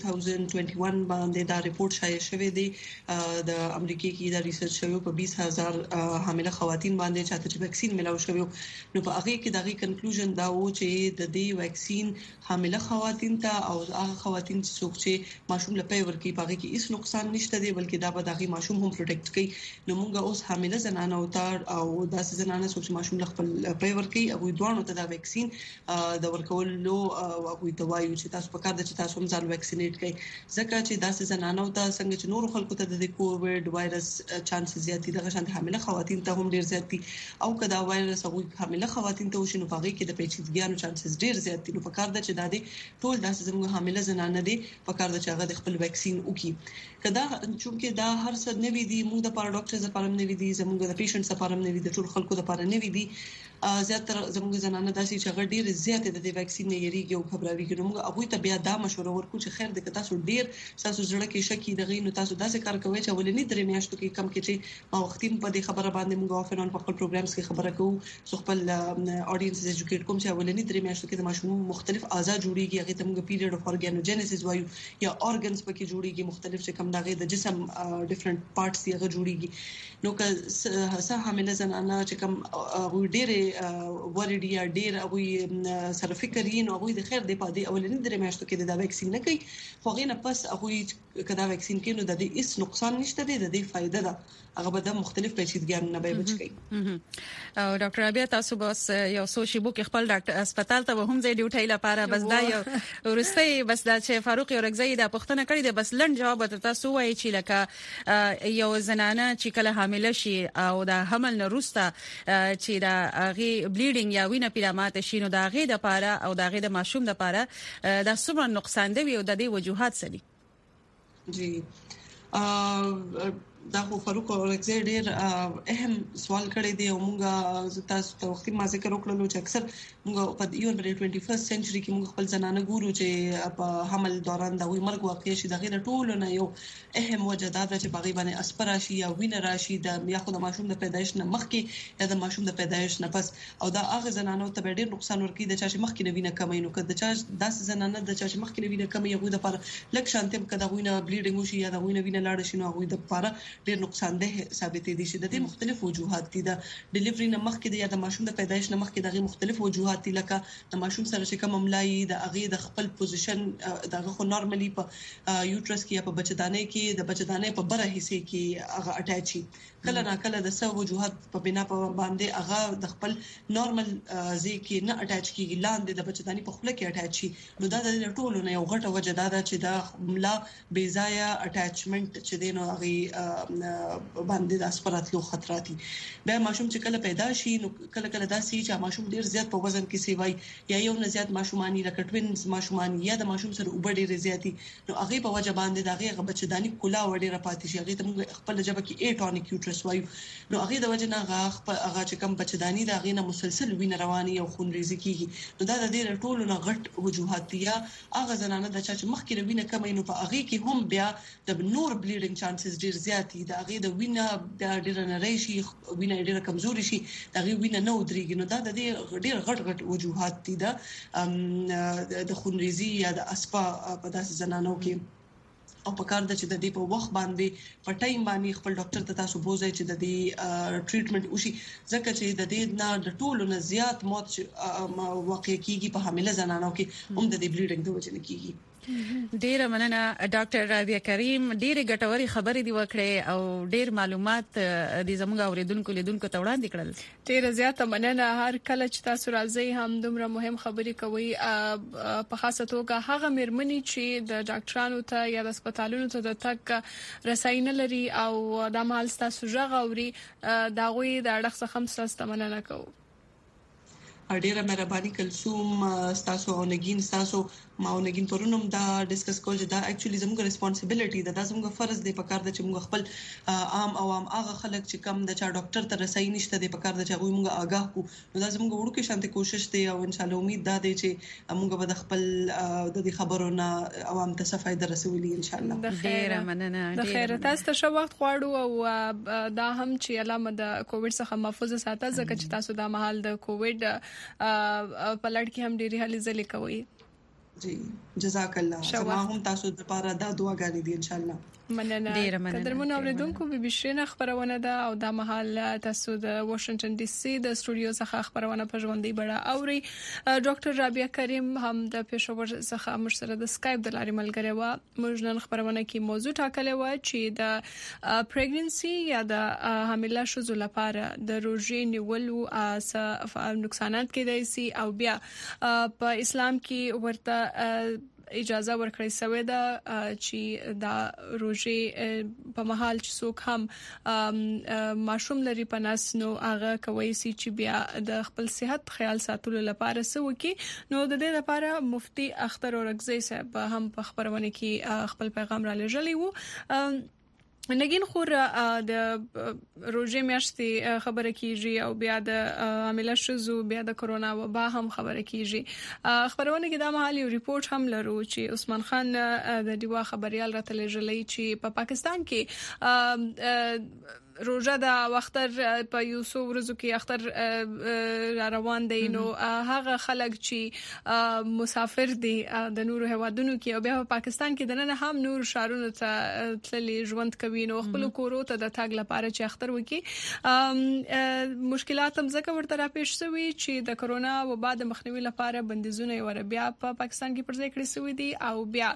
2021 باندې دا ریپورت شایع شوی دی د امریکای کې دا ریسرچ شوی په 20000 حامله خواتین باندې چې ویکسین ملاو شوی نو په هغه کې دغه کنکلوژن دا و چې د دې ویکسین حامله خواتین ته او هغه خواتین چې ماشوم لپاره ورکی په هغه کې هیڅ نقصان نشته دی بلکې دا به دغه ماشوم هم پروټیکټ کوي نو موږ اوس حامله زنانه او داسې زنانه چې ماشوم خپل لپاره ورکی او دوه دا ویکسین د ورکولو او توایو چې تاسو په کار د چې تاسو هم ځان ویکسینیټ کړئ ځکه چې داسې زنانو ته څنګه چې نور خلکو ته د کووډ وایرس چانسز زیات دي دغه شان حامله خواتین ته هم ډیر زیات دي او کدا وایرس هغه حامله خواتین ته وشي نو هغه کې د پیچیدګیانو چانسز ډیر زیات دي نو په کار د چې د دې ټول داسې زموږ حامله زنانه دي په کار د چې هغه د خپل ویکسین وکړي کدا چې دا هر څه نوي دي موږ د پاره ډاکټر لپاره نوي دي زموږ د پیشنټس لپاره نوي دي ټول خلکو لپاره نوي دي زیاتره زموږ زنانه داسې چې هغه ډیر زیات د ویکسین نه یریږي او خبروي کوي نو هغه ته بیا دا مشوره ورکو چې خیر د تاسو ډیر تاسو زړه کې شکی دغې نو تاسو داسې کار کوئ چې ولني درې میاشتو کې کم کې چې ما وختین په دې خبره باندې موږ افنان په خپل پروګرامز کې خبره کوو سو خپل اډینس ایجوکیټ کوم چې ولني درې میاشتو کې د ماشوم مختلف اعضاء جوړیږي هغه ته موږ پیریډ اف اورګانوجینیسس وایو یا اورګنز پکې جوړیږي مختلف چې کم دغه د جسم ډیفرنٹ پارټس یې جوړیږي نو که سه حامله زنانه چې کم ډېر ورډي یا ډېر هغه سره فکر یې نو هغه د خیر د پادې اولنی درې میاشتو کې د ویکسین نه کوي خو غینه پس هغه کدا ویکسین کې نو د دې هیڅ نقصان نشته دی د دې فائدہ ده هغه به د مختلف پیچیدګیانو نه به بچ کی او ډاکټر رابعه تاسو بس یو سوشي بوک خپل ډاکټر هسپتال ته هم ځای ډیوټي لپاره بس دا یو ورسته بس دا چې فاروق یورغزي دا پښتنه کړی دی بس لند جواب تاسو وایي چې لکه یو زنانه چې کله حامله شي او دا حمل نه روسته چې دا غي بلیډینګ یا وینه پیرامات شي نو دا غي د لپاره او دا غي د ماشوم د لپاره دا څومره نقصان دی او د دې وجوهات څه دي؟ جی دا خو فاروق اورکزی ډیر اهم سوال کړی دی او موږ تاسو ته وختي ما ذکر وکړلو چې اکثر موږ په یو 21 سنچري کې موږ خپل زنانه ګورو چې په حمل دوران دا وي مرګ واقع شي د غیر ټولو نه یو اهم وجه دا چې باغی باندې اسپرا شي یا وینه راشي د یا خو د ماشوم د پیدایش نه مخکې یا د ماشوم د پیدایش نه پس او دا هغه زنانو ته ډیر نقصان ورکړي د چا چې مخکې نه وینه کمای نو کله د چا داس زنانه د چا چې مخکې نه وینه کمای یو د لپاره لکه شانتم کده وینه بلیډینګ وشي یا د وینه لاړ شي نو هغه د لپاره ډیر نقصان ده ثابت دي چې د دې مختلف وجوهات دي د ډیلیوري نه مخکې یا د ماشوم د پیدایش نه مخکې دغه مختلف وجوهات دي لکه د ماشوم سره چې کوم ملای د هغه د خپل پوزیشن دغه خو نورمالي په یوټرس کې یا په بچدانه کې د بچدانه په بره حصے کې هغه اٹیچ شي کله نه کله د څو وجوهات په بنا په باندې هغه د خپل نورمال ځای کې نه اٹیچ کیږي لاندې د بچداني په خله کې اٹیچ شي نو دا د ټولو نه یو غټه وجه ده چې دا ملا بیزایا اٹیچمنت چې دینو هغه باندې د اسپراتلو خطرات دي به ماشوم چې کله پیدا شي نو کله کله دا سي چې ماشوم ډیر زیات په وزن کې سی وای یا یو نه زیات ماشومانی لکه ټوینز ماشومانی یا د ماشوم سره اوبه ډیر زیاتی نو هغه په وجه باندې دا هغه بچداني کولا وړي را پاتې شي هغه ته موږ خپل جبه کې اټونیک یوټرس وایو نو هغه د وجه نه هغه چې کوم بچداني دا هغه نه مسلسل وینه رواني او خون ریزي کیږي نو دا د دې ټولو نه غټ وجوهات دي هغه زنانه د چا چې مخکې وینه کمای نو په هغه کې هم بیا د نور بلیډینګ چانسز ډیر زیات دي دا هغه د وینه ډیر نه راشي وینه ډیر کمزوري شي دا هغه وینه نه ودرېږي نو دا د دې ډیر غټ وجوهات دي د خون ریزي یا د اسپا په داسې زنانو کې او په کار د چې د دې په وخت باندې په ټایم باندې خپل ډاکټر ته تاسو بوزئ چې د دې ټریټمنټ وشي ځکه چې د دې نه د ټولو نه زیات موت واقع کیږي په حامله زنانو کې هم د دې بلیډینګ د وجه نه کیږي ډیر مننه ډاکټر رابعه کریم ډیر ګټوري خبرې دی وکړې او ډیر معلومات د زموږ اوریدونکو لیدونکو ته وړاندې کړل ډیر زیاته مننه هر کله چې تاسو راځي هم دومره مهم خبرې کوي په خاصه توګه هغه مېرمنې چې د ډاکټرانو ته یا د هسپتالونو ته د تک رساینه لري او د مال تاسو ژغوري دا غوي د اړخ څخه هم ستاسو مننه کوم ډیره مهرباني کلثوم تاسو او نگین تاسو ما او نگین پرونم دا ډیسکس کول چې دا اکچولی زموږ responsibility ده دا زموږ فرض دی په کار د چې موږ خپل عام عوام هغه خلک چې کم د چا ډاکټر ته رسائی نشته دی په کار د چې هغه موږ آگاه کو نو دا زموږ وړو کې شانتي کوشش دی او ان شاء الله امید ده چې موږ به د خپل د دې خبرونو عوام ته څه فائدہ رسولي ان شاء الله ډیره مننه د خیر تاسو ته شو وخت غواړو او دا هم چې علامه د کووډ څخه محفوظ ساتل ځکه چې تاسو د مهال د کووډ په لړ کې هم ډېری هلې ځلې کوي جی جزاک الله سما هم تاسو د لپاره دا دعاګانې دي ان شاء الله مننه قدرمن اوریدونکو بي بي شینه خبرونه ده او د محل تاسو د واشنگټن ډي سي د استودیو څخه خبرونه په ژوندۍ بڼه اوري ډاکټر رابعه کریم هم د پېښور څخه موږ سره د سکایپ د لارې ملګری و موږ نن خبرونه کې موضوع ټاکلې و چې د پریګننسي یا د حامله شوزو لپاره د روژې نیولو نقصانات کېدای شي او بیا په اسلام کې ورته اجازه ورکړی شوې ده چې دا روژې په محل چې څوک هم ماشوم لري په ناس نو هغه کوي چې بیا د خپل صحت خیال ساتلو لپاره څه وکړي نو د دې لپاره مفتي اختر اورکزی صاحب هم په خبرونه کې خپل پیغام را لېږلی وو نگین خور د روزي میاشتې خبره کیږي او بیا د عامله شوزو بیا د کرونا وبا هم خبره کیږي خبرونه کې د محلي ریپورت هم لرو چې عثمان خان د دیوا خبريال راته لېږلی چې په پاکستان کې روزه د وختر په یوسو ورځو کې اختر روان دي نو هغه خلک چې مسافر دي د نورو هوادونو کې او بیا په پاکستان کې د نن هم نور شهرونو ته تللي ژوند کوي نو خپل کورو ته د تاګ لپاره چې اختر وکي مشکلات هم ځکه ورته را پیښ شوي چې د کرونا وبا د مخنیوي لپاره بندیزونه ور بیا په پاکستان کې پر ځای کړی شوی دي او بیا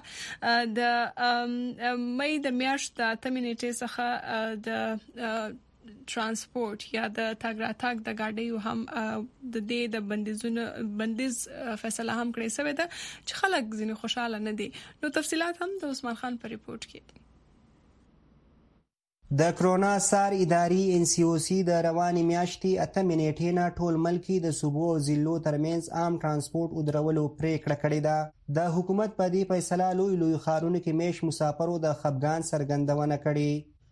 د مې د میاشت 8 نیټې څخه د ترانسپورت یا د تاګ راتاګ د گاډیو هم د دې د بندیز فیصله هم کړې شوې ده چې خلک ځینې خوشاله نه دي نو تفصيلات هم د عثمان خان په ریپورت کې د کرونا سار اداري ان سی او سی د رواني میاشتې 8 نیټې نه ټول ملکی د صوبو او ضلعو ترمنځ عام ترانسپورت ودرولو پریکړه کړې ده د حکومت په دې فیصله لوی ښارونو کې میش مسافرو د خپګان څرګندونه کړې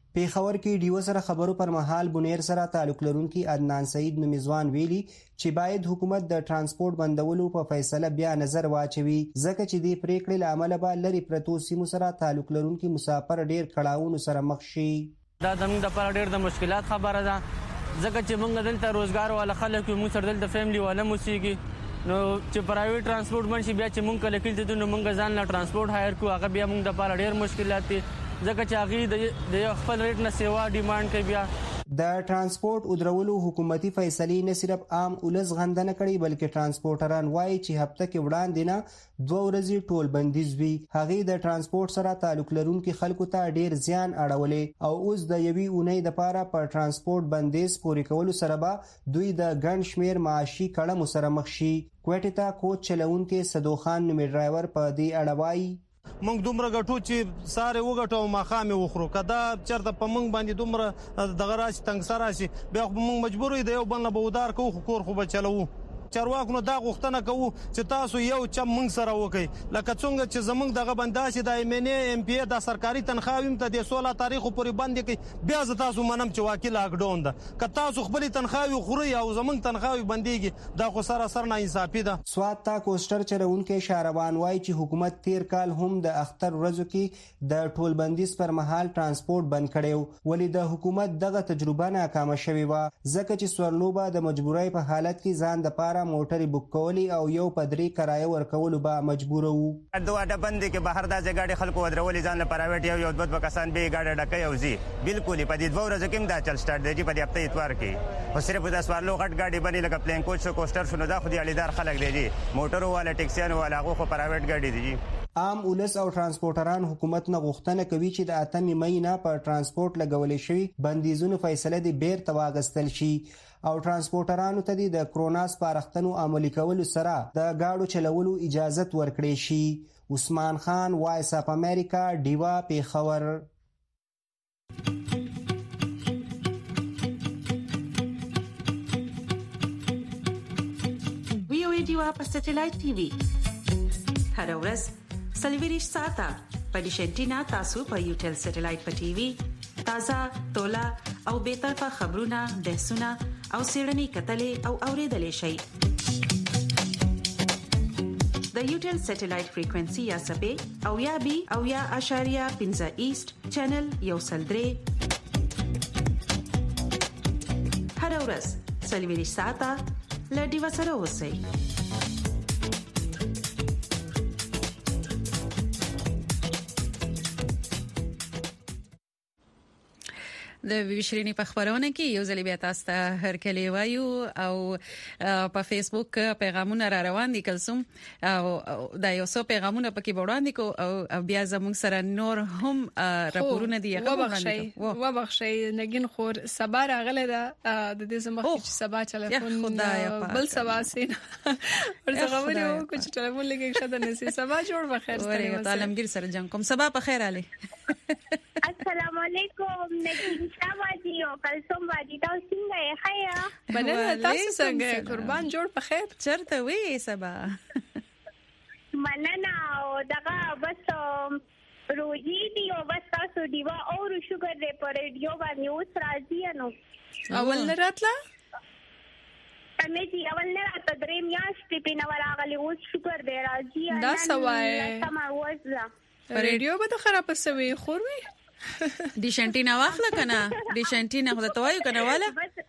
پیښور کې ډیو سره خبرو پر مهال بنیر سره تعلق لرونکي عدنان سعید نومیزوان ویلي چې باید حکومت د ترانسپورت بندولو په فیصله بیا نظر واچوي ځکه چې د پریکړې لامل به لري پرتو سیمو سره تعلق لرونکي مسافر ډیر کړهونو سره مخ شي. دا زموږ د پر ډیر د مشکلات خبره ده ځکه چې موږ دلته روزګار والا خلک یو موږ سره دلته فیملی والا موسیږي نو چې پرایویټ ترانسپورت منشي بیا چې موږ کله کېږي نو موږ ځان له ترانسپورت هایر کو هغه بیا موږ د پر ډیر مشکلات دي ځکه چې هغه د خپل ریټ نه سیوا ډیماند کوي. بیا د ترانسپورت ودرولو حکومتي فیصلې نه صرف عام ولس غندنه کړي بلکې ترانسپورټران وایي چې هفته کې وړاندې نه 2 ورځې ټول بندیز وي. هغه د ترانسپورت سره تعلق لرونکي خلکو ته ډیر زیان اړولې او اوس د یوې اونۍ لپاره پر ترانسپورت بندیز پورې کولو سره به دوی د ګڼ شمیر معاشي کړهمو سره مخ شي. کوټه ته کوچ چلونکي صدو خان نومي ډرایور په دې اړه وایي موږ دومره غټو چې ساره وګټو ماخامه وخورو کدا چرته په موږ باندې دومره دغه راشي تنگ سره راشي بیا موږ مجبور یو د یو بل نه بودار کوو کور خو بچلو چارواکو دا غوښتنه کوو چې تاسو یو چم موږ سره وکړي لکه څنګه چې زموږ دغه بنداسي د ایم ان ای ام پی ای د سرکاري تنخواویم ته د 16 تاریخ پورې باندې کوي بیا ز تاسو منم چې واکیل لاکډاون ده که تاسو خپل تنخواوي خوري او زموږ تنخواوي بنديږي دا خو سره نه انصافي ده. سوات تا کوستر چرونکو شهروان وایي چې حکومت تیر کال هم د اختر ورځو کې د ټول بندیز پر مهال ترانسپورت بند کړو ولې د حکومت دغه تجربه ناکامه شوې و ځکه چې سورلوبه د مجبورۍ په حالت کې ځان د پاره موټر بوک کولی او یو پدری کرایه ورکول به مجبور وو. دوه د بند کې بهر د ځګاډي خلکو ودرولې ځان له پرایویټ یو دوه کسان به ګاډي ډکې او زی بالکل په دې 2 ورځې کې دا چل سٹارټ دی په دې هفته اتوار کې او صرف د سوارلو غټ ګاډي باندې لکه پلین کوچ کوستر شنو دا خو دې اړیدار خلک دی موټر والا ټیکسیان والا هغه خو پرایویټ ګاډي دی. عام ولس او ترانسپورټران حکومت نه غوښتنه کوي چې د 8 مې نه پر ترانسپورت لګولې شوی بندیزونو فیصله دی بیرته واغستل شي او ترانسپورټرانو ته د کرونا سپارښتنو عملي کولو سره د گاډو چلولو اجازه ورکړي شي. عثمان خان وایس اپ امریکا دیوا پیښور. ویو دیوا په سټلایټ ټي وي هر ورځ سلویریش ساته په ډیشنټینا تاسو په یوټل سټلایټ په ټي وي تازه تولا او به طرفه خبرونه بحثونه او سیړنی کتلې او اوریدلې شي. د یوټل سټلایټ فریکوئنسي یا سبې او یا بي او یا اشاریه 15 ایست چینل یو سلدري هر ورځ سلویریش ساته لډي وسره اوسئ. د ویشرینی په خبرونه کې یو ځل بیا تاسو ته هر کلی وایو او په فیسبوک پیغامونه را روان دي کلسوم او دا یو څو پیغامونه پکې وړاندې کو او بیا زموږ سره نور هم راپورونه دي وبخشي نګین خور سبا راغله د دې زموږ چې سبا ټلیفون بل سبا سین ورڅ خبرې وکړو چې ټلیفون لګي شته نسی سبا جوړ بخیر ستاسو عالمگیر سره جنگ کوم سبا په خیر علي. السلام علیکم نګین شاباجی او کلثوم باجی تاسو څنګه یې خیا بنه تاسو څنګه قربان جوړ په خیر چرته وې سبا مننه او دغه بس روزي دی او بس تاسو دیوا او شوګر دې پر ریډیو باندې اوس راځي نو اول نه راتله مې چې اول نه راته درې میاشتې په نو راغلی اوس شوګر دې راځي دا سوای سم اوسه ریډیو به د خراب سوي خور وي ډیشنټینا واخله کنه ډیشنټینا خو ته وایو کنه والا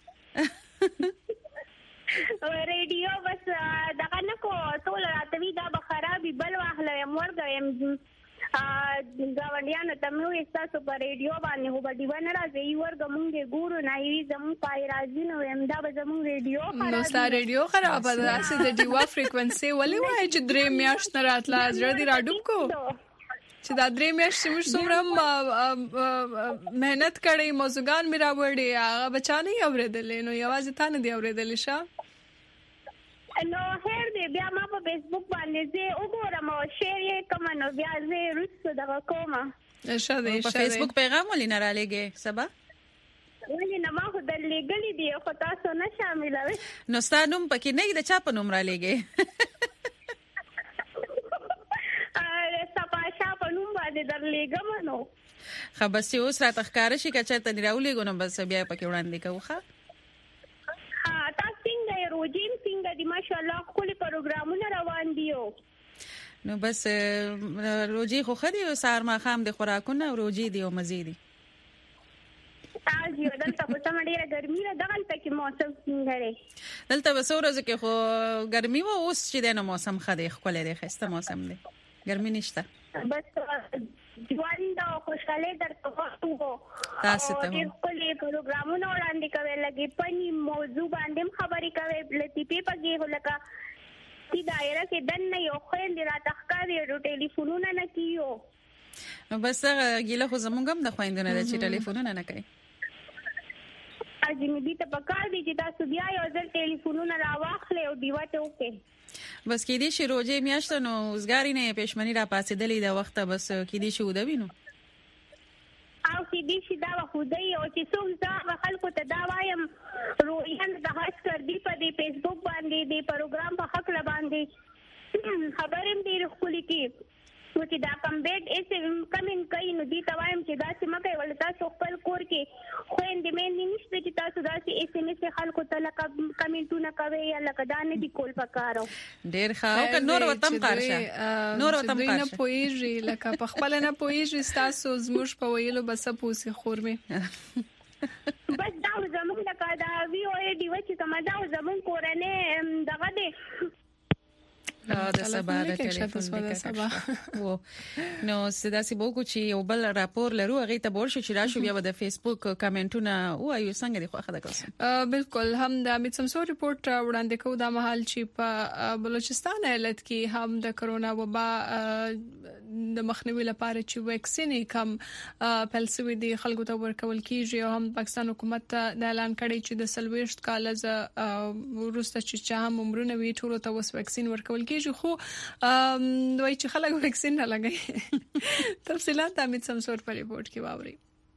ریډیو بس دغه نه کو ټول راتوي دا به خرابي بل واخله مرګ گاونډیانو ته مې تاسو په ریډیو باندې هو بډی ونه راځي ورګ مونږه ګورو نه وی زمو پای راځي نو امدا به زمو ریډیو خراب نو ستا ریډیو خراب ده اسه د دیوا فریکوئنسي ولې وای چې درې میاشت نه راتله زړه دی راډوم کو چې دا درې میاشتې موږ څومره مهنت کړې موضوعګان مې راوړې هغه بچانه یې اورېدلې نو یوازې تا نه دی اورېدلې شه نو هر دې بیا ما په فیسبوک باندې زه وګورم او شیر یې کوم نو بیا زه رسو دغه کوم په فیسبوک پیغام ولینه را لګې سبا ولې نه ما خو درلېګلې دی خو تاسو نه شاملوي نو ستاسو نوم پکې نه د چا په نوم را لګې سپاشا په نوم باندې دې درلېګم نو خبرسي اوس را تخکار شي کچته دی راولېګو نو بس بیا پکې وړاندې کوخه تاسو څنګه روجین څنګه دی ماشاءالله خپل پروګرامونه روان دیو نو بس روجي خو خدي او سار ما خام د خوراکونه روجي دی او مزيدي تاسو دلته په سم ډیره ګرمي را دغلته کې موسم څنګه دی دلته به څورځ کې خو ګرمي و اوس چې د موسم خدي خپل دی خسته موسم دی ګرمي نشته بس ژوند او خوشاله درته وو تاسو ته خپل پروګرامونه وړاندې کوي لګي پني موضوع باندې خبرې کوي لطیفه پکې هلکا چې دایره کې دنه یو خويند را تخکاري او ټلیفونونه نه کیو بس ګیله خو زمونږم د خويندونه د چې ټلیفونونه نه کوي اځمې دې ته پکار دي چې تاسو بیا یو ځل ټلیفونونه راواخلې او دیوته وکړي بس کې دې شي روزه میاشت نو وزګاری نه پېشمنی را پاسې دلې د وخت بس کې دې شو د وینو او کې دې شي دا خدای او چې څوک دا خلکو ته دا وایم رویان د هاش کړ دی په دې فیسبوک باندې دې پروګرام په حق لا باندې خبرم دې خپل کې چې دا کمبیټ ایس کمن کوي نو دې توایم چې دا چې مکه ول تاسو خپل کور کې خويندې مې نشته چې تاسو دا چې ایس ام ایس خلکو ته لکه کمنټونه کوي یا لکه دا نه دی کول پکارو ډېر ښه او نور وتم قارشه نور وتم قارشه نه پويږي لکه په خپل نه پويږي تاسو زموږ په ویلو بس پوسی خورمه بس دا زموږ لکه دا وی او ای ډی و چې کومه دا زموږ کورنه دغه دې د سبا د ټلیفون وو نو سداسي بوکو چې یو بل راپور لرو هغه ته ورشي چې راشو بیا د فیسبوک کمنټونه وایو څنګه دی خو اخده کوم بالکل هم د امید سمسور ریپورت وړاندې کوو د محل چې په بلوچستان ایالت کې هم د کرونا وبا د مخنیوي لپاره چې ویکسین کم پلسوي دي خلکو ته ورکول کیږي او هم پاکستان حکومت د اعلان کړی چې د سلويشت کال ز ورسته چې هم عمرونه وی ټول ته وس ویکسین ورکول کیږي خو دوی چې خلک ویکسین نه لګي تفصيلات امید سمسور په ریپورت کې واوري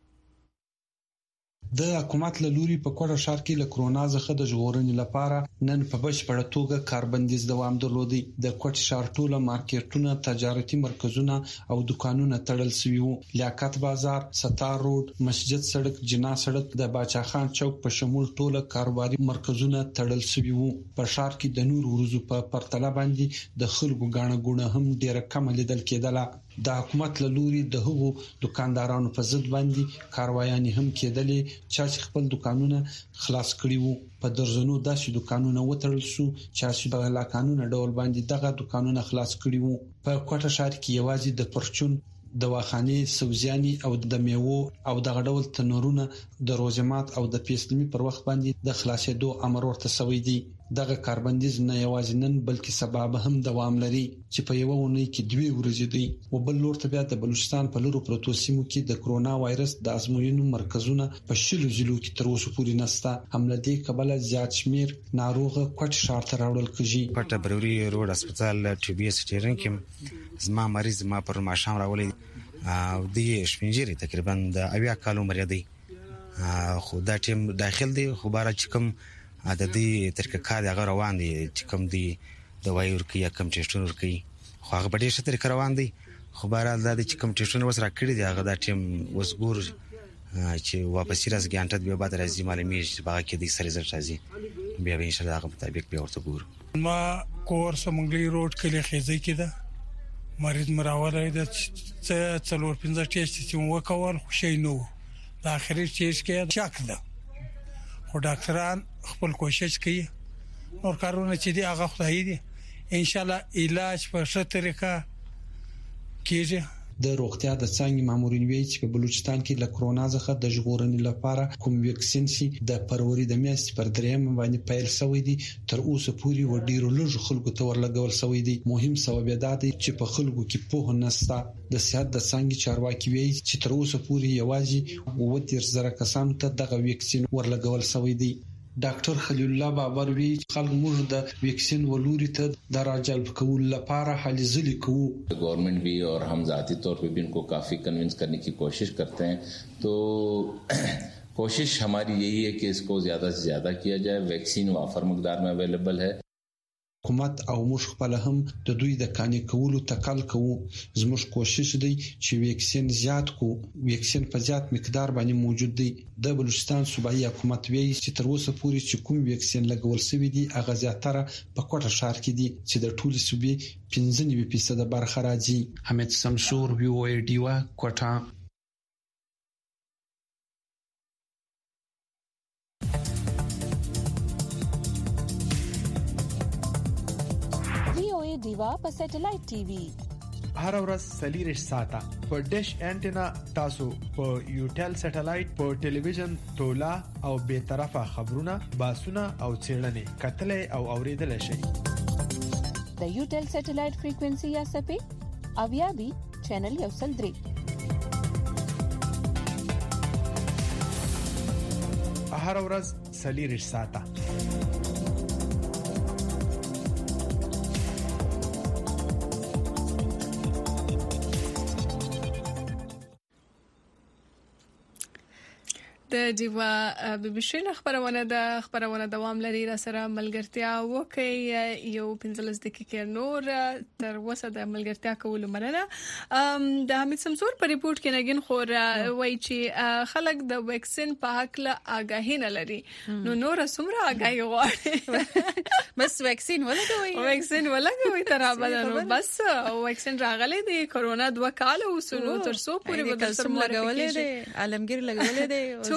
د حکومت له لوري په کوټه ښار کې له کرونا څخه د ژغورنې لپاره نن په بشپړه توګه کاربندیز دوام درلودي د کوټه ښار ټوله مارکیټونه تجارتي مرکزونه او دکانونه تړل شوي وو لیاقت بازار ستار روډ مسجد سړک جنا سړک د باچا خان چوک په شمول ټوله کاروباري مرکزونه تړل شوي وو په ښار کې د نور ورځو په پرتله باندې د خلکو غاڼه ګونه هم ډیره کم لیدل کېدله د حکومت له لوري د هغو دکاندارانو په ضد باندې کاروایانې هم کېدلې چې خپل دکانونه خلاص کړي وو په درزنو داسې دکانونه وتړل شو چې په لا قانون ډول باندې دغه دکانونه خلاص کړي وو په کوټه ښار کې یوازې د پرچون دواخانې سبزیاني او د میوو او د غډول تنورونه د روزمات او د پیسلمي پر وخت باندې د خلاصېدو امر ورته شوی دی دغه کاربندیز نه یوازې نن بلکې سبب هم دوام لري چې په یو ونې کې 2 ورځې دی او بل لور ته بیا د بلوچستان په لورو پروتو سیمو کې د کرونا وایرس د ازموینو مرکزونه په شلو ضلعو کې تر اوسه پورې نسته حمله دي قبل زیات شمیر ناروغ کوټ شهر ته راوړل کیږي کوټه بروری روډ هسپتال ټي بي اس ټیرن کې زما مریض ما پر ماشام راولې او د شپنجيري تقریبا د 80 کالو مریض دی خو دا ټیم داخل دی خو بار چې کوم د دې ترکه کار هغه روان دي چې کوم دی د وایور کې یا کوم ټیسټونه ورکي خو هغه په ډېر ښه طریقه روان دي خو بهرحال دا چې کوم ټیسټونه وسره کړی دی هغه دا ټیم وسګور چې واپس راځي ګانټه بیا بعد راځي معلومي چې باغ کې د سره رزلټ راځي بیا به ان شاء الله هغه مطابق بیا ورته ګور ما کور سمنګلی روډ کې خېځي کېده مریض مراوله د څلور 15 ټیسټ چې وکول خوشی نو د اخري ټیسټ کې چک ده خو ډاکټران خپل کوشش کوي نور کارونه چې دی هغه خدای دی ان شاء الله علاج په ښه طریقه کیږي د روغتیا د څنګه مامورین وی چې په بلوچستان کې له کرونا څخه د ژغورنې لپاره کوم ویکسین سي د فروری د میاشتې پر 3 باندې پیل شوی دی تر اوسه پورې و ډیرو لږ خلکو ته ورلګول شوی دی مهم سبب دا دی چې په خلکو کې په نستا د صحت د څنګه چارواکي وی چې تر اوسه پورې یوازې 30,000 کسانو ته دغه ویکسین ورلګول شوی دی ڈاکٹر خلیل الله بابر وی خلک موږ د ویکسین ولوري ته د راجلب کول لپاره هلې ځلې کوو government भी और हम ذاتی طور पे भी इनको काफी कन्विंस करने की कोशिश करते हैं तो कोशिश हमारी यही है कि इसको ज्यादा से ज्यादा किया जाए वैक्सीन वाफर मकदार में अवेलेबल है حکومت او موږ خپل هم د دوی د کانې کولو تکل کوو. زموږ کوشش دی چې ویکسین زیات کو. ویکسین په زیات مقدار باندې موجود دی. د بلوچستان صوبایي حکومت وایي چې تر اوسه پورې چې کوم ویکسین لګول شوی دی هغه زیاتره په کوټه ښار کې دي چې د ټولو صوبې 95% برخه راځي. حمید سمسور وی او ای ډیوا کوټه. دیوا په سټلایټ ټي وي هر ورځ 40 ساعته په ډیش انټینا تاسو په یوټل سټلایټ په ټلویزیون تولا او به طرفه خبرونه باسونه او چیرلنې کتلې او اوریدل شي. د یوټل سټلایټ فریکوئنسي یا سپې اویابي چینل یو سل درې هر ورځ 40 ساعته د دیوا بي بي سي خبرونه دوام لري. را سره ملګرتیا وکي یو 15 دقیقې نور تر وسه د ملګرتیا کول مننه. د حمید سمسور په ریپورت کې نګین خور وایي چې خلک د ویکسین په حق له آگاهی نه لري. نو سمره آگاهی غواړي بس ویکسین ولګوي تر ابد بس ویکسین راغلي دی. کورونا 2 کال وسلو تر څو پورې بدل سر لګولې دي. عالمگیر لګولې دي.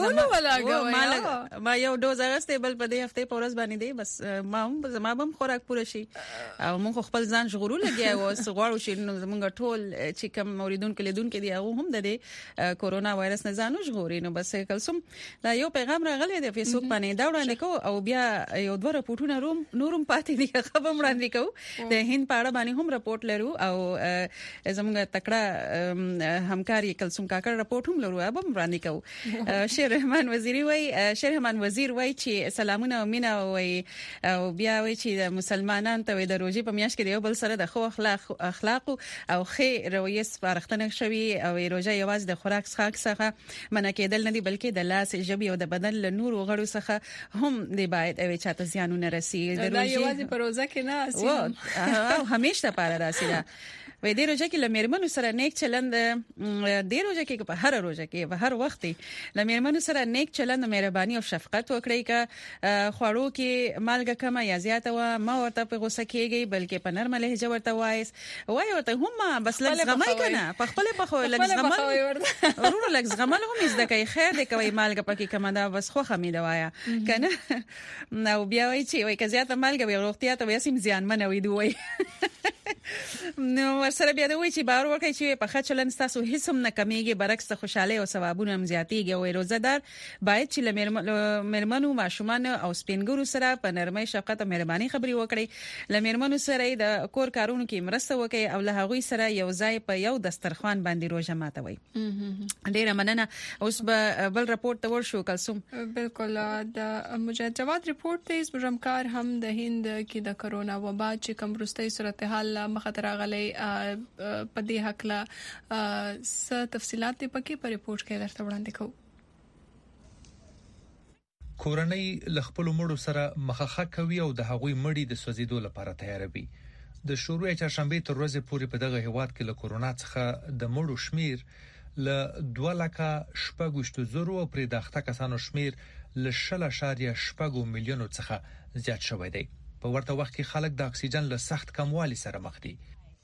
ما یو ډوز اغسته بل په دې هفته پورس باندې دی. بس ما هم خوراک پوره شي او موږ خپل ځان ژغورو لګیا و غواړو چې موږ ټول چې کوم موریدونکو لیدونکو دي هغه هم د کورونا وایرس نه ځانو ژغوري. نو بس کلسم دا یو پیغام راغلی دی فیسبوک باندې دا وړاندې کو او بیا یو دوه راپورټونه نورم پاتې دي خبر وړاندې کو. د هند په اړه باندې هم راپورټ لرو او زموږ تکړه همکاري کلسم کاکړ راپورټ هم لرو اب وړاندې کو. شیر رحمان وزیر وای چې سلامونه او مینا وای او بیا وای چې د مسلمانانو ته د روزي په میاشت کې یو بل سره د خو اخلاق او خې رویه سپارښتنه شوی او روزه یوازې د خوراک څخه منع کېدل نه دي بلکې د لاس ژبې او د بدن له نور غړو څخه هم دی باید او چاته زیانونه رسي. د روزي یوازې په روزه کې نه او همیشه لپاره راسي. وې د روزه کې لمرمنو سره نیک چلند د روزه کې په هر روزه کې په هر وخت لمرمنو سره نیک چلند مهرباني او شفقت وکړئ. ک خوړو کې مالګه کمه یا زیاته و ما ورته په غوسه کېږي بلکې په نرمه لهجه ورته وای ورته هم بس لږ کنه په خپل په خو لږ زغمل ورور لږ زغمل هم زده کوي. خیر دې کوي مالګه پکې کمه ده بس خو خمیده وایا کنه. نو بیا وای چې وای که زیاته مالګه به روغتیا ته وسیم زیان منوي دوی. نو ورسره بیا دوی چې باور وکړي چې په خچلن تاسو هیڅ هم نه کمیږي برعکس خوشاله او ثوابونه هم زیاتیږي. او روزدار باید چې لمرمنو ماشومان او سپینګورو سره په نرمۍ شفقت او مهرباني خبري وکړي. لمرمنو سره د کور کارونو کې مرسته وکړي او له هغوی سره یو ځای په یو دسترخوان باندې روزه ماتوي. ډیره مننه. اوس به بل راپورټ ته ورشو کلسوم. بالکل د مجاهد جواد راپورټ ته زموږ هم د هند کې د کورونا وبا چې کوم روستي صورتحال مخاطر غلي په دې حق لا څه تفصيلات پکې په ریپورت کې درته وړاندې کوم. کورنۍ لخپل مړو سره مخخه کوي او د هغوی مړي د سوځیدو لپاره تیاروي. د شروع چهارشنبه تر ورځې پورې په دغه هیواد کې له کورونا څخه د مړو شمیر ل 2,000,000 او پرې داخته کسانو شمیر ل 0.7 میلیونو څخه زیات شوی دی. په ورته وخت کې خلک د اکسیجن له سخت کموالي سره مخ دي.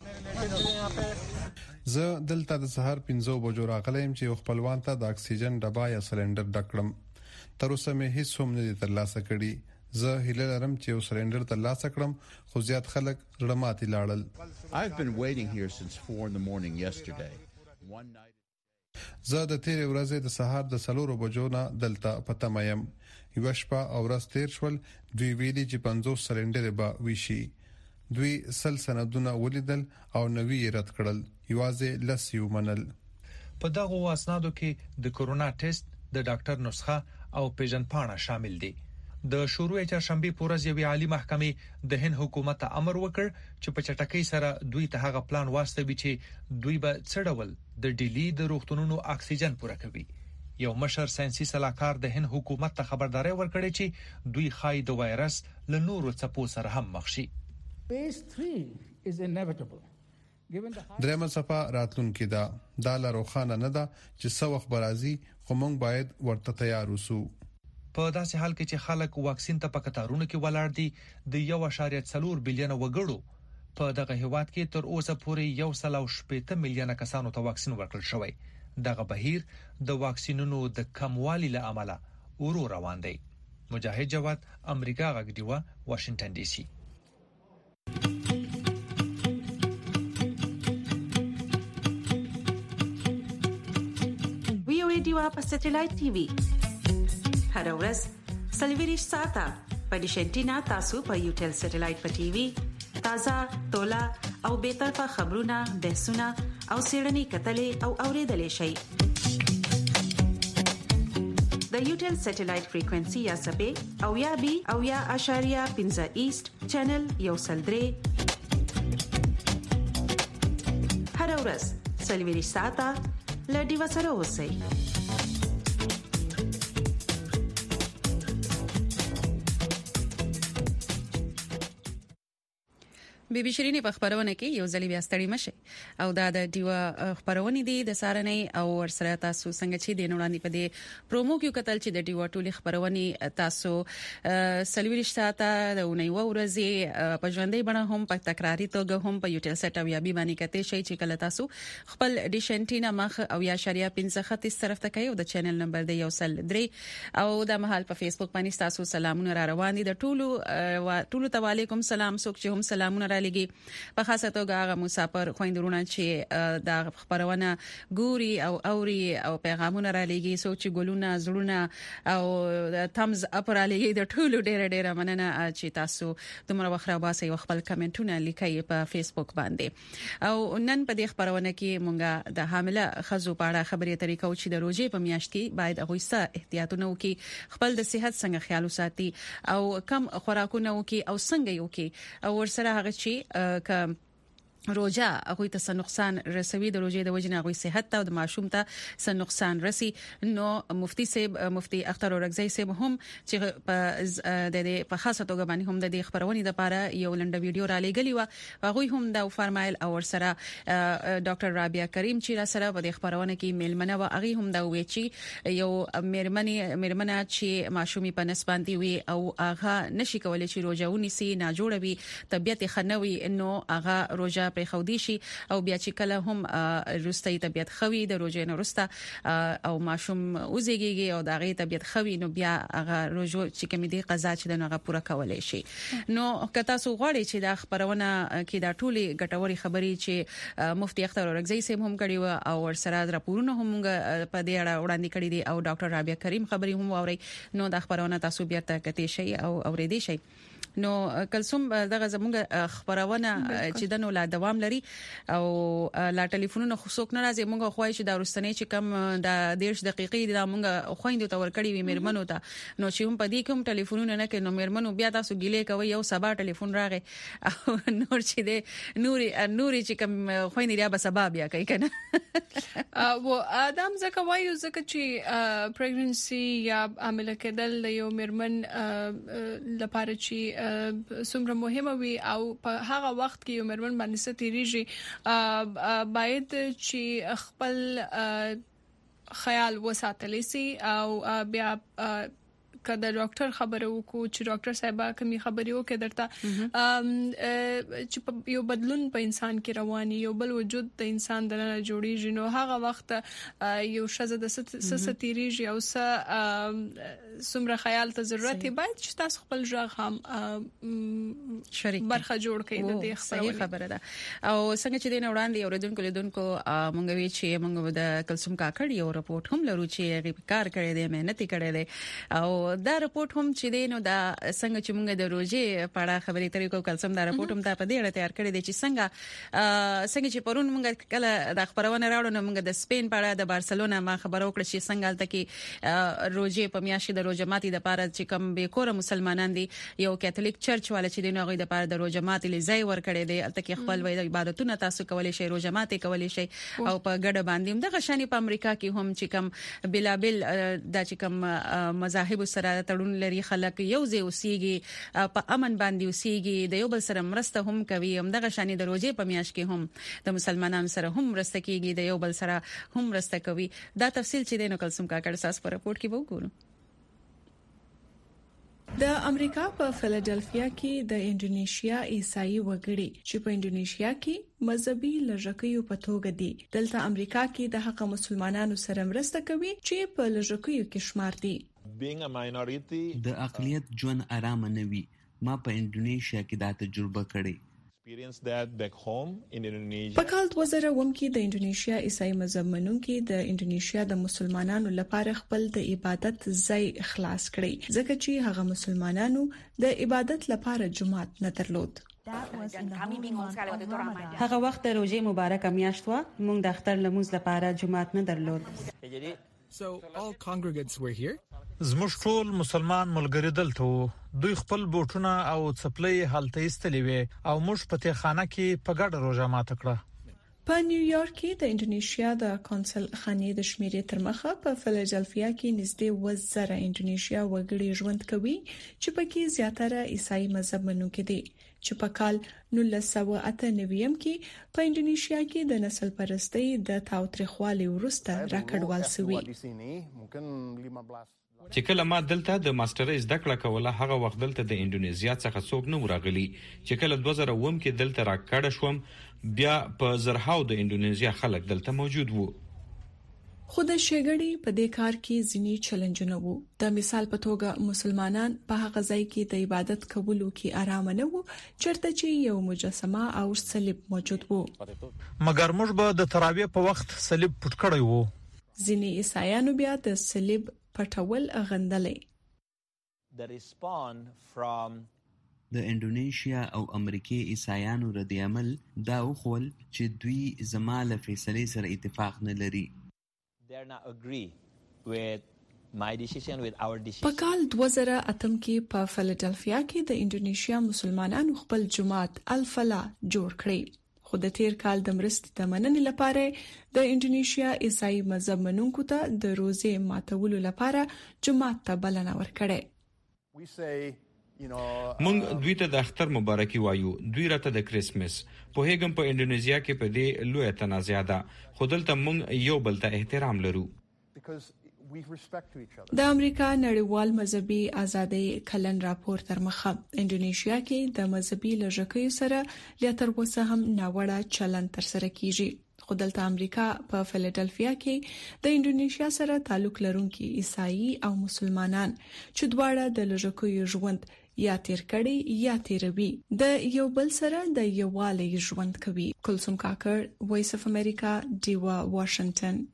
زه دلته د سهار 5 بجو راغلم چې خپلوان ته د اکسیجن ډبا یا سلندر ډکړم. تر اوسه مې هیڅ هم نه ترلاسه کړی. زه هیله لرم چې یو سلندر ترلاسه کړم خو زیات خلک رډماتي لاړل. I've been waiting here since 4 in the morning yesterday. زه د تیر ورځې د سهار د 4 بجو نه دلته پته مېم. یو شپه او ورځ تیر شول. دوی ویلي چې 50 سلندر به وشي. دوی سندونه ولیدل او نوی رد کړل. یوازې لسیو منل. په دغه اسنادو کې د کورونا ټیسټ، د ډاکټر نسخه او پیژنپاڼه شامل دي. د شروع چهارشنبه پورز یوې عالی محکمې د هند حکومت ته امر وکړ چې په چټکۍ سره دوی ته هغه پلان واستوي چې دوی به څړول د ډیلی د روغتونونو اکسیجن پوره کوي. یو مشر ساينسي صلاحکار د هند حکومت ته خبرداري ورکړي چې دوی خای د وایرس له نورو څپو سره هم مخ شي. Phase 3 is inevitable. درېمه صفه راتلونکي دا لروخانه نه ده چې څو وخت برازي خو موږ باید ورته تیار اوسو. په داسې حال کې چې خلک واکسین ته په کتارونو کې ولاړ دي د 1.4 بلین وګړو په دغه هیواد کې تر اوسه پورې 1.8 میلیون کسانو ته واکسین ورکړل شوی. دغه بهیر د واکسینونو د کموالي له امله ورو روان دی. مجاهد جواد، امریکا غږ دیوه، واشنگټن ډي سي. دیوا په سټلایټ ټي وي هر ورځ سلویریش ساته په ډیشنټینا تاسو په یوټل سټلایټ په ټي وي تازه تولا او به طرفه خبرونه بحثونه او سیړنی کتلې او اوریدلې شي د یوټل سټلایټ فریکوئنسي یا سپې او یا بي او یا اشاریه 15 ایست چینل یو سلدري هر ورځ سلویریش ساته لډي وسره اوسئ. بیبي شيرين په خبرونه کې یو ځلې بیا ستړي مشه او دا د دیوا خبرونه دي د سارنې او ورسره تاسو څنګه چې د نوړاندې په دې پرومو کې کتل چې د دیوا ټولي خبرونه تاسو سلویریش ساته د اونۍ ورځې په ژوندۍ بڼه هم په تکراری توګه هم په یوټل سټ او یا بي باندې کته شي چې کله تاسو خپل ډیشنټینا مخ او یا شریعه 15 خط طرف ته کوي او د چینل نمبر دی یو سل 3 او د محل په فیسبوک باندې تاسو سلامونه را روان دي د ټولو ته وعلیکم سلام څوک چې هم سلامونه لګي په خاصه توګه هغه مسافر خويندرونه چې د خبرونه ګوري او اوري او پیغامونه را لګي سوچ ګلونه زړونه او تمز اپ را لګي د ټولو ډېر مننه چې تاسو دومره وخره واسي خپل کمنټونه لیکي په فیسبوک باندې او نن په دې خبرونه کې مونږه د حامله خزو په اړه خبرې طریقو چې د روزي په میاشت کې باید غوښه احتیاطونه وکړي خپل د صحت څنګه خیال وساتي او کم خوراکونه وکړي او څنګه یو کې او ورسره هغه چې روجا هغه ته نقصان رسوي د روجې د وجنه هغه صحت ته او د معشوم ته نقصان رسي نو مفتي اختر اورګزی سیب هم چې په خاصه توګه باندې هم د خبرونې لپاره یو لنډ ویډیو را لګلی و هغه هم دا فرمایل او سره ډاکټر رابعه کریم چې را سره په خبرونه کې میلمنه و هغه هم دا وی چې یو میرمنه چې معشومي په نسبانتي وي او هغه نشي کولای چې روجاونی سي نه جوړوي طبيعت خنوي انه هغه روجا پر خودي شي او بیا چې کله هم روستي طبيعت خوي د روجې نه روسته او ماشوم اوزيږي او د غي طبيعت خوي نو بیا هغه روجو چې کوم دي قضا چې دغه پوره کولای شي نو کته سو غواړي چې د خبرونه کې دا ټولي ګټوري خبري چې مفتي اختر اورګزی سیم هم کړي او ورسره راپورونه هم په دې اړه وړاندې کړي دي او ډاکټر رابعه کریم خبري هم اوري نو د خبرونه تاسو بیا تکتی شي او اوریدي شي نو کلسوم دغه زموږ خبرونه چې دنو لا دوام لري او لا ټلیفونونه خصوص نه راځي موږ خوای چې دا ورستنې چې کم د 10 دقیقې د موږ خويندو ته ورکړي وي میرمنو ته نو چې هم پدې کوم ټلیفونونه نه کینو میرمنو بیا تاسو ګیلې کوي یو سبا ټلیفون راغی نور چې د نوري چې کم خويندې بیا سبا بیا کوي کنه و ادم زکه وایو زکه چې پریګننسي یا عامل کېدل یو میرمن لپاره چې څومره مهمه وي او په هغه وخت کې یو مرمن باندې ستېریږي باید چې خپل خیال وساتلی سي او بیا کله ډاکټر خبره وکړو چې ډاکټر صاحب کومي خبرې وکړي درته چې یو بدلون په انسان کې رواني یو بل وجود د انسان دنه جوړیږي نو هغه وخت یو شزه د ستېریږي او سمره خیال ته ضرورت باید چې تاسو خپل ژغ هم شریک برخه جوړ کړئ د دې خبره ده او څنګه چې د وړاندې اوریدونکو لیدونکو مونږ وی چې مونږ د کلسوم کاکړ یو رپورت هم لرو چې کار کړی دی مهنت کړی دی او دا رپورت هم چې دینو دا څنګه چې مونږ د روزي په اړه خبرې طریقو کلسم دا رپورت هم دا په دې اړه تیار کړی دی چې څنګه چې پرون مونږ کله د خبرونه راوړو نو مونږ د سپین په اړه د بارسلونا ما خبرو کړ چې څنګه الته کې روزي په میاشت د روزماتي د پاره چې کوم به کور مسلمانان دي یو کاتولیک چرچ والے چې دینو غي د پاره د روزماتي لځای ور کړی دی الته کې خپل وای د عبادتونه تاسو کولای شئ روزماتي کولای شئ او په ګډه باندې د غشاني په امریکا کې هم چې کوم بلابل د چې کوم مذاهب سره سره تړون لري خلک یو ځای اوسېږي په امن باندې اوسېږي د یو بل سره مرسته هم کوي همدغه شانې د روزې په میاشت کې هم د مسلمانانو سره هم مرسته کیږي د یو بل سره هم مرسته کوي دا تفصیل چې د نو کلسم کاکړ ساس په رپورت کې وګورو د امریکا په فیلادلفیا کې د انډونیشیا عیسائی وګړي چې په انډونیشیا کې مذهبي لږکیو په توګه دي دلته امریکا کې د حق مسلمانانو سره مرسته کوي چې په لږکیو کې شمار دي د اقلیت ژوند آرام نه وي ما په انډونیشیا کې دا تجربه کړې په کال 2000 کې د انډونیشیا عیسائی مذهب منونکي د انډونیشیا د مسلمانانو لپاره خپل د عبادت ځای خلاص کړی ځکه چې هغه مسلمانانو د عبادت لپاره جماعت نه درلود هغه وخت د روزې مبارکه میاشت و موږ د اختر لمونځ لپاره جماعت نه درلود So all congregants were here? زموږ ټول مسلمان ملګری دلته وو دوی خپل بوټونه او څپلۍ هلته ایستلې وې او موږ په تیخانه کې په ګډه روزه ماته کړه په نیویارک کې د انډونیشیا د کونسل خانې د شمیرې تر مخه په فیلادلفیا کې نږدې 1000 انډونیشیا وګړي ژوند کوي چې پکې زیاتره عیسائی مذهب منونکي دي چې په کال 1998 کې په انډونیشیا کې د نسل پرستی د تاوتریخوالي وروسته راکړوال شوی چې کله ما دلته د ماسترۍ زده کړه کوله هغه وخت دلته د انډونیزیا څخه څوک نه راغلي چې کله 2009 کې دلته راکړه شوم بیا په زرهاو د انډونیزیا خلک دلته موجود وو خو د شګړې په دې کار کې ځینی چیلنجونه وو د مثال په توګه مسلمانان په هغه ځای کې د عبادت کولو کې آرام نه وو چرته چې یو مجسمه او صلیب موجود وو مګر موږ به د تراویح په وخت صلیب پټ کړی وو ځینی عیسایانو بیا د صلیب پټول غندلې د انډونیشیا او امریکای عیسایانو رد عمل دا وخول چې دوی زماله فیصله سره اتفاق نه لري په کال 2008 کې په فیلادلفیا کې د انډونیشیا مسلمانانو خپل جماعت الفلا جوړ کړی خو د تیر کال د مرستې د مننې لپاره د انډونیشیا عیسائی مذهب منونکو ته د روزې ماتولو لپاره جماعت ته بلنه ورکړه مونږ دوی ته د اختر مبارکي وایو دوی راته د کریسمس په هیګم په انډونیزیا کې په دې لوی تنازع ده خو دلته مونږ یو بل ته احترام لرو د امریکا نړیوال مذهبي ازادي کلن راپور تر مخه انډونیشیا کې د مذهبي لږکیو سره لا تر اوسه هم ناوړه چلن تر سره کیږي خو دلته امریکا په فیلادلفیا کې د انډونیشیا سره تعلق لرونکي عیسائی او مسلمانان چې دواړه د لږکیو ژوند یا تیر کړي یا تیروي د یو بل سره د یووالي ژوند کوي کلسم کاکړ وایس اف امریکا دیوا واشنگټن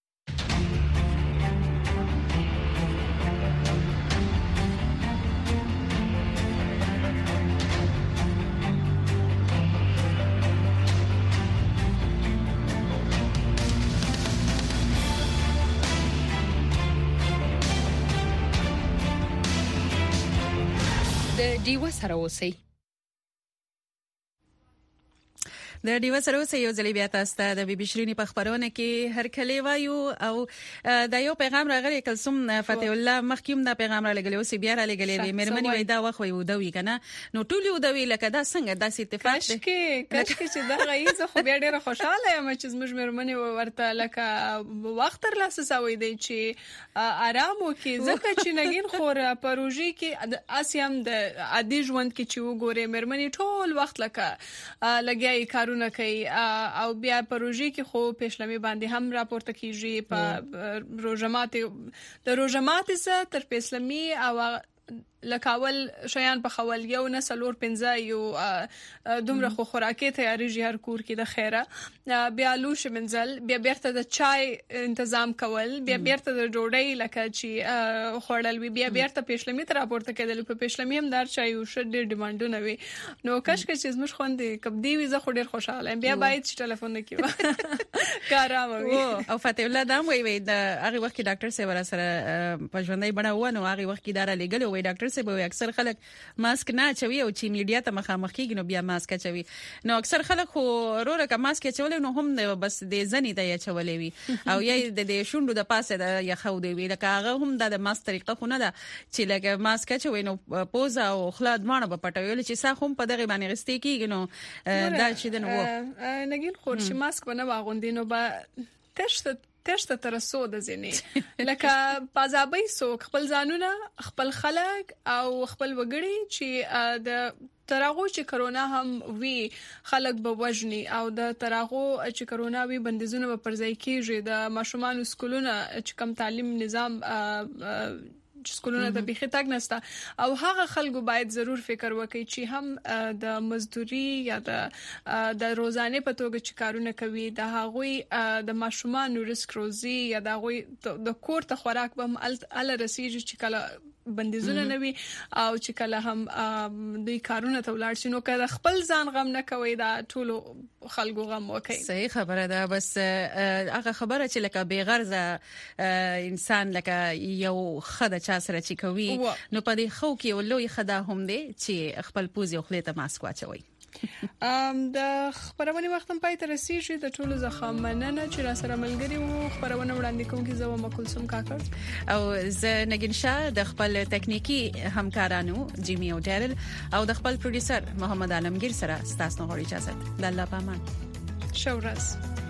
دیو سره اوسئ د دیو سره اوسئ یو ځلې بیا تاسو ته د بي بي شيريني په خبرونه کې هر کله وایو او دا یو پیغام راغلی کلثوم فتح الله مخکوم دا پیغام را لګلی او سی بیا را لګلی مېرمنې وای دا وخت وي ودوي کنه نو ټول ودوي لکه دا څنګه داسې اتفاق کښ چې دا غیزه خو بیا ډیره خوشاله یم چې زموږ مېرمنې ورته لکه وخت تر لاسه سوي دی چې آرام وکي ځکه چې نګین خور پروژې کې اسیم د عادي ژوند کې چې وګوره مېرمنې ټول وخت لکه لګیاي کارونه کوي او بیا پروژې کې خو پېشلمي باندې هم راپورته کیږي په روزمات د روزمات سره تر پېشلمي او لکاول شیان په خول یو نه سلور 15 یو دومره خو خوراکي تیاری هر کور کې د خیره بیا لوش منزل بیا بیرته د چای تنظیم کول بیا بیرته د ډوډۍ لکه چې خوړل بیا بیرته پېشلمي تر راپورته کېدل په پېشلمي هم دار چای او شډ ډیماندونه وي نو کښ چې زموږ خوندې کب دی ویزه خو ډیر خوشاله بیا باید چې ټلیفون وکړو کاراموي او فتح الله دا وی د هغه وخت ډاکټر سره سره په ژوندۍ بڼه ونه هغه وخت کې دارا لګل وی ډاکټر سره اکثر خلک ماسک نه چوي او چې میډیا ته مخامخ کیږي نو بیا ماسک چوي نو اکثر خلک خو وروره کا ماسک چول نو هم بس د زنی ته چولې وي او یا د شوندو د پاسه د یخو دی وی لکه هغه هم د ماسک طریقه خو نه ده چې لکه ماسک چوي نو پوزا او خلاد مانه په پټوي چې سا هم په دغه باندې غستې کیږي نو دا چې د نو نګین خورشي ماسک نه واغوندي نو با تشته ترسو د زینی لکه پازابي سو خپل ځانونه خپل خلک او خپل وګړي چې د تراغو چې کرونا هم وی خلک به وژني او د تراغو چې کرونا وی بندیزونه په پرځای کېږي د ماشومان سکولونه چې کم تعلیم نظام سکولونه د بيخي تاګ نستا او هغه خلکو باید ضرور فکر وکړي چې هم د مزدوري یا د روزانه په توګه چې کارونه کوي د هغوی د ماشومان رزق روزي یا د هغوی د کور ته خوراک به ال رسیږي چې کله بندیزونه نوي او چې کله هم دوی کارونه ته ولاړ شي نو کله خپل ځان غم نه کوي دا ټول خلکو غم وکړي. صحیح خبره ده بس هغه خبره چې لکه بے غرضه انسان لکه یو خدای چا سره چې کوي نو په دې خو کې ولوي خدا هم دی چې خپل پوزي خپل ته ماسک واچوي. د خبرونه وختم پای ته رسیدي د ټولو زخم مننه چې را سره ملګری وو خبرونه وړاندې کوم کې زو مکلثوم کاکړ او زه نگین شاه د خپل تکنیکی همکارانو جیمی او ډیرل او د خپل پروډوسر محمد عالمگیر سره ستاسو غوړي اجازه ده د الله پامان شورس